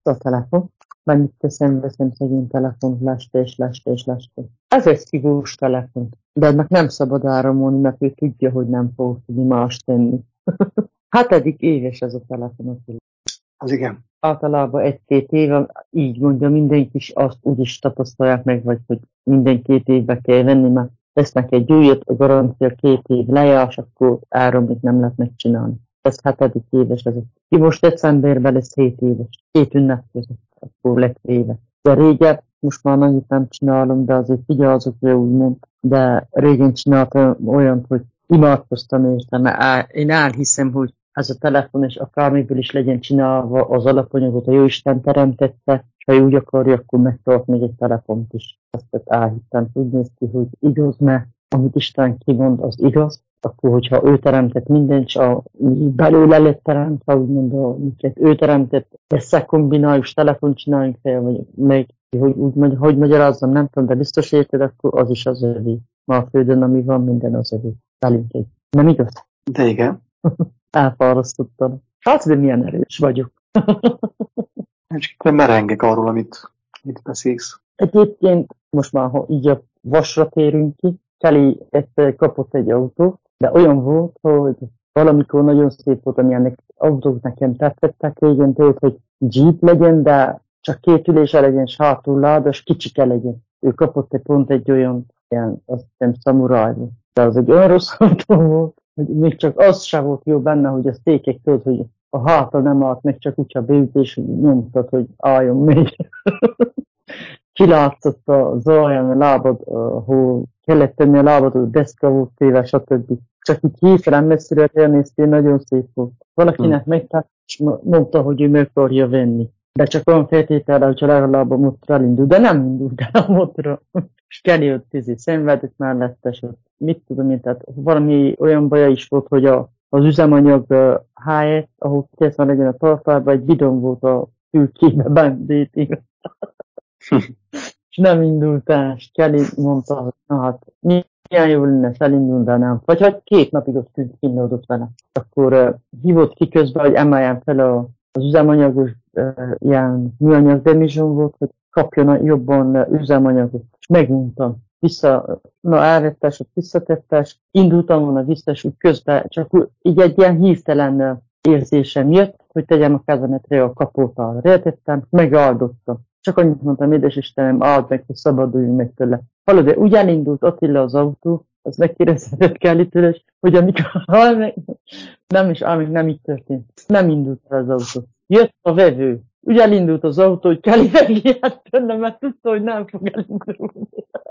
a telefon, mennyit veszem szegény telefont, leste. Ez egy szívós telefon, de ennek nem szabad áramolni, mert ő tudja, hogy nem fog tudni más tenni. 7. éves ez a telefon. Az igen. Általában 1-2 éve, így mondja, mindenki is azt úgy is tapasztalják meg, vagy hogy minden 2 évbe kell venni, mert vesznek egy újat, a garancia 2 év lejár, és akkor áramlik nem lehet megcsinálni. Ez 7. éves ez. Ki most decemberben lesz 7 éves. 2 ünnep között, akkor lett éve. De régen, most már annyit nem csinálom, de azért vigyázok, úgymond. De régen csináltam olyan, hogy imádkoztam érte, mert én elhiszem, hogy ez a telefon, és akármiből is legyen csinálva az alapanyagot, a Jóisten teremtette, és ha úgy akarja, akkor megtart még egy telefont is. Ezt elhittem, úgy néz ki, hogy igaz, mert amit Isten kimond, az igaz, akkor, hogyha ő teremtett mindent, és belőle lett teremtve, úgymond, amiket ő teremtett, összekombináljuk, és telefont csináljunk fel, vagy meg, hogy magyarázzam, nem tudom, de biztos érted, akkor az is az övé. Ma a földön, ami van, minden az övé. Velünk egy. Nem igaz? De igen. Elfárasztottam. Hát, de milyen erős vagyok. Csak merengek arról, amit beszélsz. Egyébként most már, ha így a vasra térünk ki, Kelly egyszer kapott egy autót, de olyan volt, hogy valamikor nagyon szép volt, amilyenek autók nekem tetszettek régen, tudod, hogy Jeep legyen, de csak 2 ülése legyen, s hátul ládas, kicsike legyen. Ő kapott pont egy olyan, ilyen, azt hiszem, szamuráj volt. De az egy olyan rossz autó volt, hogy még csak az sem volt jó benne, hogy a székek, tudod, hogy a háta nem állt meg, csak úgy a beütés, hogy nyomtad, hogy álljon még. Kilátszott a zaján, a lábad, ahol kellett tenni a lábad, a deszka volt téve, stb. Csak így hirtelen messzire elnéztél, nagyon szép volt. Valakinek megtett, és mondta, hogy ő meg akarja venni. De csak olyan feltétele, hogyha legalább a motor elindul. De nem indult el a motor. És Kenny ott szenvedett mellette, és mit tudom én, tehát valami olyan baja is volt, hogy az üzemanyag helyett, ahol készben legyen a tartályban, egy bidon volt a fülkébe bendítik. És nem indult el, és Kelly mondta, hogy na hát, milyen jó lenne, elindul, de nem. Vagy hogy 2 napig ott kínlódott vele. Akkor hívott ki közben, hogy emeljen fel az üzemanyagos ilyen műanyag demizson volt, hogy kapjon jobban üzemanyagot. És megmondtam. Elvettes, visszatettes, indultam volna vissza, és úgy közben csak így egy ilyen hirtelen érzésem jött, hogy tegyem a kezemet a kapótára. Retettem, megáldottam. Csak annyit mondtam, édes Istenem, áld meg, hogy szabaduljunk meg tőle. Hallod, de úgy elindult Attila az autó, az megkérdezhetett Kelly tőle, hogy amikor nem így történt. Nem indult el az autó. Jött a vevő. Úgy elindult az autó, hogy Kelly megijedt tőle, mert tudta, hogy nem fog elindulni.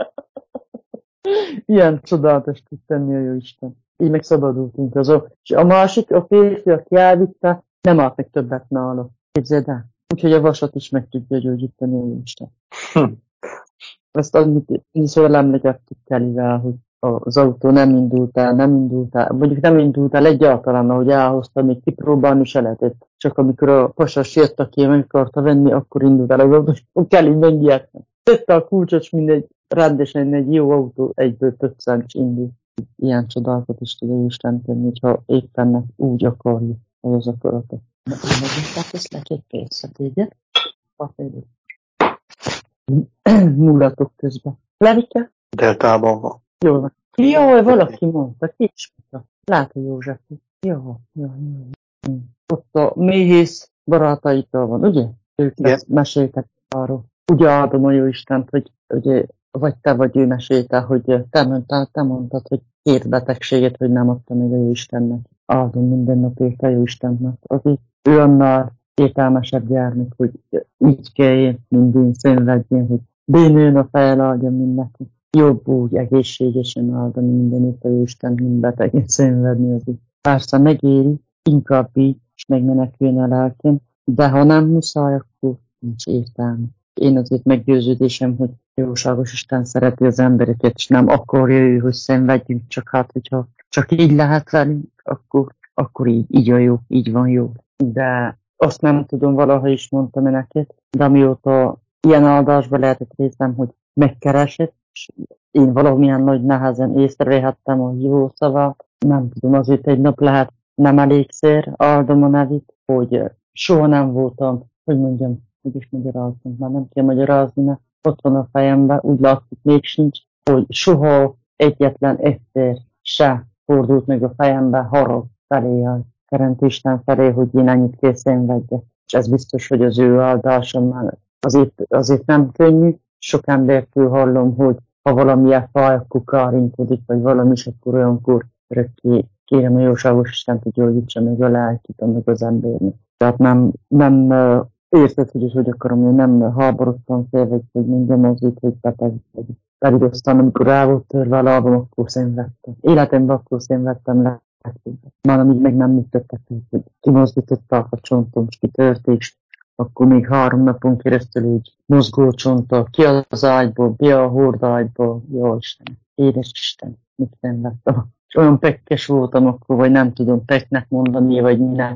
Ilyen csodálatos tud tenni a Jóisten. Így megszabadultunk azok. És a másik, a férfi, aki elvitte, nem állt meg többet nála. Képzeld el. Úgyhogy a vasat is meg tudja gyógyítani a Jóisten. Ezt annyiszor emlegettük Kellyvel, hogy az autó nem indult el, mondjuk nem indult el egyáltalán, ahogy elhozta, még kipróbálni se lehetett. Csak amikor a pasas jött, aki meg akarta venni, akkor indult el az autó, és Kelly megijedt. Tette a kulcsot, és mindegy rendesen egy jó autó egyből pöccent, és indult. Ilyen csodákat is tud Isten tenni, hogyha éppen úgy akarja, hogy az akaratot. Na, én megint teszlek egy percet, ugye? Múlatok közben. Levike? Deltában van. Jól van. Jaj, valaki mondta, ki is mondta. Látod, József. Jaj. Ott a méhész barátaikkal van, ugye? Ők meséltek arról. Ugye áldom a Jóistent, hogy ugye, vagy te vagy ő mesélte, hogy te mondtad, hogy 2 betegséget, hogy nem adta meg a Jóistennek. Áldom minden nap érte a Jóistennek. Azért ő annál értelmesebb gyermek, hogy így kelljen mindig szenvedjen, hogy bénőn a fejel áldja mindenki. Jobb úgy egészségesen áldani mindenütt a Jóisten, mint betegen szenvedni azért. Persze megéri, inkább így, és megmenekülni a lelkem, de ha nem muszáj, akkor nincs értelme. Én azért meggyőződésem, hogy jóságos Isten szereti az embereket, és nem akarja ő, hogy szenvedjünk, csak hát, hogyha csak így lehet velünk, akkor így a jó, így van jó. De azt nem tudom, valaha is mondtam neked, de amióta ilyen áldásban lehetett részem, hogy megkeresett, és én valamilyen nagy nehezen észrevehettem a jó szavát, nem tudom, azért egy nap lehet nem elégszer áldom a nevét, hogy soha nem voltam, hogy mondjam, hogy is magyarázni, már nem kell magyarázni, mert ott van a fejemben, úgy látszik még sincs, hogy soha egyetlen egyszer se fordult meg a fejemben harag felé, a Teremtő Isten felé, hogy én ennyit kell szenvedjek. És ez biztos, hogy az ő áldása már azért nem könnyű. Sok embertől hallom, hogy ha valamilyen faj, akkor kárinkodik, vagy valami is, akkor olyankor örökké kérem a jóságos Istent, hogy gyógyítsa meg a lelkét, meg az embernek. Tehát nem érted, hogy akarom, én nem háborodtam fel, vagy minden azért, hogy beteg vagyok. Pedig aztán, amikor rá volt törve a lábam, akkor szenvedtem. Életemben akkor szenvedtem le. Már amíg meg nem működtek, hogy kimozdították a csontom, és kitörték, akkor még 3 napon keresztül úgy mozgó csonttal, ki az ágyból, ki a hordágyból, jó Isten, édes Isten, mit szenvedtem. És olyan pekkes voltam akkor, vagy nem tudom peknek mondani, vagy minek.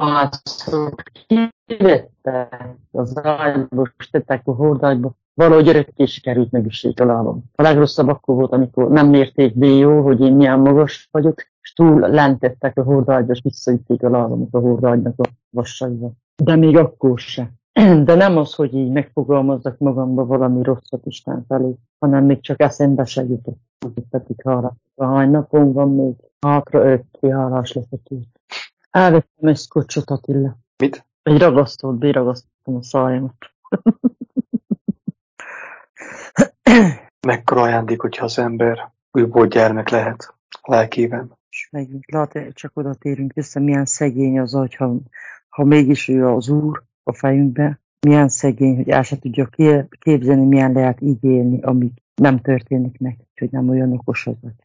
Kivette az ágyból, és tettek a hordágyból, valahogy örökké sikerült megüssék a lábam. A legrosszabb akkor volt, amikor nem mérték be jó, hogy én milyen magas vagyok, és túl lentettek a hordágyba, és visszaütték a lábamat a hordágynak a vassaival. De még akkor se. De nem az, hogy így megfogalmazzak magamba valami rosszat Isten felé, hanem még csak eszembe se jutott. Pedig hálás. Hány napon van még? Hátra 5, hálás leszek így. Elvettem egy szkocsot, Attila. Mit? Egy ragasztót, beragasztottam a szájamat. Mekkora ajándék, hogyha az ember újból gyermek lehet a lelkében. És megint lehet, csak oda térünk vissza, milyen szegény az, ha mégis ő az Úr a fejünkbe, milyen szegény, hogy el se tudja képzelni, milyen lehet így élni, amíg nem történik meg, hogy nem olyan okos az vagy.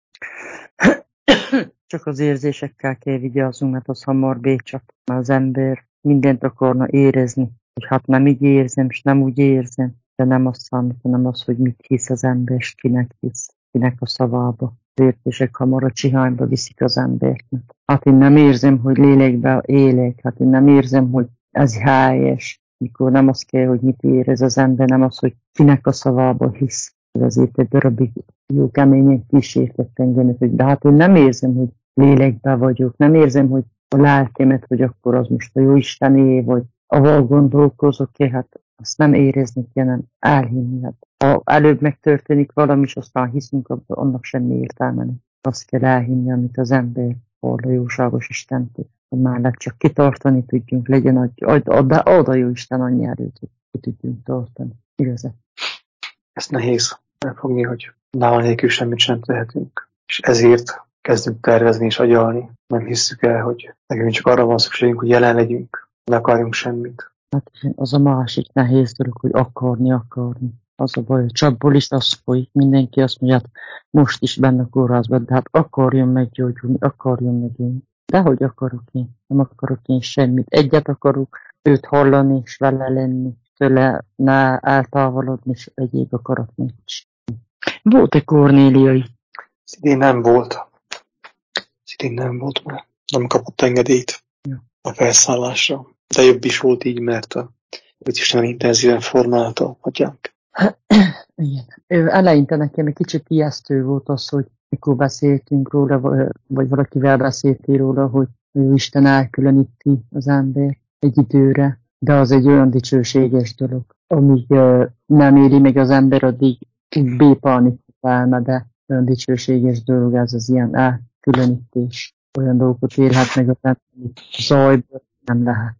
Csak az érzésekkel kell vigyázzunk, mert az hamar bécsap, mert az ember mindent akarna érezni, hogy hát nem így érzem, és nem úgy érzem, de nem az számít, hanem az, hogy mit hisz az ember, és kinek hisz, kinek a szavába. Az érzések hamar a csihányba viszik az embert. Hát én nem érzem, hogy lélekben élek, hát én nem érzem, hogy ez helyes, mikor nem az kell, hogy mit érez az ember, nem az, hogy kinek a szavába hisz. Ez azért egy darabig jó keményen kísértett engem, hogy de hát én nem érzem, hogy lélekben vagyok, nem érzem, hogy a lelkemet, hogy akkor az most a jó Istené, vagy ahol gondolkozok, hát azt nem érezni kell, nem elhinni. Hát, ha előbb megtörténik valami, és aztán hiszünk, annak semmi értelme nem. Azt kell elhinni, amit az ember hall a jóságos Istentől. Már csak kitartani tudjunk, legyen oda jó Isten annyi erőt, hogy ki tudjunk tartani. Igazán. Ez nehéz megfogni, hogy nála nélkül semmit sem tehetünk. És ezért kezdünk tervezni és agyalni. Nem hisszük el, hogy nekünk csak arra van szükségünk, hogy jelen legyünk, ne akarjunk semmit. Hát az a másik nehéz dolog, hogy akarni. Az a baj, hogy csapból is az folyik. Mindenki azt mondja, hát most is benne a kórházban, de hát akarjon meggyógyulni, akarjon meggyógyulni. Dehogy akarok én? Nem akarok én semmit. Egyet akarok, őt hallani, és vele lenni, tőle ne eltávolodni, és egyéb akarat nincs. Volt-e Kornéliai? Idén nem volt, mert nem kapott engedélyt a felszállásra. De jobb is volt így, mert Isten intenzíven formálta a atyánk. Igen. Eleinte nekem egy kicsit ijesztő volt az, hogy mikor beszéltünk róla, vagy valakivel beszéltél róla, hogy Isten elkülöníti az ember egy időre, de az egy olyan dicsőséges dolog. Amíg nem éri meg az ember, addig bépalni válna, de olyan dicsőséges dolog ez az ilyen elkülönítés. Olyan dolgokat élhet meg az ember, zajból nem lehet.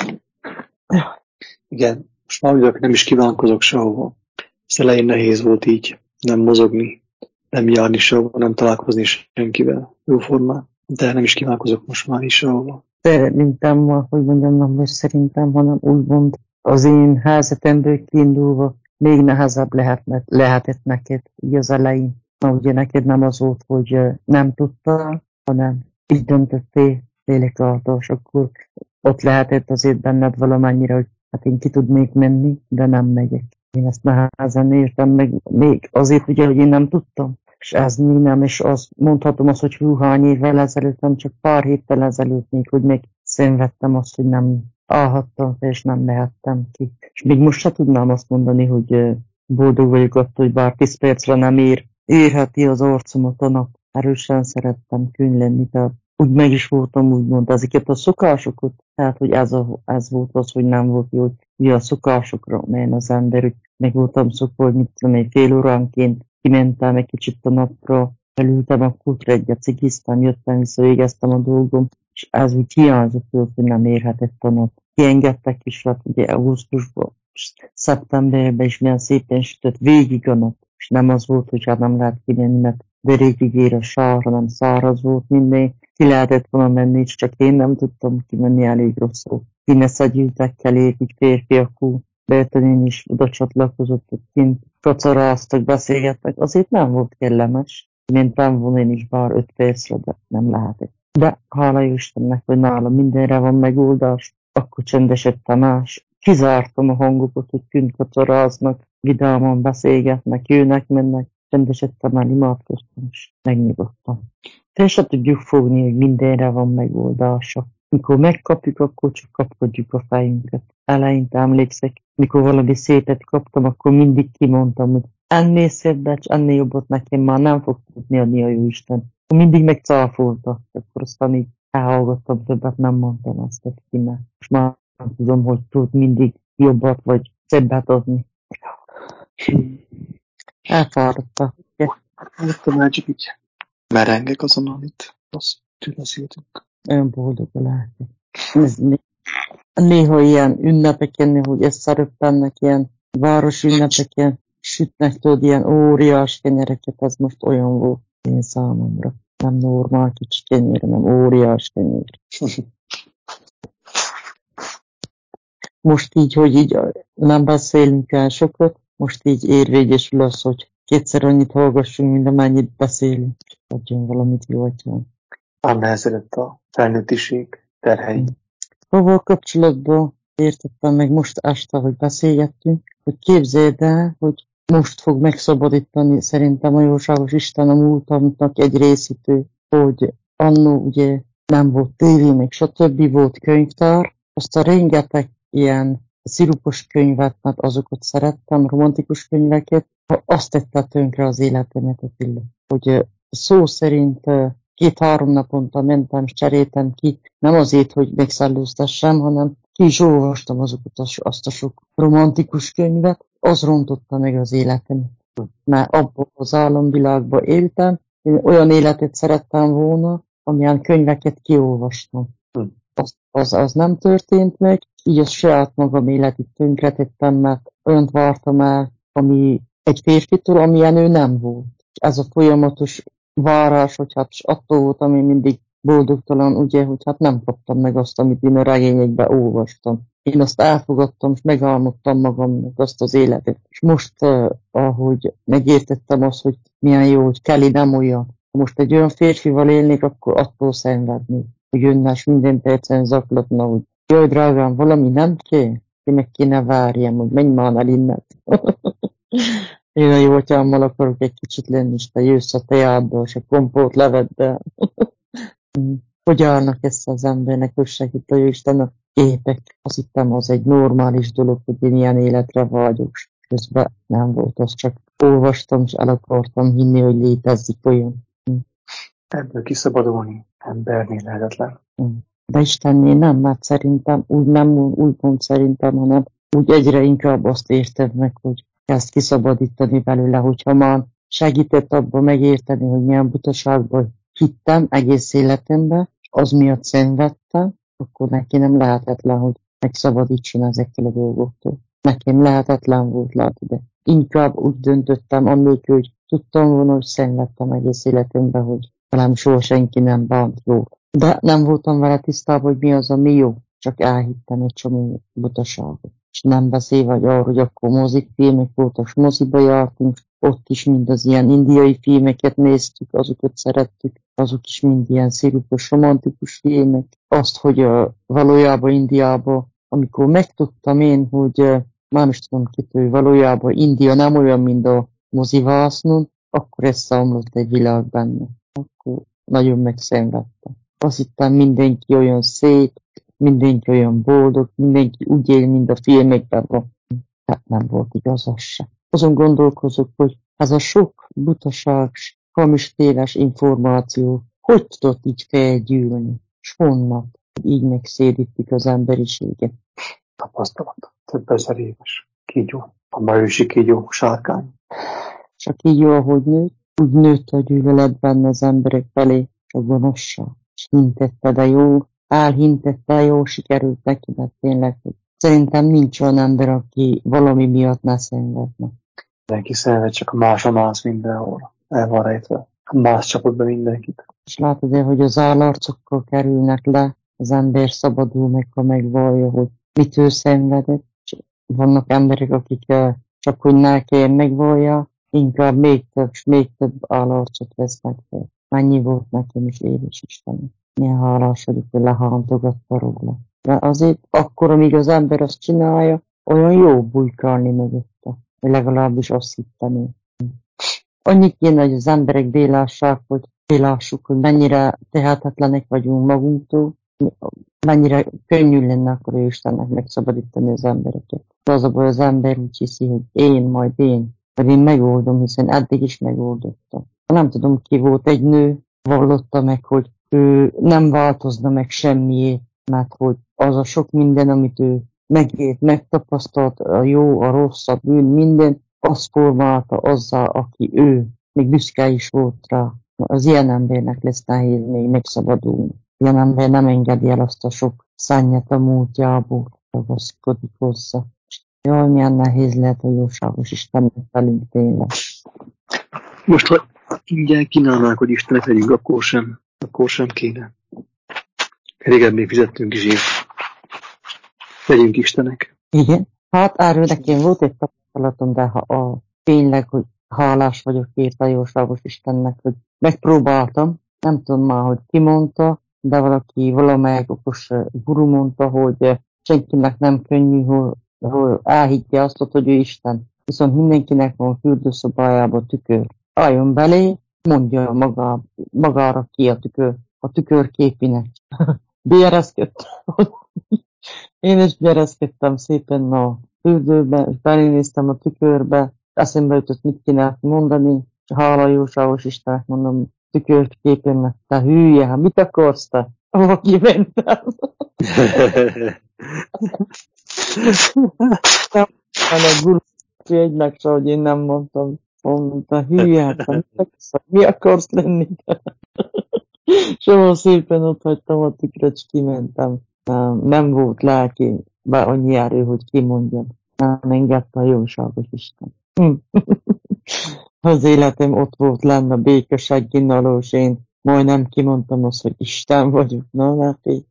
Igen, most már ugyan nem is kívánkozok sehova. Az elején nehéz volt így nem mozogni, nem járni sehova, nem találkozni senkivel jóformán. De nem is kívánkozok most már is sehova. Szerintem, hogy mondjam, nem most szerintem, hanem úgymond az én helyzetemből kiindulva még nehezebb lehetett neked így az elején. Na, ugye neked nem az volt, hogy nem tudtál, hanem így döntöttél lélek által, és akkor ott lehetett azért benned valamennyire, hogy hát én ki tudnék menni, de nem megyek. Én ezt nehezen értem meg, még azért ugye, hogy én nem tudtam. És ez még nem, és azt mondhatom azt, hogy hány évvel ezelőtt, nem csak pár héttel ezelőtt még, hogy még szenvedtem azt, hogy nem állhattam fel, és nem mehettem ki. És még most se tudnám azt mondani, hogy boldog vagyok attól, hogy bár 10 percre nem érheti az arcomat a nap. Erősen szerettem könny lenni, de úgy meg is voltam úgymond ezeket a szokásokat, tehát hogy ez volt az, hogy nem volt jó, hogy ugye a szokásokra melyen az ember, hogy meg voltam szokva, hogy mit tudom, egy fél óránként kimentem egy kicsit a napra, felültem a kútra egyet, cigiztem, jöttem vissza, végeztem a dolgom, és ez úgy hiányzott, hogy nem érhetett a nap. Kiengedtek is, hát ugye augusztusban, szeptemberben is milyen szépen sütött végig a nap, és nem az volt, hogy hát nem lehet kimenni, mert derékig ér a sár, hanem száraz volt minden. Ki lehetett volna menni, csak én nem tudtam kimenni, elég rossz volt. Színeszegyűltek elég, így férfiakú, Bertanin is oda csatlakozott, hogy kint kacaráztak, beszélgettek, azért nem volt kellemes. Mentem volna én is bár 5 percre, de nem lehetett. De hála jó Istennek, hogy nálam mindenre van megoldás, akkor csendesedtem más. Kizártam a hangokat, hogy kint kacaráznak, vidáman beszélgetnek, jönnek, mennek. Csendesedtem el, imádkoztam, és megnyugodtam. Fel se tudjuk fogni, hogy mindenre van megoldása. Mikor megkapjuk, akkor csak kapkodjuk a fejünket. Eleinte emlékszek, mikor valami szépet kaptam, akkor mindig kimondtam, hogy ennél szebbet, ennél jobbat nekem már nem fog tudni adni a Jóisten. Mindig megcáfolta, akkor aztán így elhallgattam, többet nem mondtam azt ki, mert most már nem tudom, hogy tud mindig jobbat vagy szebbet adni. Elfáradtak. Már csak így merengek azon, amit azt beszéltünk. Olyan boldog lehetek. Néha ilyen ünnepeken, hogy összeröppennek ilyen város ünnepeken, sütnek tudod ilyen óriás kenyereket, ez most olyan volt én számomra. Nem normál kicsi kenyér, nem óriás kenyér. Most így, hogy így nem beszélünk el sokat, most így érvényesül az, hogy kétszer annyit hallgassunk, mint amennyit beszélünk. Adjon valamit jó atyán. Ám nehezedett a felnőttiség terhei. Avval kapcsolatban értettem meg most este, hogy beszélgettünk, hogy képzeld el, hogy most fog megszabadítani szerintem a jóságos Isten a múltamnak egy részítő, hogy annó ugye nem volt tévé, meg stb. Volt könyvtár, azt a rengeteg ilyen szirupos könyvet, mert azokat szerettem, romantikus könyveket, azt tette tönkre az életemet, hogy szó szerint 2-3 naponta mentem, és cseréltem ki, nem azért, hogy megszellőztessem, hanem ki is olvastam azt a sok romantikus könyvet, az rontotta meg az életemet. Mert abban az álomvilágban éltem, én olyan életet szerettem volna, amilyen könyveket kiolvastam. Az nem történt meg, így a saját magam életét tönkretettem, mert olyant vártam el, ami egy férfitől, amilyen ő nem volt. Ez a folyamatos várás, hogy hát attól voltam én mindig boldogtalan, ugye, hogy hát nem kaptam meg azt, amit én a regényekben olvastam. Én azt elfogadtam, és megálmodtam magamnak azt az életet. És most, ahogy megértettem azt, hogy milyen jó, hogy Kelly nem olyan. Ha most egy olyan férfival élnék, akkor attól szenvednék, hogy jönne, és minden percen zaklatna, hogy jaj, drágám, valami nem kell, én meg kéne várjam, hogy menj már el innen. Én a jó atyámmal akarok egy kicsit lenni, és te jössz a teáddal, és a kompót leveddel. Hogy állnak ezt az embernek, hogy segít a Jóisten a képek. Azt hittem, az egy normális dolog, hogy én ilyen életre vágyok. Közben nem volt, az csak olvastam, és el akartam hinni, hogy létezik olyan. Ebből kiszabadulni embernél lehetetlen. De Istennél nem, mert szerintem úgy pont szerintem, hanem úgy egyre inkább azt érted meg, hogy kezd kiszabadítani belőle, hogyha már segített abban megérteni, hogy milyen butaságban hittem egész életemben, az miatt szenvedtem, akkor neki nem lehetetlen, hogy megszabadítson ezekkel a dolgoktól. Nekem lehetetlen volt, látod, de inkább úgy döntöttem, annélkül, hogy tudtam volna, hogy szenvedtem egész életemben, hogy talán soha senki nem bánt jól. De nem voltam vele tisztában, hogy mi az, ami jó, csak elhittem egy csomó butaságot. És nem beszélve arról, hogy akkor mozikfilmek voltak, és moziba jártunk, ott is mind az ilyen indiai filmeket néztük, azokat szerettük, azok is mind ilyen szirupos, romantikus filmek. Azt, hogy valójában Indiában, amikor megtudtam én, hogy már is tudom kitől, valójában India nem olyan, mint a mozivásznon, akkor ez számlott egy világ benne. Akkor nagyon megszenvedtem. Azt hittem, mindenki olyan szép, mindenki olyan boldog, mindenki úgy él, mint a filmekben van. Hát nem volt igaz az se. Azon gondolkozok, hogy ez a sok butaság, hamis téves információ hogy tudott így felgyűlni? És honnan? Így megszédítik az emberiséget. Tapasztalat. Több ezer éves. Kígyó. A ma ősi kígyó sárkány. Csak így jó, ahogy nőtt, úgy nőtt a gyűlölet benne az emberek felé, a gonoszság. És hintette, de jó, elhintette, jó sikerült neki, mert tényleg, hogy szerintem nincs olyan ember, aki valami miatt ne szenvedne. Mindenki szenved, csak a másomász mindenhol. El van rejtve. A más csapott be mindenkit. És látod, hogy az állarcokkal kerülnek le, az ember szabadul meg, ha megvallja, hogy mit ő szenvedett. És vannak emberek, akik csak hogy ne kelljen megvallja, inkább még több állarcot vesznek fel. Mennyi volt nekem is, édes Istenem. Milyen hálás vagyok, hogy lehantogatta róla. De azért akkor, amíg az ember azt csinálja, olyan jó bujkálni mögötte. Legalábbis azt hittem én. Annyit kéne, hogy az emberek belássuk, hogy mennyire tehetetlenek vagyunk magunktól, mennyire könnyű lenne akkor ő Istennek megszabadítani az embereket. Az a baj, az ember úgy hiszi, hogy majd én megoldom, hiszen eddig is megoldottam. Nem tudom, ki volt egy nő, vallotta meg, hogy ő nem változna meg semmiért, mert hogy az a sok minden, amit ő megélt, megtapasztalt, a jó, a rossz, a bűn, minden, azt formálta azzal, aki ő, még büszke is volt rá. Az ilyen embernek lesz nehéz még megszabadulni. Ilyen ember nem engedi el azt a sok szennyet a múltjából, ragaszkodik hozzá. Jaj, milyen nehéz lehet a jóságos Istennek velünk tényleg. Most, ha ingyen kínálnák, hogy Istenek legyünk, akkor sem kéne. Régen még fizettünk is ért. Legyünk Istenek. Igen. Hát erről nekem volt egy tapasztalatom, de tényleg, hogy hálás vagyok ért a jóságos Istennek, hogy megpróbáltam, nem tudom már, hogy ki mondta, de valamelyik okos guru mondta, hogy senkinek nem könnyű, hogy elhiggye azt, hogy ő Isten. Viszont mindenkinek van fürdőszobájában tükör. Álljon belé, mondja magára ki a tükör képének. Bérezkedtem. Én is gyerezkedtem szépen a fürdőbe, és belénéztem a tükörbe, eszembe jutott, mit kéne mondani, és hála jóságos Istennek mondom, tükörképennek, te hülye, hát mit akarsz te? Ahova kimentem. Nem a guru egynek se, hogy én nem mondtam, te hülye, hát te mi akarsz lenni? Soha szépen ott hagytam a tükröt, és kimentem. Nem volt lelki, bár annyi erő, hogy kimondjam. Nem engedte a jóságos Isten. Az életem ott volt lenne a békességginalós, én majdnem kimondtam azt, hogy Isten vagyok. Na, Máté.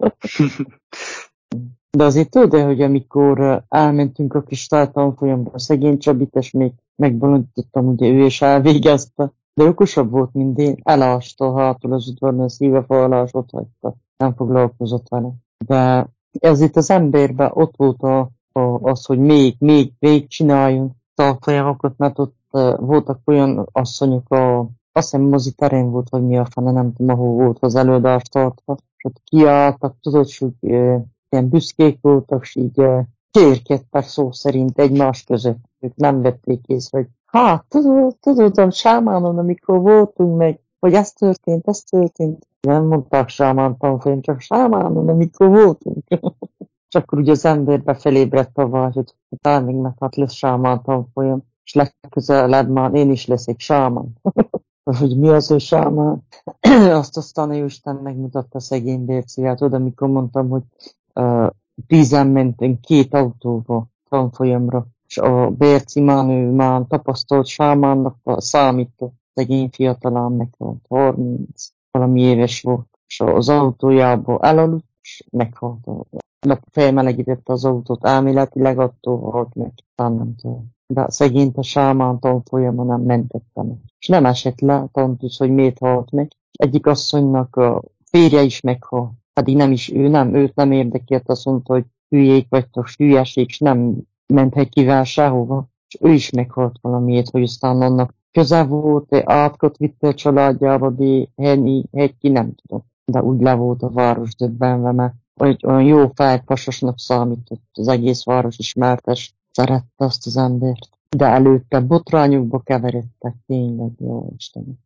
De azért tudod, hogy amikor elmentünk a kis tanfolyamra, a szegény Csabit, és még megbolondítottam, ugye ő is elvégezte, de okosabb volt, mint én, elásta hátul az udvarban, a szíve falás, ott hagyta, nem foglalkozott vele. De ez itt az emberben ott volt az, hogy még csináljunk tanfolyamokat, mert ott voltak olyan asszonyok, azt hiszem moziterén volt, vagy mi a fene, nem tudom, ahol volt az előadást tartva, és ott kiálltak, tudod, hogy ilyen büszkék voltak, és így kérkedtek szó szerint egymás között. Ők nem vették észre, hogy tudod, a sámánon, amikor voltunk meg, hogy ez történt. Nem mondták sámán tanfolyam, csak sámánon, amikor voltunk. És akkor ugye az emberbe felébredt a vágy, hogy talán még lesz sámán tanfolyam, és legközelebb már én is leszek sámán. Hogy mi az, hogy sámán? Azt aztán Isten megmutatta szegény Bérciát, oda, amikor mondtam, hogy 10-en mentünk 2 autóba tanfolyamra, és a Bérci ő már tapasztalt sámánnak számított, szegény fiatalán meghalt, 30 valami éves volt, és az autójába elaludt, és meghalt. Felmelegítette az autót, elméletileg attól halt meg, nem tudom. De szegényt a sámán tanfolyama nem mentette meg. És nem esett le, tantusz, hogy miért halt meg. Egyik asszonynak a férje is meghalt. Pedig őt nem érdekelt, azt mondta, hogy hülyék vagytok, hülyeség, és nem ment kivel sehova. És ő is meghalt valamiért, hogy aztán annak közel volt, átkot vitte a családjába, de hegyi nem tudom. De úgy le volt a város döbbenve, mert olyan jó fejpasosnak számított, az egész város ismertes, szerette azt az embert. De előtte botrányokba keveredtek, tényleg, jó Istenem.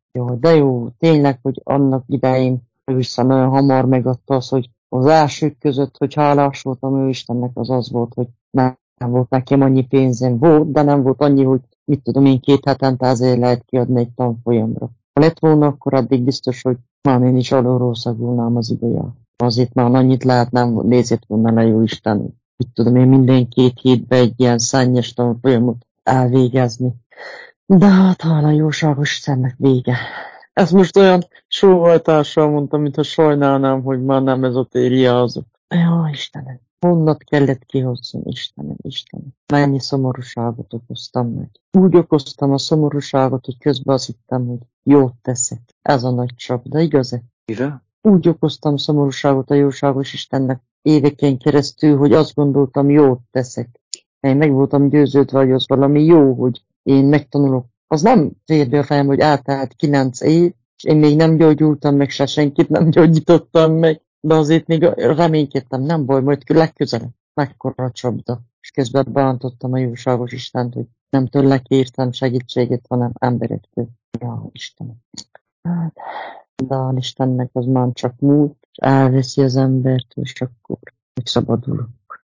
Jó, de jó, tényleg, hogy annak idején vissza nagyon hamar megadta az, hogy az elsők között, hogy hálás voltam ő Istennek, az az volt, hogy nem volt nekem annyi pénzem. Volt, de nem volt annyi, hogy mit tudom én, 2 hetente azért lehet kiadni egy tanfolyamra. Ha lett volna, akkor addig biztos, hogy már én is alulról szagolnám az ideját. Azért már annyit lehet, nem nézett volna le, jó Isten. Mit tudom én, minden 2 hétben egy ilyen szennyes tanfolyamot elvégezni. De hát hála jóságos Istennek vége. Ez most olyan sóhajtással mondtam, mintha sajnálnám, hogy már nem ezotériázok. Ja, Istenem, honnan kellett kihozzam, Istenem. Mennyi szomorúságot okoztam meg. Úgy okoztam a szomorúságot, hogy közben azt hittem, hogy jót teszek. Ez a nagy csapda, igaz-e? Mivel? Úgy okoztam szomorúságot a jóságos Istennek éveken keresztül, hogy azt gondoltam, jót teszek. Én meg voltam győződve, hogy az valami jó, hogy én megtanulok. Az nem fér be a fejem, hogy eltelt 9 év, és én még nem gyógyultam meg, se senkit nem gyógyítottam meg, de azért még reménykedtem, nem baj, majd legközelebb. Mekkora a csapda. És közben beántottam a jóságos Istent, hogy nem tőle kértem segítséget, hanem emberektől. Ja, Istenem. Hát, de hál' Istennek az már csak múlt, és elveszi az embert, és akkor megszabadul.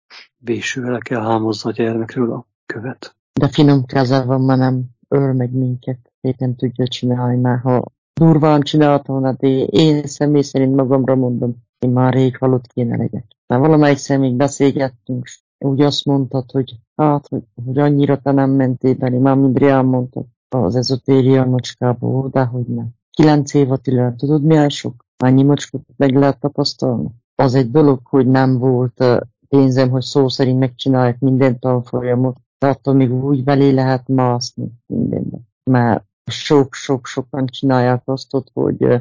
Vésővel kell hámozni a gyermekről a követ. De finom keze van, már nem öl meg minket. Éppen tudja csinálni, mert ha durván csináltam volna, de én személy szerint magamra mondom, én már rég halott kéne legyek. Mert valamelyik személyig beszélgettünk, és úgy azt mondtad, hogy hát, hogy annyira te nem mentél belé, már mind elmondtad az ezotéria macskába, de hogy nem. 9 év Attila, tudod milyen sok? Annyi macskot meg lehet tapasztalni? Az egy dolog, hogy nem volt pénzem, hogy szó szerint megcsinálják minden tanfolyamot, de attól még úgy belé lehet mászni mindenben. Mert sokan csinálják azt ott,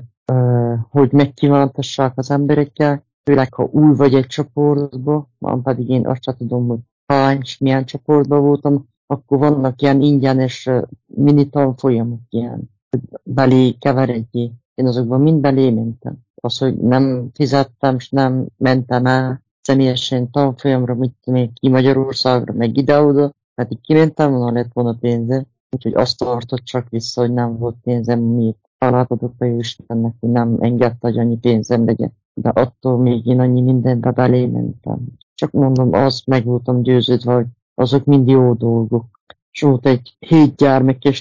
hogy megkívántassák az emberekkel, főleg ha új vagy egy csoportba, már pedig én azt sem tudom, hogy milyen csoportban voltam, akkor vannak ilyen ingyenes mini tanfolyamok, ilyen belé keveredjé. Én azokban mind belé mentem. Az, hogy nem fizettem, és nem mentem el személyesen tanfolyamra, mit tudom én, ki Magyarországra, meg ide-oda, pedig kimentem volna, lett volna pénzem, úgyhogy azt tartott csak vissza, hogy nem volt pénzem, miért találkozok a Jóistennek, hogy nem engedte, hogy annyi pénzem legyen. De attól még én annyi mindenbe belé mentem. Csak mondom, azt meg voltam győződve, hogy azok mind jó dolgok. És volt egy 7 gyermekes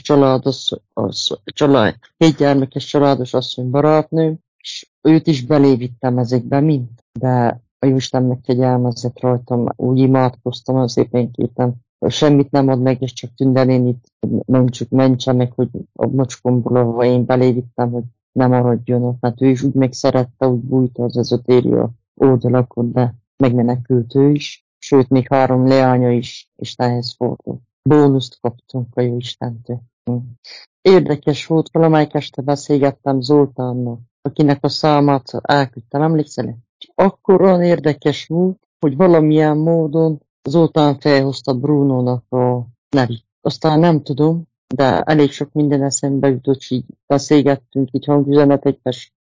családos asszony barátnőm, és őt is belévittem ezekbe mind. De a Jóisten megkegyelmezett rajtam, úgy imádkoztam, az szépen kértem, semmit nem ad meg, és csak Tündenénit nem csak mentse meg, hogy a macskomból, ahova én belévittem, hogy nem maradjon ott, mert ő is úgy megszerette, úgy bújta az ezotéria oldalakon, de megmenekült ő is, sőt, még 3 leánya is Istenhez fordult. Bónuszt kaptunk a Jóistentől. Érdekes volt, valamelyik este beszélgettem Zoltánnal, akinek a számát elküldtem, emlékszel? Akkor olyan érdekes volt, hogy valamilyen módon Zoltán felhozta Brunónak a nevét. Aztán nem tudom, de elég sok minden eszembe jutott, és így beszélgettünk, így hangüzenetekben, és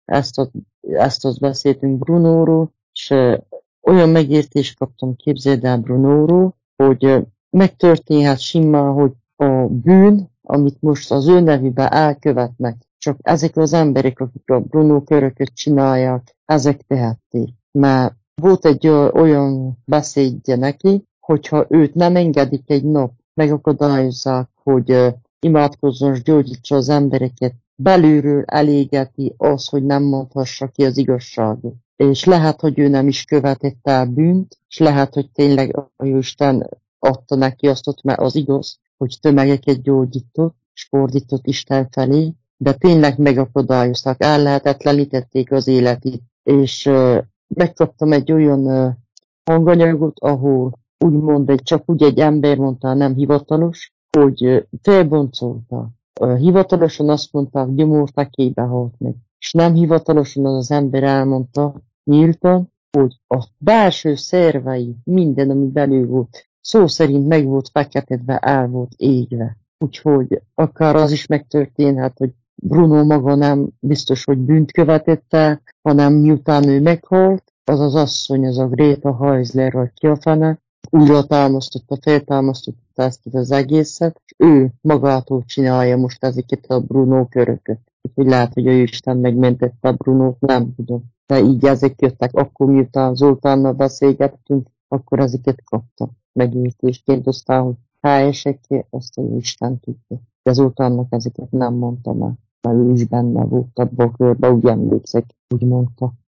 ezt azt beszéltünk Brunóról, és olyan megértést kaptam, képzeld el Brunóról, hogy megtörténhet simán, hogy a bűn, amit most az ő nevében elkövetnek, csak ezek az emberek, akik a Bruno köröket csinálják, ezek tehették. Mert volt egy olyan beszédje neki, hogyha őt nem engedik egy nap, megakadályozzák, hogy imádkozzon és gyógyítsa az embereket, belülről elégeti az, hogy nem mondhassa ki az igazságot. És lehet, hogy ő nem is követett el bűnt, és lehet, hogy tényleg a Jóisten adta neki azt ott, mert az igaz, hogy tömegeket gyógyított, és fordított Isten felé, de tényleg megakadályozták, ellehetetlenítették az életét, és megkaptam egy olyan hanganyagot, ahol úgymond csak úgy egy ember mondta, nem hivatalos, hogy felboncolta. Hivatalosan azt mondták, gyomorfekébe halt meg. És nem hivatalosan az ember elmondta nyíltan, hogy a belső szervei, minden, ami belül volt, szó szerint meg volt feketedve, el volt égve. Úgyhogy akár az is megtörténhet, hogy Bruno maga nem biztos, hogy bűnt követett el, hanem miután ő meghalt, az az asszony, az a Greta Heisler, vagy ki a fene, újra feltámasztotta ezt az egészet, és ő magától csinálja most ezeket a Bruno köröket. Úgyhogy lehet, hogy ő Isten megmentette a Brunót, nem tudom. De így ezek jöttek, akkor miután Zoltánnal beszélgettünk, akkor ezeket kaptam megértésként, aztán, hogy helyesek, azt az Isten tudja. De Zoltánnak ezeket nem mondtam el, mert ő is benne volt abban a körben, úgy emlékszek, úgy mondta.